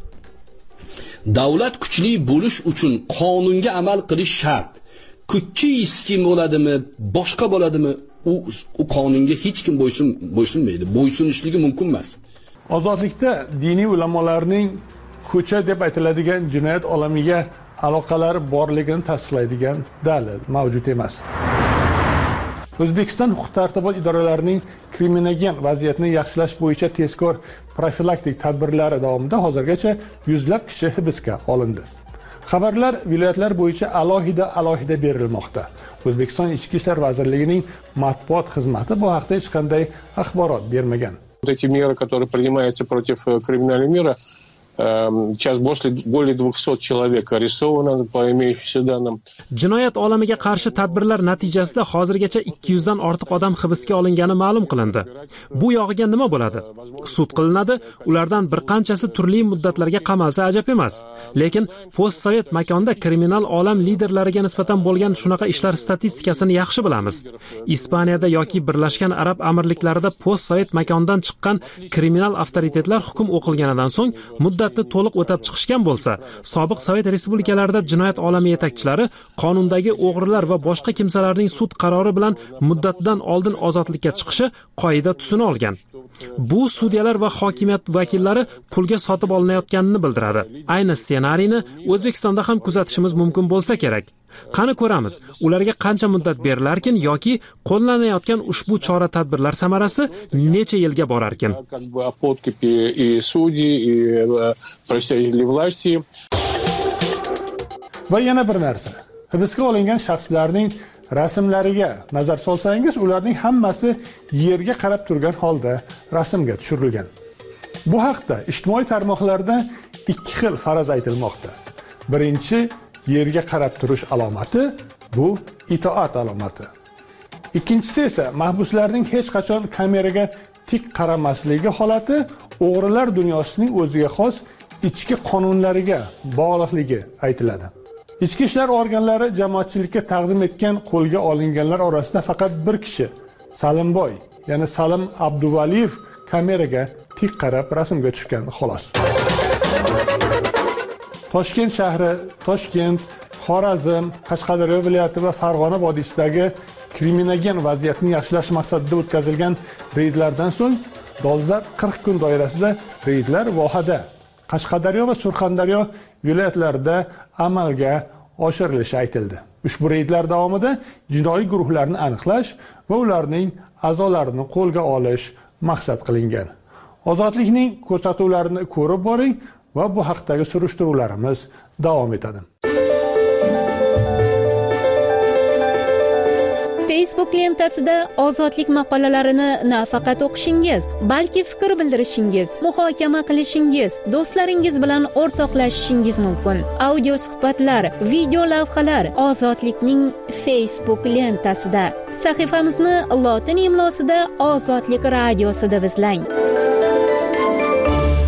L: Davlat kuchli bo'lish uchun qonunga amal qilish shart. Kuchli kim bo'ladimi, boshqa bo'ladimi, u u qonunga hech kim bo'ysun bo'ysunmaydi. Bo'ysunishligi mumkin emas.
B: Ozodlikda diniy ulamolarning ko'cha deb aytiladigan jinoyat olamiga aloqalari borligini tasdiqlaydigan dalil mavjud emas. O'zbekiston huquq-tartibot idoralarining kriminogen vaziyatni yaxshilash bo'yicha tezkor profilaktik tadbirlari davomida hozirgacha yuzlab kishi hibsga olindi. Xabarlar viloyatlar bo'yicha alohida alohida berilmoqda. O'zbekiston Ichki ishlar vazirligining matbuot xizmati bu haqda hech qanday axborot bermagan.
S: Вот эти меры, которые принимаются против криминального мира, сейчас более двухсот человек арестовано по имеющимся данным.
H: Jinoyat olamiga qarshi tadbirlar natijasida hozirgacha ikki yuz dan ortiq odam hibsga olingani ma'lum qilindi. Bu yog'iga nima bo'ladi? Sud qilinadi, ulardan bir qanchasi turli muddatlarga qamalsa ajab emas. Lekin postsovet makonda kriminal olam liderlariga nisbatan bo'lgan shunaqa ishlar statistikasini yaxshi bilamiz. Ispaniyada yoki Birlashgan Arab Amirliklarida postsovet makondan chiqqan kriminal avtoritetlar hukm o'qilganidan so'ng muddat to'liq o'tab chiqishgan bo'lsa, sobiq Sovet respublikalarida jinoyat olami yetakchilari qonundagi o'g'rilar va boshqa kimsalarning sud qarori bilan muddatidan oldin ozodlikka chiqishi qoida tusini olgan. Bu sudyalar va hokimiyat vakillari pulga sotib olinayotganini bildiradi. Ayni ssenariyni O'zbekistonda ham kuzatishimiz mumkin bo'lsa kerak. Qani ko'ramiz, ularga qancha muddat berilarkin yoki qo'llanayotgan ushbu chora-tadbirlar samarasi necha yilga borarkin?
B: Va yana bir narsa. Hibsga olingan shaxslarning rasmlariga nazar solsangiz, ularning hammasi yerga qarab turgan holda rasmga tushirilgan. Bu haqda ijtimoiy tarmoqlarda ikki xil faraz aytilmoqda. Birinchi, yerga qarab turish alomati, bu itoat alomati. Ikkinchisi esa mahbuslarning hech qachon kameraga tik qaramasligi holati o'g'rilar dunyosining o'ziga xos ichki qonunlariga bog'liqligi aytiladi. Ichki ishlar organlari jamoatchilikka taqdim etgan qo'lga olinganlar orasida faqat bir kishi, Salimboy, ya'ni Salim Abduvaliyev kameraga tik qarab rasmga tushgan xolos. Toshkent shahri, Toshkent, Xorazm, Qashqadaryo viloyati va Farg'ona vodiysidagi kriminogen vaziyatni yaxshilash maqsadida o'tkazilgan reydlardan so'ng dolzarb qirq kun doirasida reydlar vohada Qashqadaryo va Surxondaryo viloyatlarida amalga oshirilishi aytildi. Ushbu reydlar davomida jinoiy guruhlarni aniqlash va ularning a'zolarini qo'lga olish maqsad qilingan. Ozodlikning ko'rsatuvlarini ko'rib boring va bu haqdagi surishtiruvlarimiz davom etadi.
M: Facebook lentasida ozodlik maqolalarini nafaqat o'qishingiz, balki fikr bildirishingiz, muhokama qilishingiz, do'stlaringiz bilan o'rtoqlashishingiz mumkin. Audio suhbatlar, video lavhalar ozodlikning Facebook lentasida. Sahifamizni lotin imlosida Ozodlik radiosida izlang.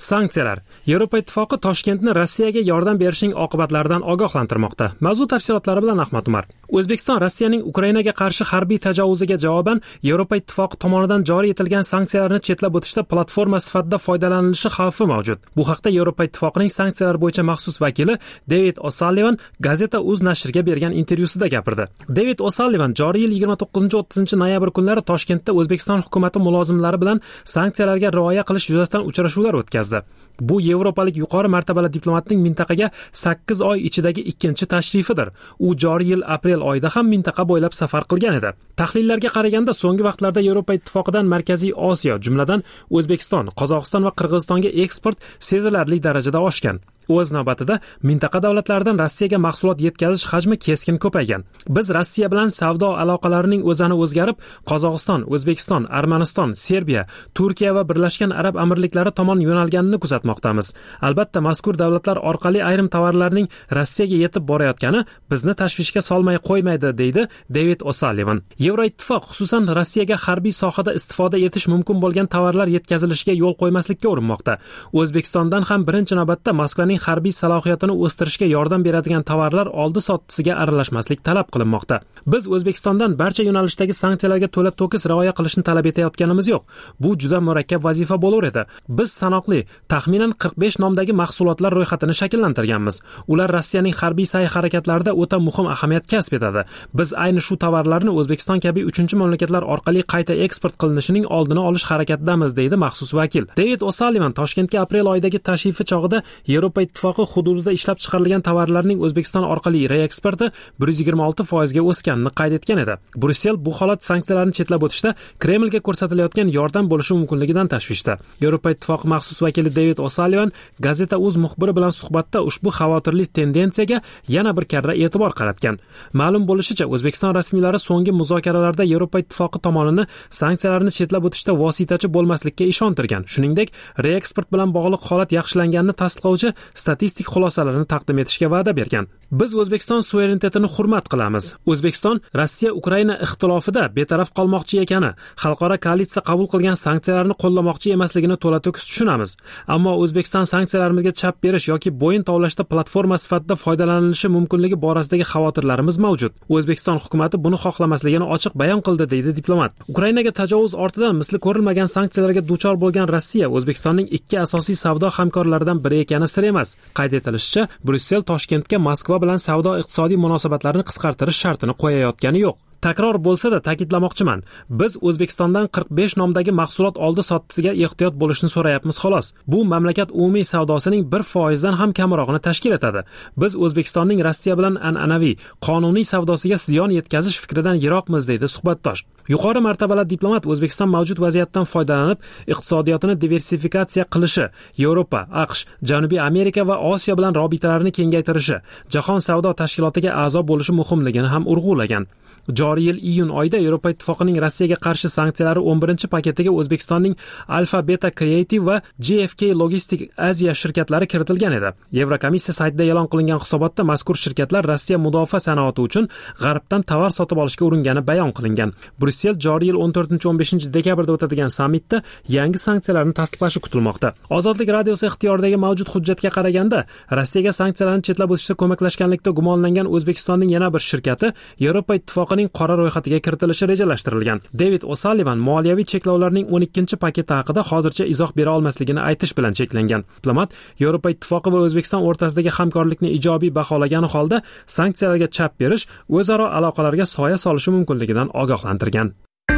H: Sanksiyalar. Yevropa Ittifoqi Toshkentni Rossiyaga yordam berishning oqibatlaridan ogohlantirmoqda. Mavzu tafsilotlari bilan Ahmad Umar. O'zbekiston Rossiyaning Ukrainaga qarshi harbiy tajovuziga javoban Yevropa Ittifoqi tomonidan joriy etilgan sanksiyalarni chetlab o'tishda platforma sifatida foydalanilishi xavfi mavjud. Bu haqda Yevropa Ittifoqining sanksiyalar bo'yicha maxsus vakili David O'Sullivan Gazeta uz nashriga bergan intervyusida gapirdi. David O'Sullivan joriy yil yigirma to'qqizinchi o'ttizinchi noyabr kunlari Toshkentda O'zbekiston hukumati mulozimlari bilan sanksiyalarga rioya qilish yuzasidan uchrashuvlar o'tkazdi. Bu yevropalik yuqori martabali diplomatning mintaqaga sakkiz oy ichidagi ikkinchi tashrifidir. U joriy yil aprel oyida ham mintaqa bo'ylab safar qilgan edi. Tahlillarga qaraganda so'nggi vaqtlarda Yevropa Ittifoqidan Markaziy Osiyo, jumladan O'zbekiston, Qozog'iston va Qirg'izistonga eksport sezilarli darajada oshgan. O'z navbatida mintaqa davlatlaridan Rossiyaga mahsulot yetkazish hajmi keskin ko'paygan. Biz Rossiya bilan savdo aloqalarining o'zani o'zgarib, Qozog'iston, O'zbekiston, Armaniston, Serbiya, Turkiya va Birlashgan Arab Amirliklari tomon yo'nalganini kuzatmoqdamiz. Albatta, mazkur davlatlar orqali ayrim tovarlarning Rossiyaga yetib borayotgani bizni tashvishga solmay qo'ymaydi, deydi David O'Sullivan. Yevroittifoq xususan Rossiyaga harbiy sohada istifoda etish mumkin bo'lgan tovarlar yetkazilishiga yo'l qo'ymaslikka urinmoqda. O'zbekistondan ham birinchi navbatda Moskvaning harbiy salohiyatini o'stirishga yordam beradigan tovarlar oldi-sottisiga aralashmaslik talab qilinmoqda. Biz O'zbekistondan barcha yo'nalishdagi sanksiyalarga to'la to'kis rioya qilishni talab etayotganimiz yo'q. Bu juda murakkab vazifa bo'lar edi. Biz sanoqli, taxminan qirq besh nomdagi mahsulotlar ro'yxatini shakllantirganmiz. Ular Rossiyaning harbiy sa'y-harakatlarida o'ta muhim ahamiyat kasb etadi. Biz ayni shu tovarlarni O'zbekiston kabi uchinchi mamlakatlar orqali qayta eksport qilinishining oldini olish harakatidamiz, deydi maxsus vakil. David O'Sullivan Toshkentga aprel oyidagi tashrifi chog'ida Yevropa Ittifoqi hududida ishlab chiqarilgan tovarlarning O'zbekiston orqali reeksporti bir yuz yigirma olti foizga o'sganini qayd etgan edi. Brussel bu holat sanksiyalarni chetlab o'tishda Kremlga ko'rsatilayotgan yordam bo'lishi mumkinligidan tashvishda. Yevropa Ittifoqi maxsus vakili David O'Sullivan Gazeta uz muxbiri bilan suhbatda ushbu xavotirli tendensiyaga yana bir karra e'tibor qaratgan. Ma'lum bo'lishicha, O'zbekiston rasmiylari so'nggi muzokaralarda Yevropa Ittifoqi tomonini sanksiyalarni chetlab o'tishda vositachi bo'lmaslikka ishontirgan. Shuningdek, reeksport bilan bog'liq holat yaxshilanganini tasdiqlovchi statistik xulosalarni taqdim etishga va'da bergan. Biz O'zbekiston suverenitetini hurmat qilamiz. O'zbekiston Rossiya Ukraina ixtilofida betaraf qolmoqchi ekani, xalqaro koalitsiya qabul qilgan sanksiyalarni qo'llamoqchi emasligini to'la to'kis tushunamiz. Ammo O'zbekiston sanksiyalarimizga chap berish yoki bo'yin tovlashda platforma sifatida foydalanilishi mumkinligi borasidagi xavotirlarimiz mavjud. O'zbekiston hukumatı buni xohlamasligini ochiq bayon qildi, deydi diplomat. Ukrainaga tajovuz ortidan misli ko'rilmagan sanksiyalarga duchor bo'lgan Rossiya O'zbekistonning ikki asosiy savdo hamkorlaridan biri ekani sir emas. Qayd etilishicha, Brussel Toshkentga Moskva bilan savdo-iqtisodiy munosabatlarni qisqartirish shartini qo'yayotgani yo'q. Takror bo'lsa-da ta'kidlamoqchiman. Biz O'zbekistondan qirq besh nomdagi mahsulot oldi-sottisiga ehtiyot bo'lishni so'rayapmiz xolos. Bu mamlakat umumiy savdosining bir foizdan ham kamrog'ini tashkil etadi. Biz O'zbekistonning Rossiya bilan an'anaviy, qonuniy savdosiga ziyon yetkazish fikridan yiroqmiz, deydi suhbatdosh. Yuqori martabali diplomat O'zbekiston mavjud vaziyatdan foydalanib, iqtisodiyotini diversifikatsiya qilishi, Yevropa, AQSh, Janubiy Amerika va Osiyo bilan rabitalarni kengaytirishi, Jahon savdo tashkilotiga a'zo bo'lishi muhimligini ham urg'ulagan. Joriy yil iyun oyida Yevropa Ittifoqining Rossiyaga qarshi sanksiyalari o'n birinchi paketiga O'zbekistonning Alfa Beta Creative va J F K Logistic Asia shirkatlari kiritilgan edi. Yevrokomissiya saytida e'lon qilingan hisobotda mazkur shirkatlar Rossiya mudofaa sanoati uchun G'arbdan tovar sotib olishga uringani bayon qilingan. Brussel joriy yil o'n to'rtinchi o'n beshinchi dekabrda o'tadigan sammitda yangi sanksiyalarni tasdiqlashi kutilmoqda. Ozodlik radiosi ixtiyoridagi mavjud hujjatga qaraganda, Rossiyaga sanksiyalarni chetlab o'tishda ko'maklashganlikda gumonlangan O'zbekistonning yana bir shirkati Yevropa Ittifoqining qora ro'yxatiga kiritilishi rejalashtirilgan. David O'Sullivan moliyaviy cheklovlarning o'n ikkinchi paketi haqida hozircha izoh bera olmasligini aytish bilan cheklangan. Diplomat Yevropa Ittifoqi va O'zbekiston o'rtasidagi hamkorlikni ijobiy baholagani holda sanksiyalarga chap berish o'zaro aloqalarga soya solishi mumkinligidan ogohlantirgan.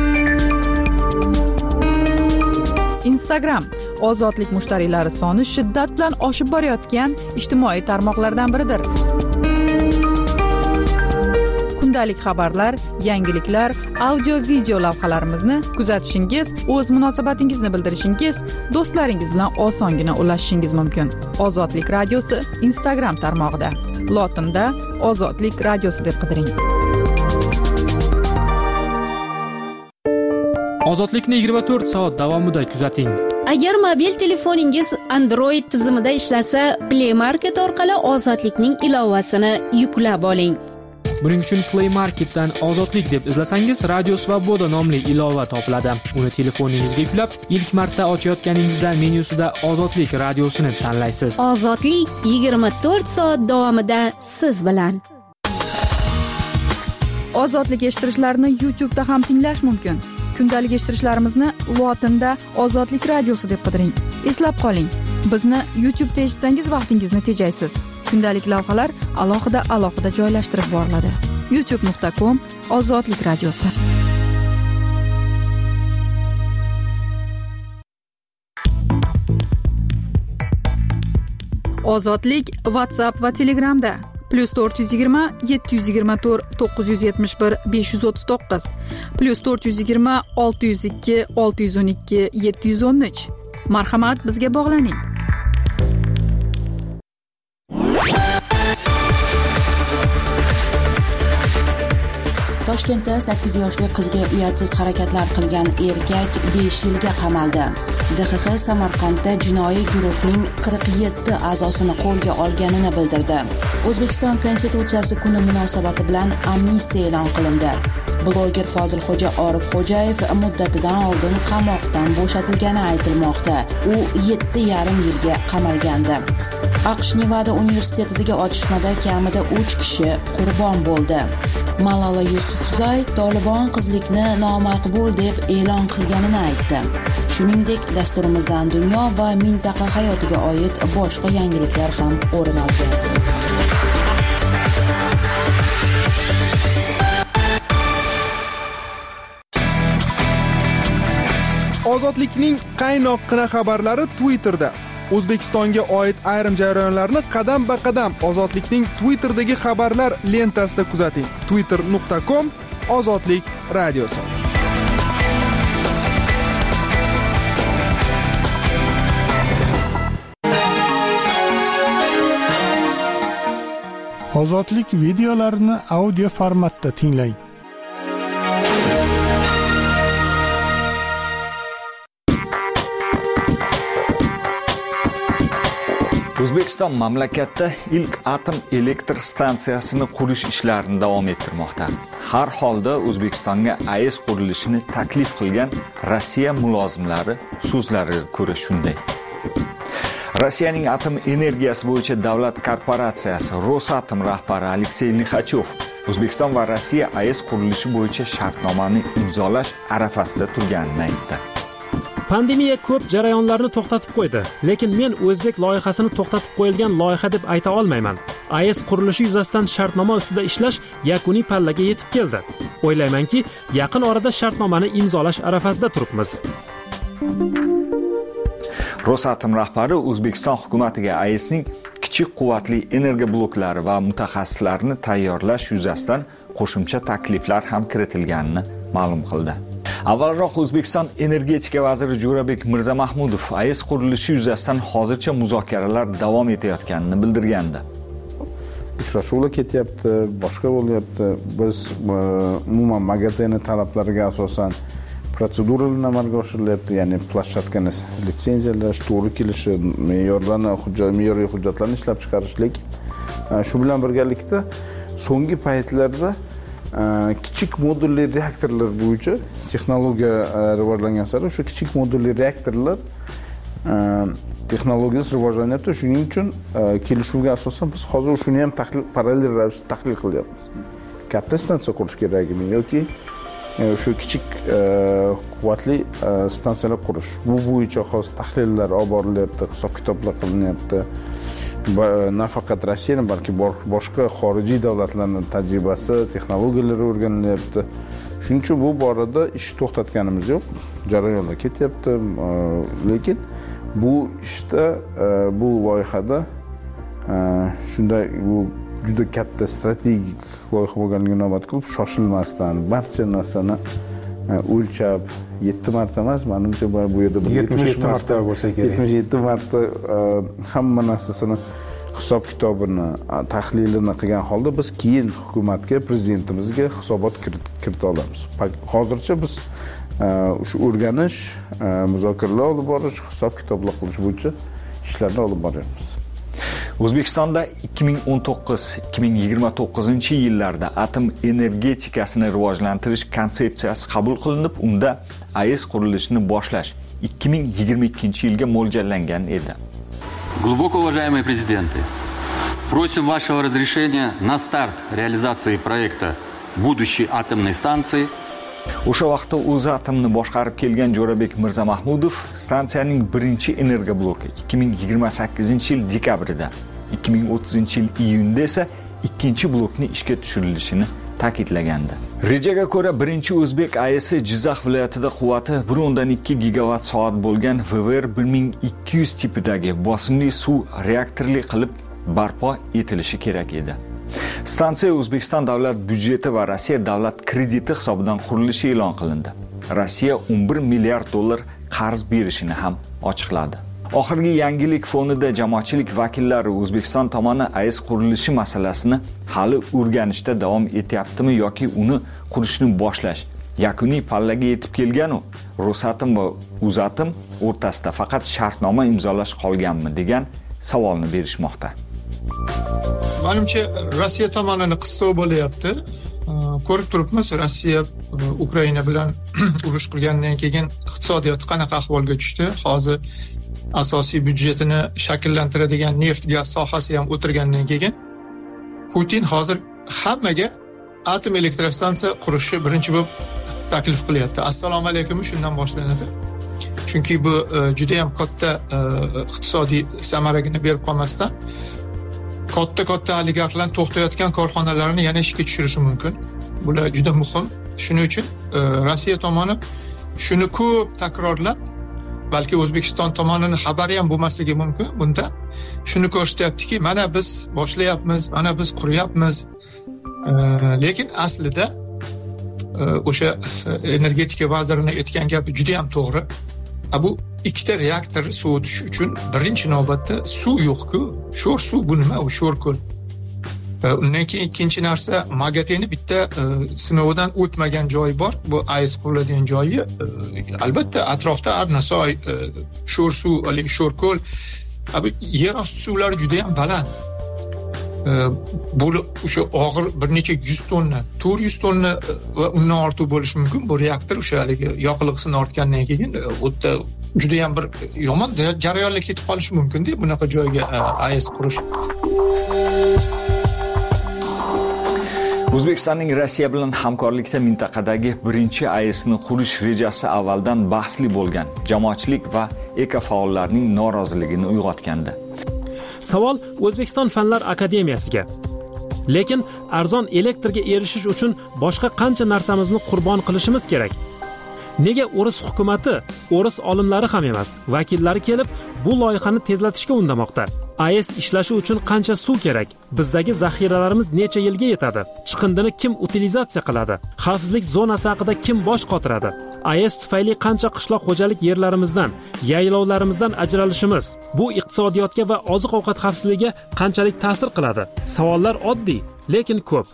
D: Instagram ozodlik mushtariylari soni shiddat bilan oshib borayotgan ijtimoiy tarmoqlardan biridir. Kundalik xabarlar, yangiliklar, audio-video lavhalarimizni kuzatishingiz, o'z munosabatingizni bildirishingiz, do'stlaringiz bilan osongina ulashishingiz mumkin. Ozodlik radiosi Instagram tarmog'ida. Lotinda Ozodlik radiosi deb qidiring.
H: Ozodlikni yigirma to'rt soat davomida kuzating.
M: Agar mobil telefoningiz Android tizimida ishlasa, Play Market orqali Ozodlikning ilovasini yuklab oling.
H: Buning uchun Play Marketdan Ozodlik deb izlasangiz, Radio Svoboda nomli ilova topiladi. Uni telefoningizga yuklab, ilk marta ochayotganingizda menyusida Ozodlik radiosini tanlaysiz.
M: Ozodlik yigirma to'rt soat davomida siz bilan.
D: Ozodlik eshittirishlarni YouTube'da ham tinglash mumkin. Kundalik eshittirishlarimizni lotinda Ozodlik radiosi deb qidiring. Eslab qoling, bizni YouTube'da eshitsangiz vaqtingizni tejaysiz. Kundalik lavhalar alohida alohida joylashtirib boriladi. youtube nuqta com Ozodlik radiosi. Ozodlik WhatsApp va Telegramda plus to'rt yuz yigirma yetti yuz yigirma to'rt to'qqiz yuz yetmish bir besh yuz o'ttiz to'qqiz plus to'rt yuz yigirma olti yuz ikki olti yuz o'n ikki yetti yuz o'n uch. Marhamat, bizga bog'laning.
A: Toshkentda sakkiz yoshli qizga uyatsiz harakatlar qilgan erkak besh yilga qamaldi. D X X Samarqandda jinoiy guruhning qirq yetti a'zosini qo'lga olganini bildirdi. O'zbekiston Konstitutsiyasi kuni munosabati bilan amnistiya e'lon qilindi. Bloger Fozilxo'ja Orifxo'jayev muddatidan oldin qamoqdan bo'shatilgani aytilmoqda. U yetti yarim yilga qamalgandi. AQSh Nevada universitetidagi otishmada kamida uch kishi qurbon bo'ldi. Malala Yusufzay Tolibon qizlikni nomaqbul deb e'lon qilganini aytdi. Shuningdek, dasturimizdan dunyo va mintaqa hayotiga oid boshqa yangiliklar ham o'rin olgan.
G: Ozodlikning qaynoqqina xabarlari Twitterda. O'zbekistonga oid ayrim jarayonlarni qadam-ba-qadam Ozodlikning Twitter'dagi xabarlar lentasida kuzating. twitter nuqta com Ozodlik radiosi.
B: Ozodlik videolarini audio formatda tinglang.
K: O'zbekiston mamlakatda ilk atom elektr stansiyasini qurish ishlarini davom ettirmoqda. Har holda O'zbekistonga A E S qurilishini taklif qilgan Rossiya mulozimlari so'zlariga ko'ra shunday. Rossiyaning atom energiyasi bo'yicha davlat korporatsiyasi Rosatom rahbari Aleksey Lixachov O'zbekiston va Rossiya A E S qurilishi bo'yicha shartnomani imzolash arafasida turganini aytdi.
H: Pandemiya ko'p jarayonlarni to'xtatib qo'ydi, lekin men o'zbek loyihasini to'xtatib qo'yilgan loyiha deb ayta olmayman. A E S qurilishi yuzasidan shartnoma ustida ishlash yakuniy pallaga yetib keldi. O'ylaymanki, yaqin orada shartnomani imzolash arafasida turibmiz.
K: Rosatom rahbari O'zbekiston hukumatiga A E S'ning kichik quvvatli energiya bloklari va mutaxassislarini tayyorlash yuzasidan qo'shimcha takliflar ham kiritilganini ma'lum qildi. Avvalroq O'zbekiston energetika vaziri Jo'rabek Mirzamahmudov A E S qurilishi yuzasidan hozircha muzokaralar davom etayotganini bildirgandi.
O: Uchrashuvlar ketyapti, boshqa bo'lyapti. Biz umuman MAGATEning talablariga asosan protseduralar amalga oshirilyapti, ya'ni planshetkani litsenziyalash, to'g'ri kelishi, me'yorlarni, hujjat, me'yoriy hujjatlarni ishlab chiqarishlik. Shu bilan birgalikda so'nggi paytlarda kichik modulli reaktorlar bo'yicha texnologiya rivojlangan sari o'sha kichik modulli reaktorlar texnologiyasi rivojlanyapti. Shuning uchun kelishuvga asosan biz hozir shuni ham tahlil parallel ravishda tahlil qilyapmiz. Katta stansiya qurish kerakmi yoki shu kichik quvvatli stansiyalar qurish. Bu bo'yicha xos tahlillar olib borilyapti, hisob-kitoblar qilinyapti. Nafaqat Rossiyaning, balki boshqa xorijiy davlatlarning tajribasi, texnologiyalari o'rganilyapti. Shuning uchun bu borada ish to'xtatganimiz yo'q. Jarayonlar ketyapti, lekin bu ishda, bu loyihada shunday bu juda katta strategik loyiha bo'lganligini inobat qilib, shoshilmasdan barcha narsani o'lchab yetti marta emas, menimcha bu yerda
P: yetmish yetti marta bo'lsa kerak.
O: yetmish yetti marta hamma narsasini hisob-kitobini, tahlilini qilgan holda biz keyin hukumatga, prezidentimizga hisobot kirita olamiz. Hozircha biz shu o'rganish, muzokaralar olib borish, hisob-kitoblar qilish bo'yicha ishlarni olib boryapmiz.
K: O'zbekistonda ikki ming o'n to'qqiz ikki ming yigirma to'qqizinchi yillarda atom energetikasini rivojlantirish konsepsiyasi qabul qilinib, unda A E S qurilishini boshlash ikki ming yigirma ikkinchi yilga mo'ljallangan edi.
Q: Глубоко уважаемые президенты, просим вашего разрешения на старт реализации проекта будущей атомной станции.
K: O'sha vaqtda O'zatomni boshqarib kelgan Jo'rabek Mirzamahmudov stansiyaning birinchi energobloki ikki ming yigirma sakkizinchi yil dekabrida, ikki ming o'ttizinchi yil iyunda esa ikkinchi blokni ishga tushirilishini ta'kidlagandi. Rejaga ko'ra birinchi o'zbek A E S Jizzax viloyatida quvvati bir o'ndan ikki gigavat soat bo'lgan V V R bir ming ikki yuz tipidagi bosimli suv reaktorli qilib barpo etilishi kerak edi. Stansiya O'zbekiston davlat byudjeti va Rossiya davlat krediti hisobidan qurilishi e'lon qilindi. Rossiya o'n bir milliard dollar qarz berishini ham ochiqladi. Oxirgi yangilik fonida jamoatchilik vakillari O'zbekiston tomoni A E S qurilishi masalasini hali o'rganishda davom etyaptimi yoki uni qurishni boshlash yakuniy pallaga yetib kelgan-u, Rosatom va Uzatom o'rtasida faqat shartnoma imzolash qolganmi degan savolni berishmoqda.
R: Menimcha Rossiya tomonini qistov bo'lyapti. Ko'rib turibmiz, Rossiya Ukraina bilan urush qilgandan keyin iqtisodiyot qanaqa ahvolga tushdi. Hozir asosiy byudjetini shakllantiradigan neft gaz sohasi ham o'tirgandan keyin Putin hozir hammaga atom elektrostansiya qurishni birinchi bo'lib taklif qilyapti. Assalomu alaykum shundan boshlanadi. Chunki bu juda ham katta iqtisodiy samaragini berib qolmasdan katta-katta oligarxlar to'xtayotgan korxonalarni yana ishga tushirishi mumkin. Bular juda muhim. Shuning uchun Rossiya tomoni shuni ko'p takrorlab, balki O'zbekiston tomonining xabari ham bo'lmasligi mumkin. Bunda shuni ko'rsatyaptiki, mana biz boshlayapmiz, mana biz quryapmiz. Lekin aslida o'sha energetika vazirining aytgan gapi juda ham to'g'ri. Bu ikkita reaktor sovutish uchun birinchi navbatda suv yo'q-ku. Sho'r suv bu nima? U sho'r ko'l. Undan keyin ikkinchi narsa, Magateni bitta sinovdan o'tmagan joyi bor. Bu A E S quriladigan joyi. Albatta atrofda Arnasoy, sho'r suv, hali sho'r ko'l. Bu yer osti suvlari juda ham baland. Bu o'sha og'ir bir necha yuz tonna, to'rt yuz tonna va undan ortiq bo'lishi mumkin. Bu reaktor o'sha haligi yoqilg'isini ortgandan keyin o'tda juda ham bir yomon jarayonga ketib qolishi mumkin-da bunaqa joyga A E S qurish.
K: O'zbekistonning Rossiya bilan hamkorlikda mintaqadagi birinchi A E Sni qurish rejasi avvaldan bahsli bo'lgan jamoatchilik va ekofaollarning noroziligini uyg'otgandi.
H: Savol O'zbekiston Fanlar akademiyasiga. Lekin arzon elektrga erishish uchun boshqa qancha narsamizni qurbon qilishimiz kerak? Nega o'ris hukumatı, o'ris olimlari ham emas, vakillari kelib bu loyihani tezlatishga undamoqda? A E S ishlashi uchun qancha suv kerak? Bizdagi zaxiralarimiz necha yilga yetadi? Chiqindini kim utilizatsiya qiladi? Xavfsizlik zonasi haqida kim bosh qotiradi? A E S tufayli qancha qishloq xo'jalik yerlarimizdan, yaylovlarimizdan ajralishimiz bu iqtisodiyotga va oziq-ovqat xavfsizligiga qanchalik ta'sir qiladi? Savollar oddiy, lekin ko'p.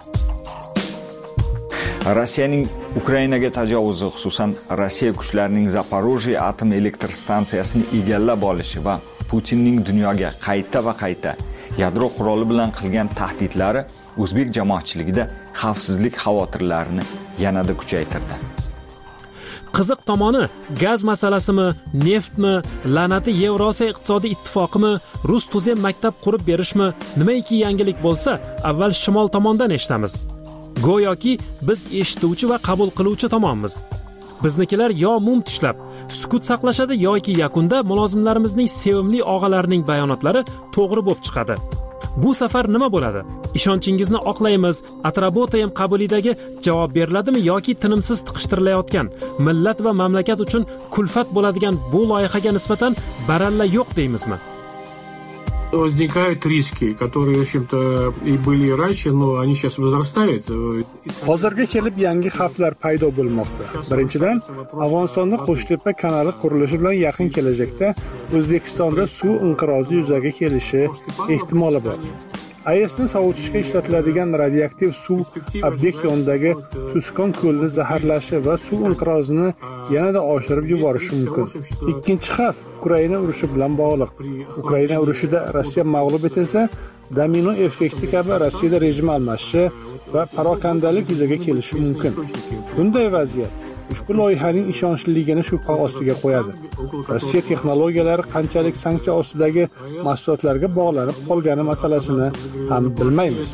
K: Rossiyaning Ukrainaga tajovuzi, xususan Rossiya kuchlarining Zaporojye atom elektr stansiyasini egallab olishi va Putinning dunyoga qayta va qayta yadro quroli bilan qilgan tahdidlari o'zbek jamoatchiligida xavfsizlik xavotirlarini yanada kuchaytirdi.
H: Qiziq tomoni gaz masalasimi, neftmi, la'nati Yevrosiyo iqtisodiy ittifoqimi, rus tuzem maktab qurib berishmi, nimaiki yangilik bo'lsa, avval shimol tomondan eshitamiz. Go'yoki biz eshituvchi va qabul qiluvchi tomonmiz. Biznikilar yo mum tishlab, sukut saqlashadi yoki yakunda mulozimlarimizning sevimli og'alarining bayonotlari to'g'ri bo'lib chiqadi. Bu safar nima bo'ladi? Ishonchingizni oqlaymiz. Atrabotaym qabulidagi javob beriladimi yoki tinimsiz tiqishtirilayotgan millat va mamlakat uchun kulfat bo'ladigan bu loyihaga nisbatan baralla yo'q deymizmi?
S: Возникают риски, которые, в общем-то, и были раньше, но они сейчас возрастают.
B: Hozirga kelib yangi xavflar paydo bo'lmoqda. Birinchidan, Afg'onistonda Qo'shtepa kanali qurilishi bilan yaqin kelajakda O'zbekistonda suv inqirozi yuzaga kelishi ehtimoli bor. A E S'ni sovutishga ishlatiladigan radioaktiv suv obyekt yonidagi Tuskon ko'lini zaharlashi va suv inqirozini yanada oshirib yuborishi mumkin. Ikkinchi xavf Ukraina urushi bilan bog'liq. Ukraina urushida Rossiya mag'lub etilsa, domino effekti kabi Rossiyada rejim almashishi va parokandalik yuzaga kelishi mumkin. Bunday vaziyat ushbu loyihaning ishonchliligini shubha ostiga qo'yadi. Rossiya texnologiyalari qanchalik sanksiya ostidagi mahsulotlarga bog'lanib qolgani masalasini ham bilmaymiz.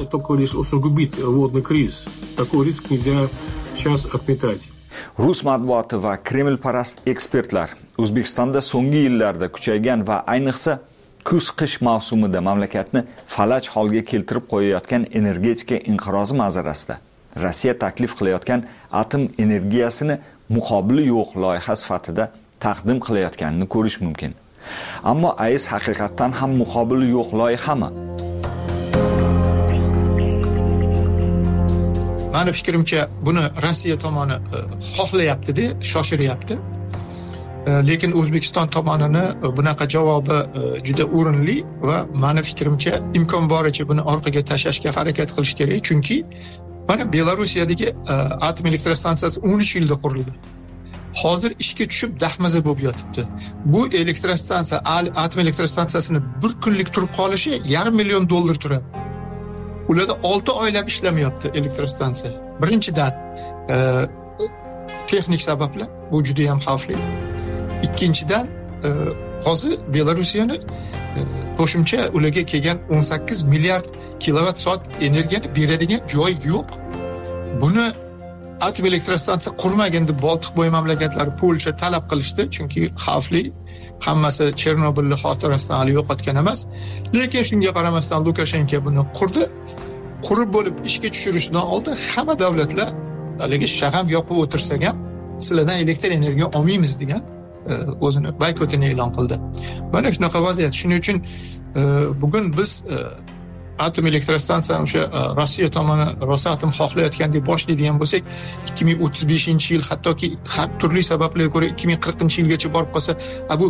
K: Rus matbuoti va Kremlparast ekspertlar O'zbekistonda so'nggi yillarda kuchaygan va ayniqsa kuz-qish mavsumida mamlakatni falaj holga keltirib qo'yayotgan energetika inqirozi manzarasida Rossiya taklif qilayotgan atom energiyasini muqobili yo'q loyiha sifatida taqdim qilayotganini ko'rish mumkin. Ammo A E S haqiqatan ham muqobili yo'q loyihami?
R: Mani fikrimcha buni Rossiya tomoni xohlayapti-da, shoshiryapti. Lekin O'zbekiston tomonini bunaqa javobi juda o'rinli va mani fikrimcha imkon boricha buni orqaga tashlashga harakat qilish kerak, chunki mana Belarusiyadagi atom elektrostansiyasi o'n uch yilda qurildi. Hozir ishga tushib dahmaza bo'lib yotibdi. Bu elektrostansiya, atom elektrostansiyasini bir kunlik turib qolishi yarim million dollar turadi. Ularda olti oylab ishlamayapti elektrostansiya. Birinchidan, texnik sabablar, bu juda ham xavfli. Ikkinchidan, hozir Belarusiyani qo'shimcha ularga kelgan o'n sakkiz milliard kilovat soat energiyani beradigan joy yo'q. Buni atom elektrostansiya qurmagan deb Boltiqbo'yi mamlakatlari Polsha talab qilishdi, chunki xavfli. Hammasi Chernobilni xotirasidan hali yo'qotgan emas. Lekin shunga qaramasdan Lukashenko buni qurdi. Qurib bo'lib ishga tushirishdan oldin hamma davlatlar haligi shag'am yoqib o'tirsak ham sizlardan elektr energiya olmaymiz degan o'zini boykotini e'lon qildi. Mana shunaqa vaziyat. Shuning uchun bugun biz atom elektrostansiyani o'sha Rossiya tomoni Rosatom xohlayotgan deb boshlaydigan bo'lsak, ikki ming o'ttiz beshinchi yil, hattoki har turli sabablarga ko'ra ikki ming qirqinchi yilgacha borib qolsa, bu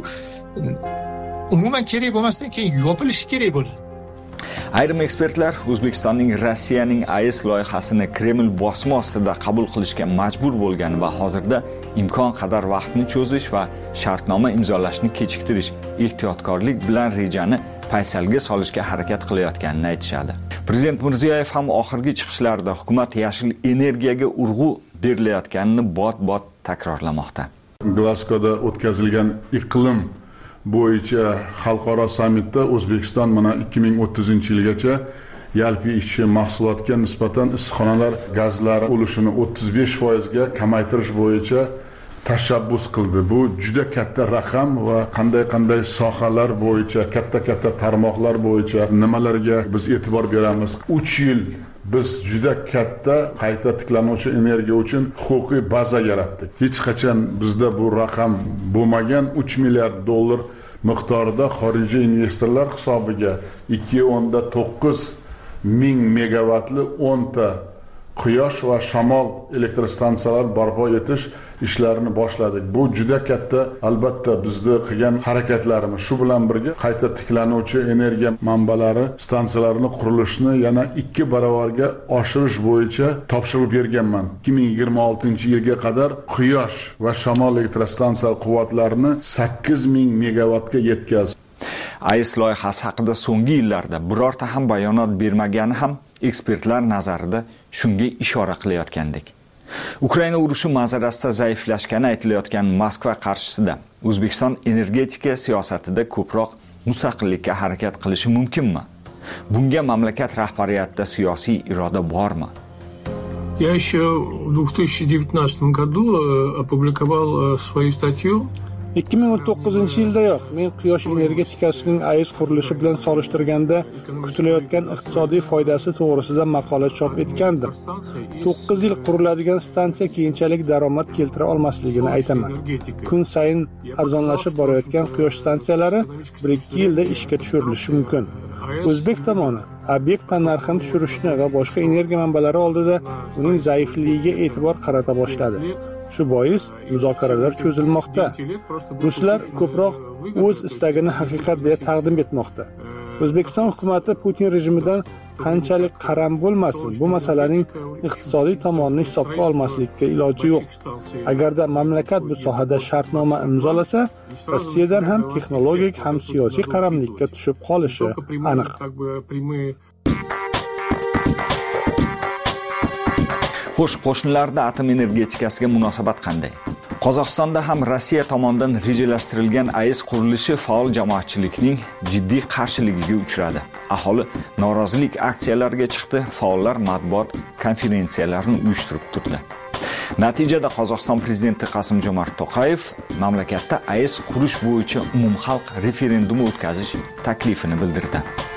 R: umuman kerak bo'lmasdan keyin yopilishi kerak bo'ladi.
K: Ayrim ekspertlar O'zbekistonning Rossiyaning A E S loyihasini Kreml bosma ostida qabul qilishga majbur bo'lgani va hozirda imkon qadar vaqtni cho'zish va shartnoma imzolashni kechiktirish, ehtiyotkorlik bilan rejani paysalga solishga harakat qilayotganini aytishadi. Prezident Mirziyoyev ham oxirgi chiqishlarida hukumat yashil energiyaga urg'u berilayotganini bot-bot takrorlamoqda.
T: Glasgowda o'tkazilgan iqlim bo'yicha xalqaro sammitda O'zbekiston mana ikki ming o'ttizinchi yilgacha yalpi ishchi mahsulotga nisbatan issiqxonalar gazlari ulushini o'ttiz besh foizga kamaytirish bo'yicha tashabbus qildi. Bu juda katta raqam va qanday-qanday sohalar bo'yicha, katta-katta tarmoqlar bo'yicha nimalarga biz e'tibor beramiz. uch yil biz juda katta qayta tiklanuvchi energiya uchun huquqiy baza yaratdik. Hech qachon bizda bu raqam bo'lmagan uch milliard dollar miqdorida xorijiy investorlar hisobiga ikki o'nda to'qqiz ming megavatli o'nta quyosh va shamol elektrostansiyalar barpo etish ishlarini boshladik. Bu juda katta, albatta bizni qilgan harakatlarimiz. Shu bilan birga qayta tiklanuvchi energiya manbalari stansiyalarini qurilishini yana ikki baravarga oshirish bo'yicha topshiriq berganman. ikki ming yigirma oltinchi yilga qadar quyosh va shamol elektrostansiya quvvatlarini sakkiz ming megavatga yetkazdik.
K: A E S loyihasi haqida so'nggi yillarda birorta ham bayonot bermagani ham ekspertlar nazarida shunga ishora qilayotgandek. Ukraina urushi manzarasida zaiflashgani aytilayotgan Moskva qarshisida O'zbekiston energetika siyosatida ko'proq mustaqillikka harakat qilishi mumkinmi? Bunga mamlakat rahbariyatida siyosiy iroda bormi?
S: Я еще в две тысячи девятнадцатом году опубликовал свою статью.
B: ikki ming o'n to'qqizinchi yildayoq men quyosh energetikasining A E S qurilishi bilan solishtirganda kutilayotgan iqtisodiy foydasi to'g'risida maqola chop etgandim. to'qqiz yil quriladigan stansiya keyinchalik daromad keltira olmasligini aytaman. Kun sayin arzonlashib borayotgan quyosh stansiyalari bir ikki yilda ishga tushirilishi mumkin. O'zbek tomoni obyekt narxini tushirishni va boshqa energiya manbalari oldida uning zaifligiga e'tibor qarata boshladi. Shu bois muzokaralar cho'zilmoqda. Ruslar ko'proq o'z istagini haqiqat deb taqdim etmoqda. O'zbekiston hukumatı Putin rejimidan qanchalik qaram bo'lmasin, bu masalaning iqtisodiy tomonini hisobga olmaslikka iloji yo'q. Agarda mamlakat bu sohada shartnoma imzolasa, Rossiyadan ham texnologik ham siyosiy qaramlikka tushib qolishi aniq.
K: Xo'sh, qo'shnilarda atom energetikasiga munosabat qanday? Qozog'istonda ham Rossiya tomonidan rejalashtirilgan A E S qurilishi faol jamoatchilikning jiddiy qarshiligiga uchradi. Aholi norozilik aksiyalariga chiqdi, faollar matbuot konferensiyalarini uyushtirib turdi. Natijada Qozog'iston prezidenti Qasim-Jomart To'qayev mamlakatda A E S qurish bo'yicha umumxalq referendumi o'tkazish taklifini bildirdi.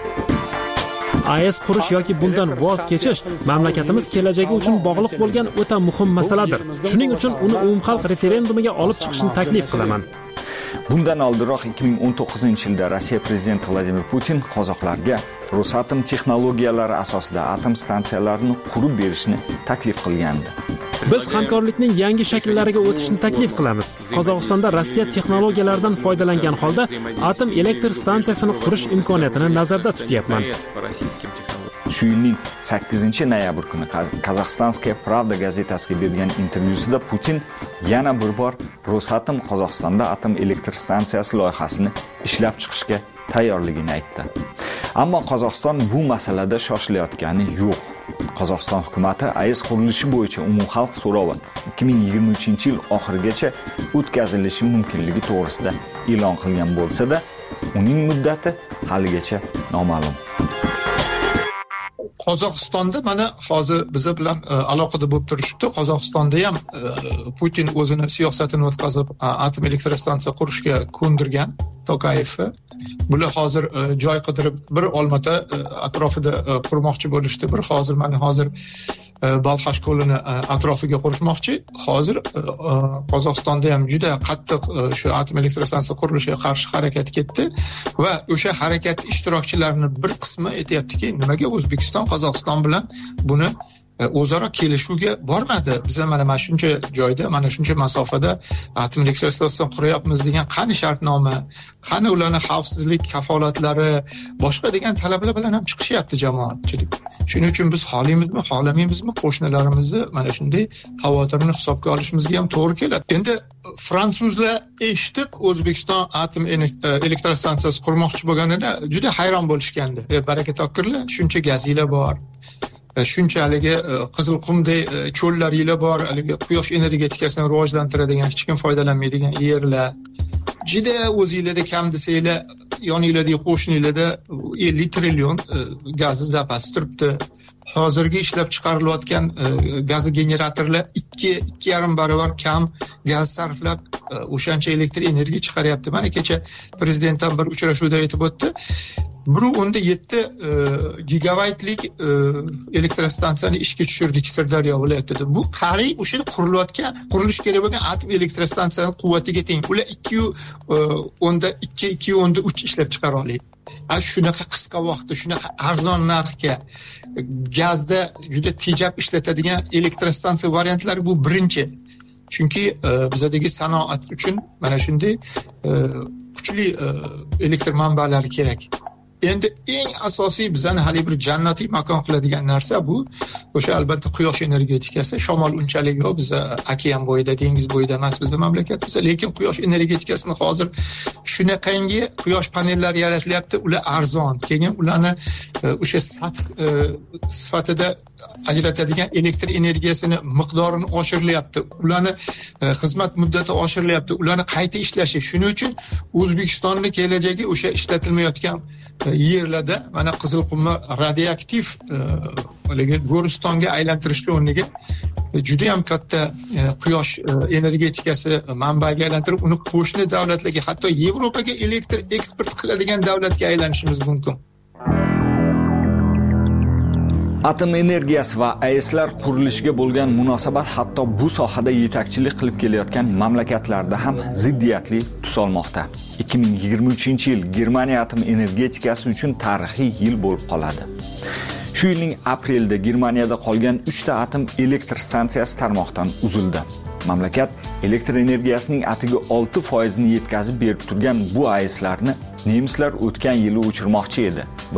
H: A E S qurish yoki bundan voz kechish mamlakatimiz kelajagi uchun bog'liq bo'lgan o'ta muhim masaladir. Shuning uchun uni umumxalq referendumiga olib chiqishni taklif qilaman.
K: Bundan oldinroq ikki ming o'n to'qqizinchi yilda Rossiya prezidenti Vladimir Putin qozoqlarga Rosatom texnologiyalari asosida atom stansiyalarini qurib berishni taklif qilgandi.
H: Biz hamkorlikning yangi shakllariga o'tishni taklif qilamiz. Qozog'istonda Rossiya texnologiyalaridan foydalangan holda atom elektr stansiyasini qurish imkoniyatini nazarda tutyapman.
K: Shu yilning sakkizinchi noyabr kuni Qozog'istonskaya Pravda gazetasiga bergan intervyusida Putin yana bir bor Rosatom Qozog'istonda atom elektr stansiyasi loyihasini ishlab chiqishga tayyorligini aytdi. Ammo Qozog'iston bu masalada shoshilayotgani yo'q. Qozog'iston hukumatı A E S qurilishi bo'yicha umumxalq so'rovi ikki ming yigirma uchinchi yil oxirigacha o'tkazilishi mumkinligi to'g'risida e'lon qilgan bo'lsa-da, uning muddati haligacha noma'lum.
R: Qozog'istonda mana hozir biz bilan aloqada bo'lib turishdi. Qozog'istonda ham Putin o'zini siyosatini o'tkazib atom elektrostansiya qurishga ko'ndirgan To'qayevni. Bular hozir joy qidirib bir Olmata atrofida qurmoqchi bo'lishdi. Bir hozir mana hozir Balxash ko'lini atrofiga qurishmoqchi. Hozir Qozog'istonda ham juda qattiq shu atom elektrostansiya qurilishiga qarshi harakat ketdi va o'sha harakat ishtirokchilarining bir qismi aytayaptiki, nimaga O'zbekiston Qozog'iston bilan buni o'zaro kelishuvga bormadi. Biz mana mana shuncha joyda, mana shuncha masofada atom elektrostansiya quryapmiz degan qani shartnoma, qani ularning xavfsizlik kafolatlari, boshqa degan talablar bilan ham chiqishyapti jamoatchilik. Shuning uchun biz xohlaymizmi, xohlamaymizmi qo'shnilarimizni mana shunday xavotirini hisobga olishimizga ham to'g'ri keladi. Endi fransuzlar eshitib O'zbekiston atom elektrostansiyasi qurmoqchi bo'lganida juda hayron bo'lishgandi. E, baraka topkirlar, shuncha gazinglar bor. Shunchaligi Qizilqumday cho'llaringlar bor, haligi quyosh energetikasini rivojlantiradigan, hech kim foydalanmaydigan yerlar. Juda o'zingizlarda kam desanglar, yoninglardagi qo'shninglarda ellik trillion gaz zapasi turibdi. Hozirgi ishlab chiqarilayotgan gaz generatorlar ikki ikki yarim barobar kam gaz sarflab o'shancha elektr energiya chiqaryapti. Mana kecha prezidentdan bir uchrashuvda aytib o'tdi. bir o'nda yetti gigabaytlik elektrostansiyani ishga tushirdik Sirdaryo viloyatida. Bu qariy o'sha qurilayotgan, qurilish kerak bo'lgan atom elektrostansiyasining quvvatiga teng. Ular ikki o'nda ikki, ikki o'nda uch ishlab chiqara oladi. A shunaqa qisqa vaqtda, shunaqa arzon narxga gazda juda tejab ishlatadigan elektrostansiya variantlari bu birinchi. Chunki bizdagi sanoat uchun mana shunday kuchli elektr manbalari kerak. Endi eng asosiy bizani hali bir jannatiy makon qiladigan narsa bu o'sha albatta quyosh energetikasi. Shamol unchalik yo'q, biz okean bo'yida, dengiz bo'yida emas bizning mamlakatimiz, lekin quyosh energetikasini hozir shunaqangi quyosh panellari yaratilyapti, ular arzon. Keyin ularni o'sha sath sifatida ajratadigan elektr energiyasini miqdorini oshirilyapti. Ularni xizmat muddati oshirilyapti. Ularni qayta ishlashi. Shuning uchun O'zbekistonning kelajagi o'sha ishlatilmayotgan yerlarda mana Qizilqumni radioaktiv haligi Go'ristonga aylantirishga o'rniga juda ham katta quyosh energetikasi manbaga aylantirib, uni qo'shni davlatlarga, hatto Yevropaga elektr eksport qiladigan davlatga aylanishimiz mumkin.
K: Atom energiyasi va A E S'lar qurilishiga bo'lgan munosabat hatto bu sohada yetakchilik qilib kelayotgan mamlakatlarda ham ziddiyatli tus olmoqda. ikki ming yigirma uchinchi yil Germaniya atom energetikasi uchun tarixiy yil bo'lib qoladi. Shu yilning aprelida Germaniyada qolgan uchta atom elektr stansiyasi tarmoqdan uzildi. Mamlakat elektr energiyasining atigi olti foiz ni yetkazib berib turgan bu A E S'larni nemislar o'tgan yili o'chirmoqchi edi. Biroq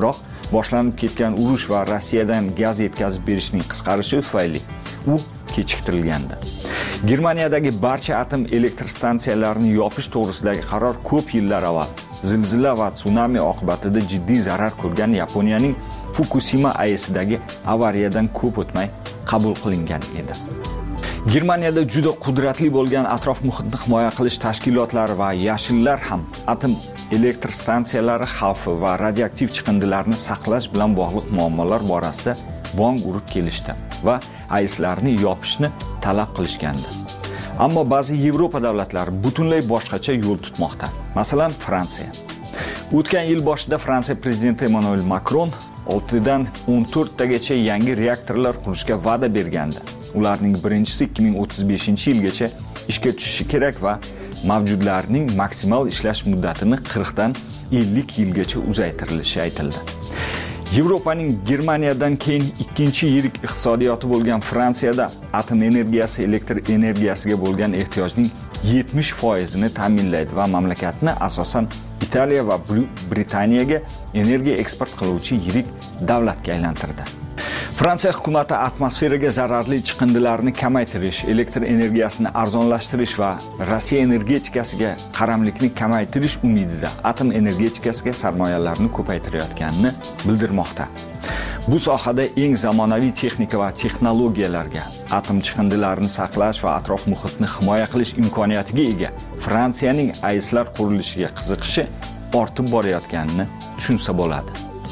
K: boshlanib ketgan urush va Rossiyadan gaz yetkazib berishning qisqarishi tufayli u kechiktirilgandi. Germaniyadagi barcha atom elektr stansiyalarini yopish to'g'risidagi qaror ko'p yillar avval zilzila va tsunami oqibatida jiddiy zarar ko'rgan Yaponiyaning Fukushima A E S'dagi avariyadan ko'p o'tmay qabul qilingan edi. Germaniyada juda qudratli bo'lgan atrof muhitni himoya qilish tashkilotlari va yashillar ham atom elektr stansiyalari xavfi va radioaktiv chiqindilarni saqlash bilan bog'liq muammolar borasida bong urib kelishdi va A E S'larni yopishni talab qilishgandi. Ammo ba'zi Yevropa davlatlari butunlay boshqacha yo'l tutmoqda. Masalan, Fransiya. O'tgan yil boshida Fransiya prezidenti Emmanuel Macron oltidan o'n to'rttagacha yangi reaktorlar qurishga va'da bergandi. Ularning birinchisi ikki ming o'ttiz beshinchi yilgacha ishga tushishi kerak va mavjudlarning maksimal ishlash muddatini qirqdan ellik yilgacha uzaytirilishi aytildi. Yevropaning Germaniyadan keyin ikkinchi yirik iqtisodiyoti bo'lgan Fransiyada atom energiyasi elektr energiyasiga bo'lgan ehtiyojning yetmish foizini ta'minlaydi va mamlakatni asosan Italiya va Britaniyaga energiya eksport qiluvchi yirik davlatga aylantirdi. Fransiya hukumati atmosferaga zararli chiqindilarni kamaytirish, elektr energiyasini arzonlashtirish va Rossiya energetikasiga qaramlikni kamaytirish umidida atom energetikasiga sarmoyalarni ko'paytirayotganini bildirmoqda. Bu sohada eng zamonaviy texnika va texnologiyalarga, atom chiqindilarini saqlash va atrof muhitni himoya qilish imkoniyatiga ega Fransiyaning A E S'lar qurilishiga qiziqishi ortib borayotganini tushunsa bo'ladi.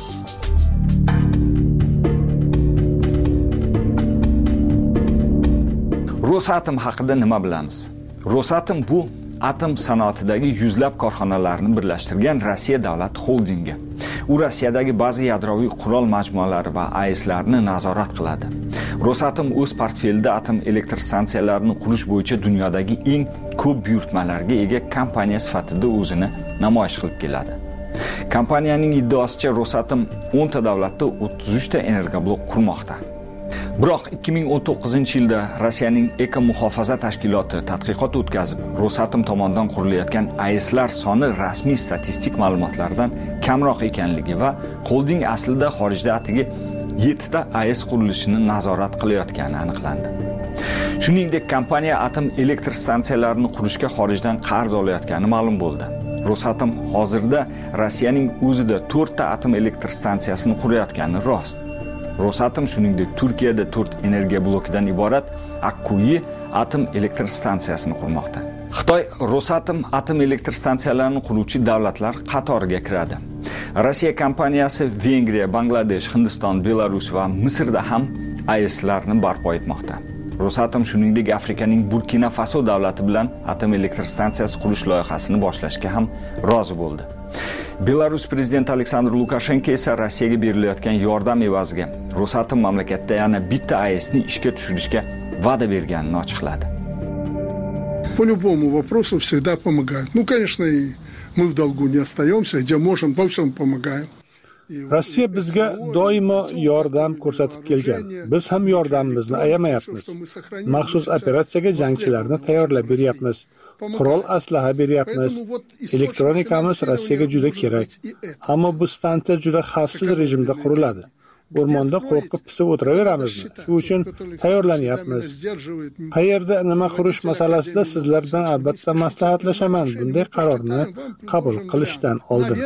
K: Rosatom haqida nima bilamiz? Rosatom bu atom sanoatidagi yuzlab korxonalarni birlashtirgan Rossiya davlat xoldingi. U Rossiyadagi ba'zi yadroviy qurol majmualari va A E S'larni nazorat qiladi. Rosatom o'z portfelida atom elektr stansiyalarini qurish bo'yicha dunyodagi eng ko'p buyurtmalarga ega kompaniya sifatida o'zini namoyish qilib keladi. Kompaniyaning iddaosicha Rosatom o'nta davlatda o'ttiz uchta energoblok qurmoqda. Biroq ikki ming o'n to'qqizinchi yilda Rossiyaning Eko muhofaza tashkiloti tadqiqot o'tkazib, Rosatom tomonidan qurilayotgan A E S'lar soni rasmiy statistik ma'lumotlardan kamroq ekanligi va xolding aslida xorijda atigi yettita A E S qurilishini nazorat qilayotgani aniqlandi. Shuningdek, kompaniya atom elektr stansiyalarini qurishga xorijdan qarz olayotgani ma'lum bo'ldi. Rosatom hozirda Rossiyaning o'zida to'rtta atom elektr stansiyasini qurayotgani rost. Rosatom shuningdek Turkiyada to'rt energiya blokidan iborat Akkuyi atom elektr stansiyasini qurmoqda. Xitoy Rosatom atom elektr stansiyalarini quruvchi davlatlar qatoriga kiradi. Rossiya kompaniyasi Vengriya, Bangladesh, Hindiston, Belarus va Misrda ham A E S'larni barpo etmoqda. Rosatom shuningdek Afrikaning Burkina Faso davlati bilan atom elektr stansiyasi qurish loyihasini boshlashga ham rozi bo'ldi. Belarus prezidenti Aleksandr Lukashenko esa Rossiyaga berilayotgan yordam evaziga Rosatom mamlakatda yana bitta A E S'ni ishga tushirishga va'da berganini ochiqladi.
E: По любому вопросу всегда помогают. Ну, конечно, и мы в долгу не остаемся, где можем, во всем помогаем.
B: Rossiya bizga doimo yordam ko'rsatib kelgan. Biz ham yordamimizni ayamayapmiz. Maxsus operatsiyaga jangchilarni tayyorlab beryapmiz. Qurol aslaha beryapmiz. Elektronikamiz Rossiyaga juda kerak. Ammo bu stansiya juda xavfsiz rejimda quriladi. O'rmonda qo'rqib pisib o'tiraveramizmi? Shu uchun tayyorlanyapmiz. Qayerda nima qurish masalasida sizlar bilan albatta maslahatlashaman. Bunday qarorni qabul qilishdan oldin.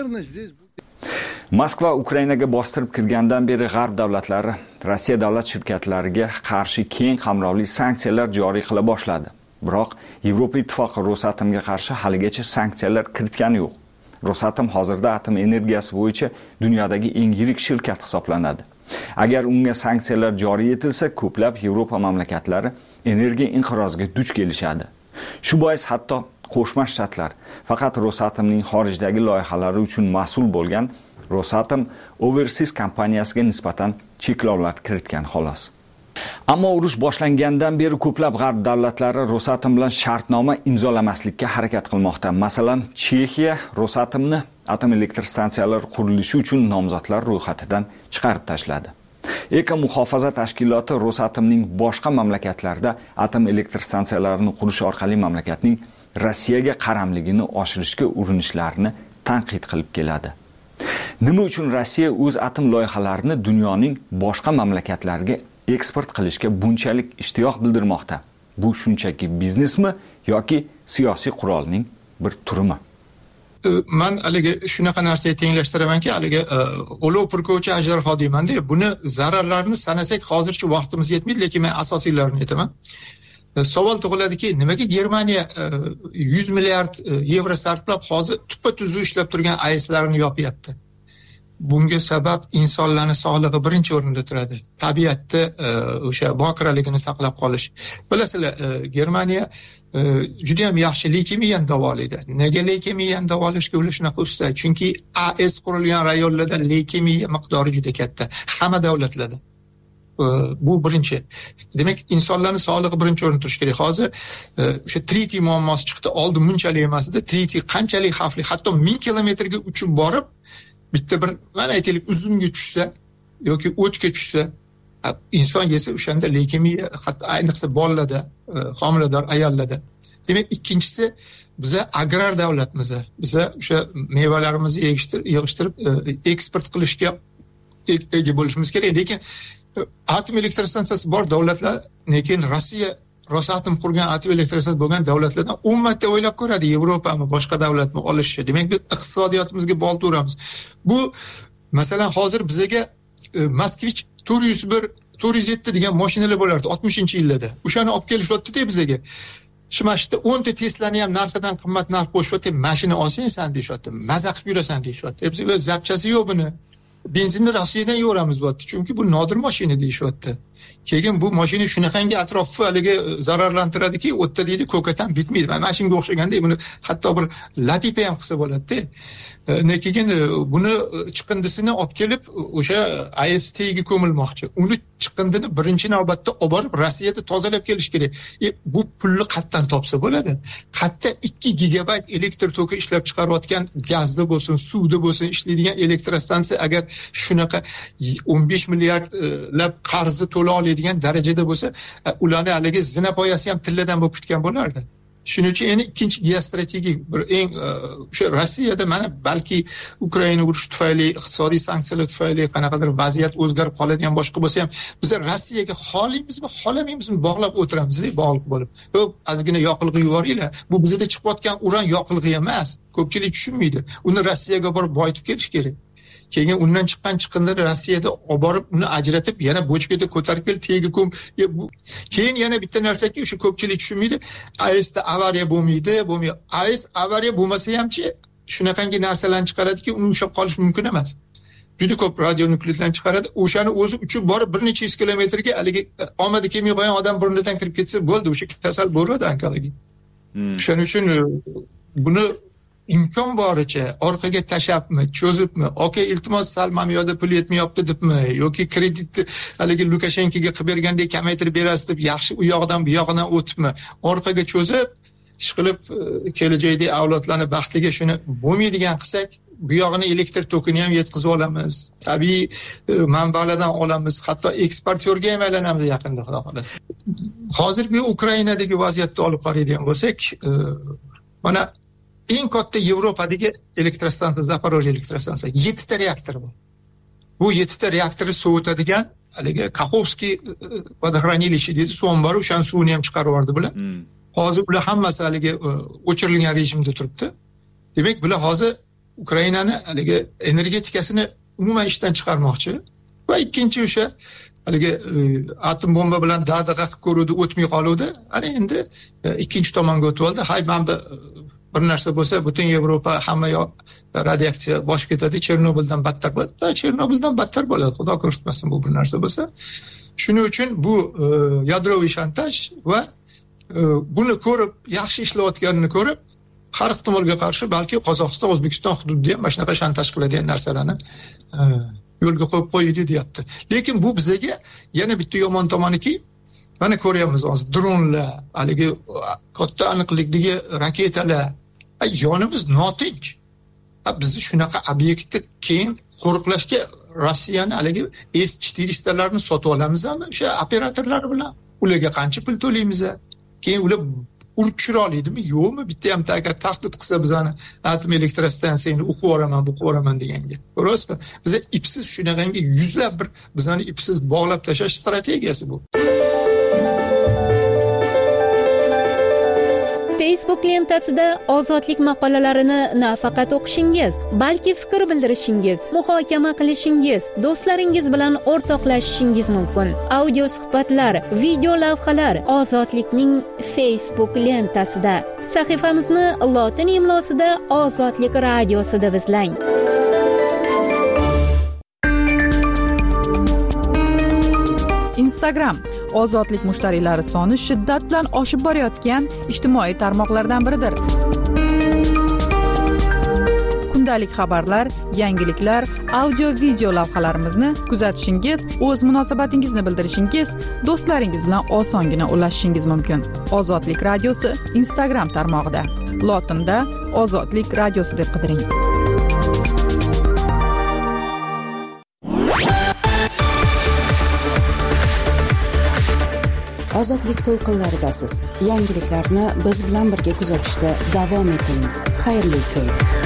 K: Moskva Ukrainaga bostirib kirgandan beri g'arb davlatlari Rossiya davlat shirkatlariga qarshi keng qamrovli sanksiyalar joriy qila boshladi. Biroq Yevropa ittifoqi Rosatomga qarshi haligacha sanksiyalar kiritgani yo'q. Rosatom hozirda atom energiyasi bo'yicha dunyodagi eng yirik shirkat hisoblanadi. Agar unga sanksiyalar joriy etilsa, ko'plab Yevropa mamlakatlari energiya inqiroziga duch kelishadi. Shu bois hatto Qo'shma Shtatlar faqat Rosatomning xorijdagi loyihalari uchun mas'ul bo'lgan Rosatom Overseas kompaniyasiga nisbatan cheklovlar kiritgan xolos. Ammo urush boshlangandan beri ko'plab g'arb davlatlari Rosatom bilan shartnoma imzolamaslikka harakat qilmoqda. Masalan, Chexiya Rosatomni atom elektr stansiyalari qurilishi uchun nomzodlar ro'yxatidan chiqarib tashladi. Eko muhofaza tashkiloti Rosatomning boshqa mamlakatlarda atom elektr stansiyalarini qurish orqali mamlakatning Rossiyaga qaramligini oshirishga urinishlarini tanqid qilib keladi. Nima uchun Rossiya o'z atom loyihalarini dunyoning boshqa mamlakatlariga eksport qilishga bunchalik ishtiyoq bildirmoqda? Bu shunchaki biznesmi yoki siyosiy qurolning bir turimi?
R: Man haligi shunaqa narsaga tenglashtiramanki, haligi olov purkovchi ajdarho deymanda, buni zararlarini sanasak hozircha vaqtimiz yetmaydi, lekin men asosiylarini aytaman. Savol tug'iladiki, nimaga Germaniya yuz milliard yevro sarflab hozir tuppa-tuzuk ishlab turgan A E S'larini yopyapti? Bunga sabab insonlarning sog'lig'i birinchi o'rinda turadi. Tabiatda o'sha bokiraligini saqlab qolish. Bilasizlar, Germaniya juda ham yaxshi leykemiyani davolaydi. Nega leykemiyani davolashga ular shunaqa usta? Chunki A E S qurilgan rayonlarda leykemiya miqdori juda katta. Hamma davlatlarda. Bu birinchi. Demak, insonlarning sog'lig'i birinchi o'rinda turishi kerak. Hozir o'sha tritiy muammosi chiqdi. Oldin bunchalik emas edi. Tritiy qanchalik xavfli, hatto ming kilometrga uchib borib bitta bir, mana aytaylik, uzumga tushsa yoki o'tga tushsa, inson yesa o'shanda leykemiya, hatto ayniqsa bolalarda, homilador ayollarda. Demak, ikkinchisi, biza agrar davlatmiz. Biza o'sha mevalarimizni yig'ishtirib eksport qilishga ega bo'lishimiz kerak. Lekin atom elektrostansiyasi bor davlatlar, lekin Rossiya Rosatom qurgan atom elektrostansiyasi bo'lgan davlatlardan o'n marta o'ylab ko'radi, Yevropami, boshqa davlatmi olishni. Demak, biz iqtisodiyotimizga bolt uramiz. Bu masalan hozir bizaga Moskvich to'rt yuz bir, to'rt yuz yetti degan mashinalar bo'lardi oltmishinchi yillarda. O'shani olib kelishyapti-da bizaga. Shimashda o'n ta Teslani ham narxidan qimmat narx qo'shyapti, mashina olsang san deyapti, maza qilib yurasan deyapti. Bizga zapchasi yo'q buni. Benzinni Rossiyadan yo'ramiz bo'pti, chunki bu nodir mashina deyapti. Keyin bu mashina shunaqangi atrofni haliga zararlantiradiki, o'tda deydi, ko'katan bitmaydi. Mana shunga o'xshaganda buni hatto bir latifa ham qilsa bo'ladi-da. Keyin buni chiqindisini olib kelib o'sha A E S T'ga ko'milmoqchi. Uni chiqindini birinchi navbatda olib borib Rossiyada tozalab kelish kerak. E, bu pulni qayerdan topsa bo'ladi? Qayerda ikki gigabayt elektr toki ishlab chiqarayotgan, gazda bo'lsin, suvda bo'lsin ishlaydigan elektrostansiya agar shunaqa o'n besh milliardlab qarzni to'la oladigan darajada bo'lsa, ularni haligi zinapoyasi ham tilladan bo'lib ketgan bo'lardi. Shuning uchun yana ikkinchi geostrategik bir eng o'sha Rossiyada mana balki Ukraina urushi tufayli, iqtisodiy sanksiyalar tufayli qanaqadir vaziyat o'zgarib qoladigan boshqa bo'lsa ham, biz Rossiyaga xoliymizmi, xolamaymizmi bog'lab o'tiramiz-da, bog'liq bo'lib. Ko'p ozgina yoqilg'i yuboringlar. Bu bizda chiqayotgan uran yoqilg'i emas. Ko'pchilik tushunmaydi. Uni Rossiyaga borib boyitib kelish kerak. Keyin undan chiqqan chiqindilarni Rossiyada olib borib, uni ajratib, yana bochkada ko'tarib kelib, tegi ko'm. Keyin yana bitta narsaki, o'sha ko'pchilik tushunmaydi. A E S'da avariya bo'lmaydi, bo'lmaydi. A E S avariya bo'lmasa hamchi shunaqangi narsalarni chiqaradiki, uni ushlab qolish mumkin emas. Juda ko'p radionukleidlarni chiqaradi. O'shani o'zi uchib borib bir necha yuz kilometrga haligi omadi kelmay qo'ygan odam burnidan kirib ketsa bo'ldi, o'sha kasal bo'ladi onkologik. Shuning uchun buni imkon boricha orqaga tashabmi, cho'zibmi, okey, iltimos sal mana bu yoqda pul yetmayapti debmi, yoki kreditni haligi Lukashenkoga qilib bergandek kamaytirib berasiz deb yaxshi u yoqdan bu yoqdan o'tibmi, orqaga cho'zib ishqilib kelajakda avlodlarni baxtiga shuni bo'lmaydigan qilsak, bu yog'ini elektr tokini ham yetkazib olamiz, tabiiy manbalardan olamiz, hatto eksportyorga ham aylanamiz yaqinda, xudo xolasa. Hozirgi Ukrainadagi vaziyatni olib qaraydigan bo'lsak, mana eng katta Yevropadagi elektrostansiya, Zaporojye elektrostansiya, yettita reaktor bor. Bu yettita reaktorni sovutadigan haligi Kakhovskiy vodохранилище deydi, suv ombori, o'shaning suvini ham chiqarib yubordi bular. Hozir ular hammasi haligi o'chirilgan rejimda turibdi. Demak, bular hozir Ukrainani haligi energetikasini umuman ishdan chiqarmoqchi. Va ikkinchi o'sha haligi atom bomba bilan dag'dag'a qilib ko'ruvdi, o'tmay qoluvdi. Ana endi ikkinchi tomonga o'tib oldi. Hay, mana bir narsa bo'lsa, butun Yevropa hamma yoq radioaksiya boshib ketadi, Chernobyldan battar bo'ladi. Chernobyldan battar bo'ladi, xudo ko'rsatmasin bu bir narsa bo'lsa. Shuning uchun bu yadroviy shantaj va buni ko'rib, yaxshi ishlayotganini ko'rib, har ehtimolga qarshi balki Qozog'iston, O'zbekiston hududida ham mana shunaqa shantaj qiladigan narsalarni yo'lga qo'yib qo'ydi, deyapti. Lekin bu bizga yana bitta yomon tomoniki, mana ko'ryapmiz hozir dronlar, haligi katta aniqlikdagi raketalar. Yonimiz notinch. Bizni shunaqa obyektni keyin qo'riqlashga Rossiyani haligi S четыреста larni sotib olamizmi o'sha operatorlar bilan? Ularga qancha pul to'laymiz? Keyin ular urib tushira oladimi yo'qmi, bitta ham agar tahdid qilsa bizani atom elektrostansiyani o'qib yuboraman o'qib yuboraman deganga, ko'ryapsizmi? Biza ipsiz shunaqangi yuzlab bir bizani ipsiz bog'lab tashlash strategiyasi bu.
M: Facebook lentasida ozodlik maqolalarini nafaqat o'qishingiz, balki fikr bildirishingiz, muhokama qilishingiz, do'stlaringiz bilan o'rtoqlashishingiz mumkin. Audio suhbatlar, video lavhalar ozodlikning Facebook lentasida. Sahifamizni lotin imlosida Ozodlik radiosi deb izlang.
D: Instagram ozodlik mushtariylari soni shiddat bilan oshib borayotgan ijtimoiy tarmoqlardan biridir. Kundalik xabarlar, yangiliklar, audio video lavhalarimizni kuzatishingiz, o'z munosabatingizni bildirishingiz, do'stlaringiz bilan osongina ulashishingiz mumkin. Ozodlik radiosi Instagram tarmog'ida. Lotinda Ozodlik radiosi deb qidiring.
A: Ozodlik to'lqinlaridasiz. Yangiliklarni biz bilan birga kuzatishda davom eting. Xayrli kun.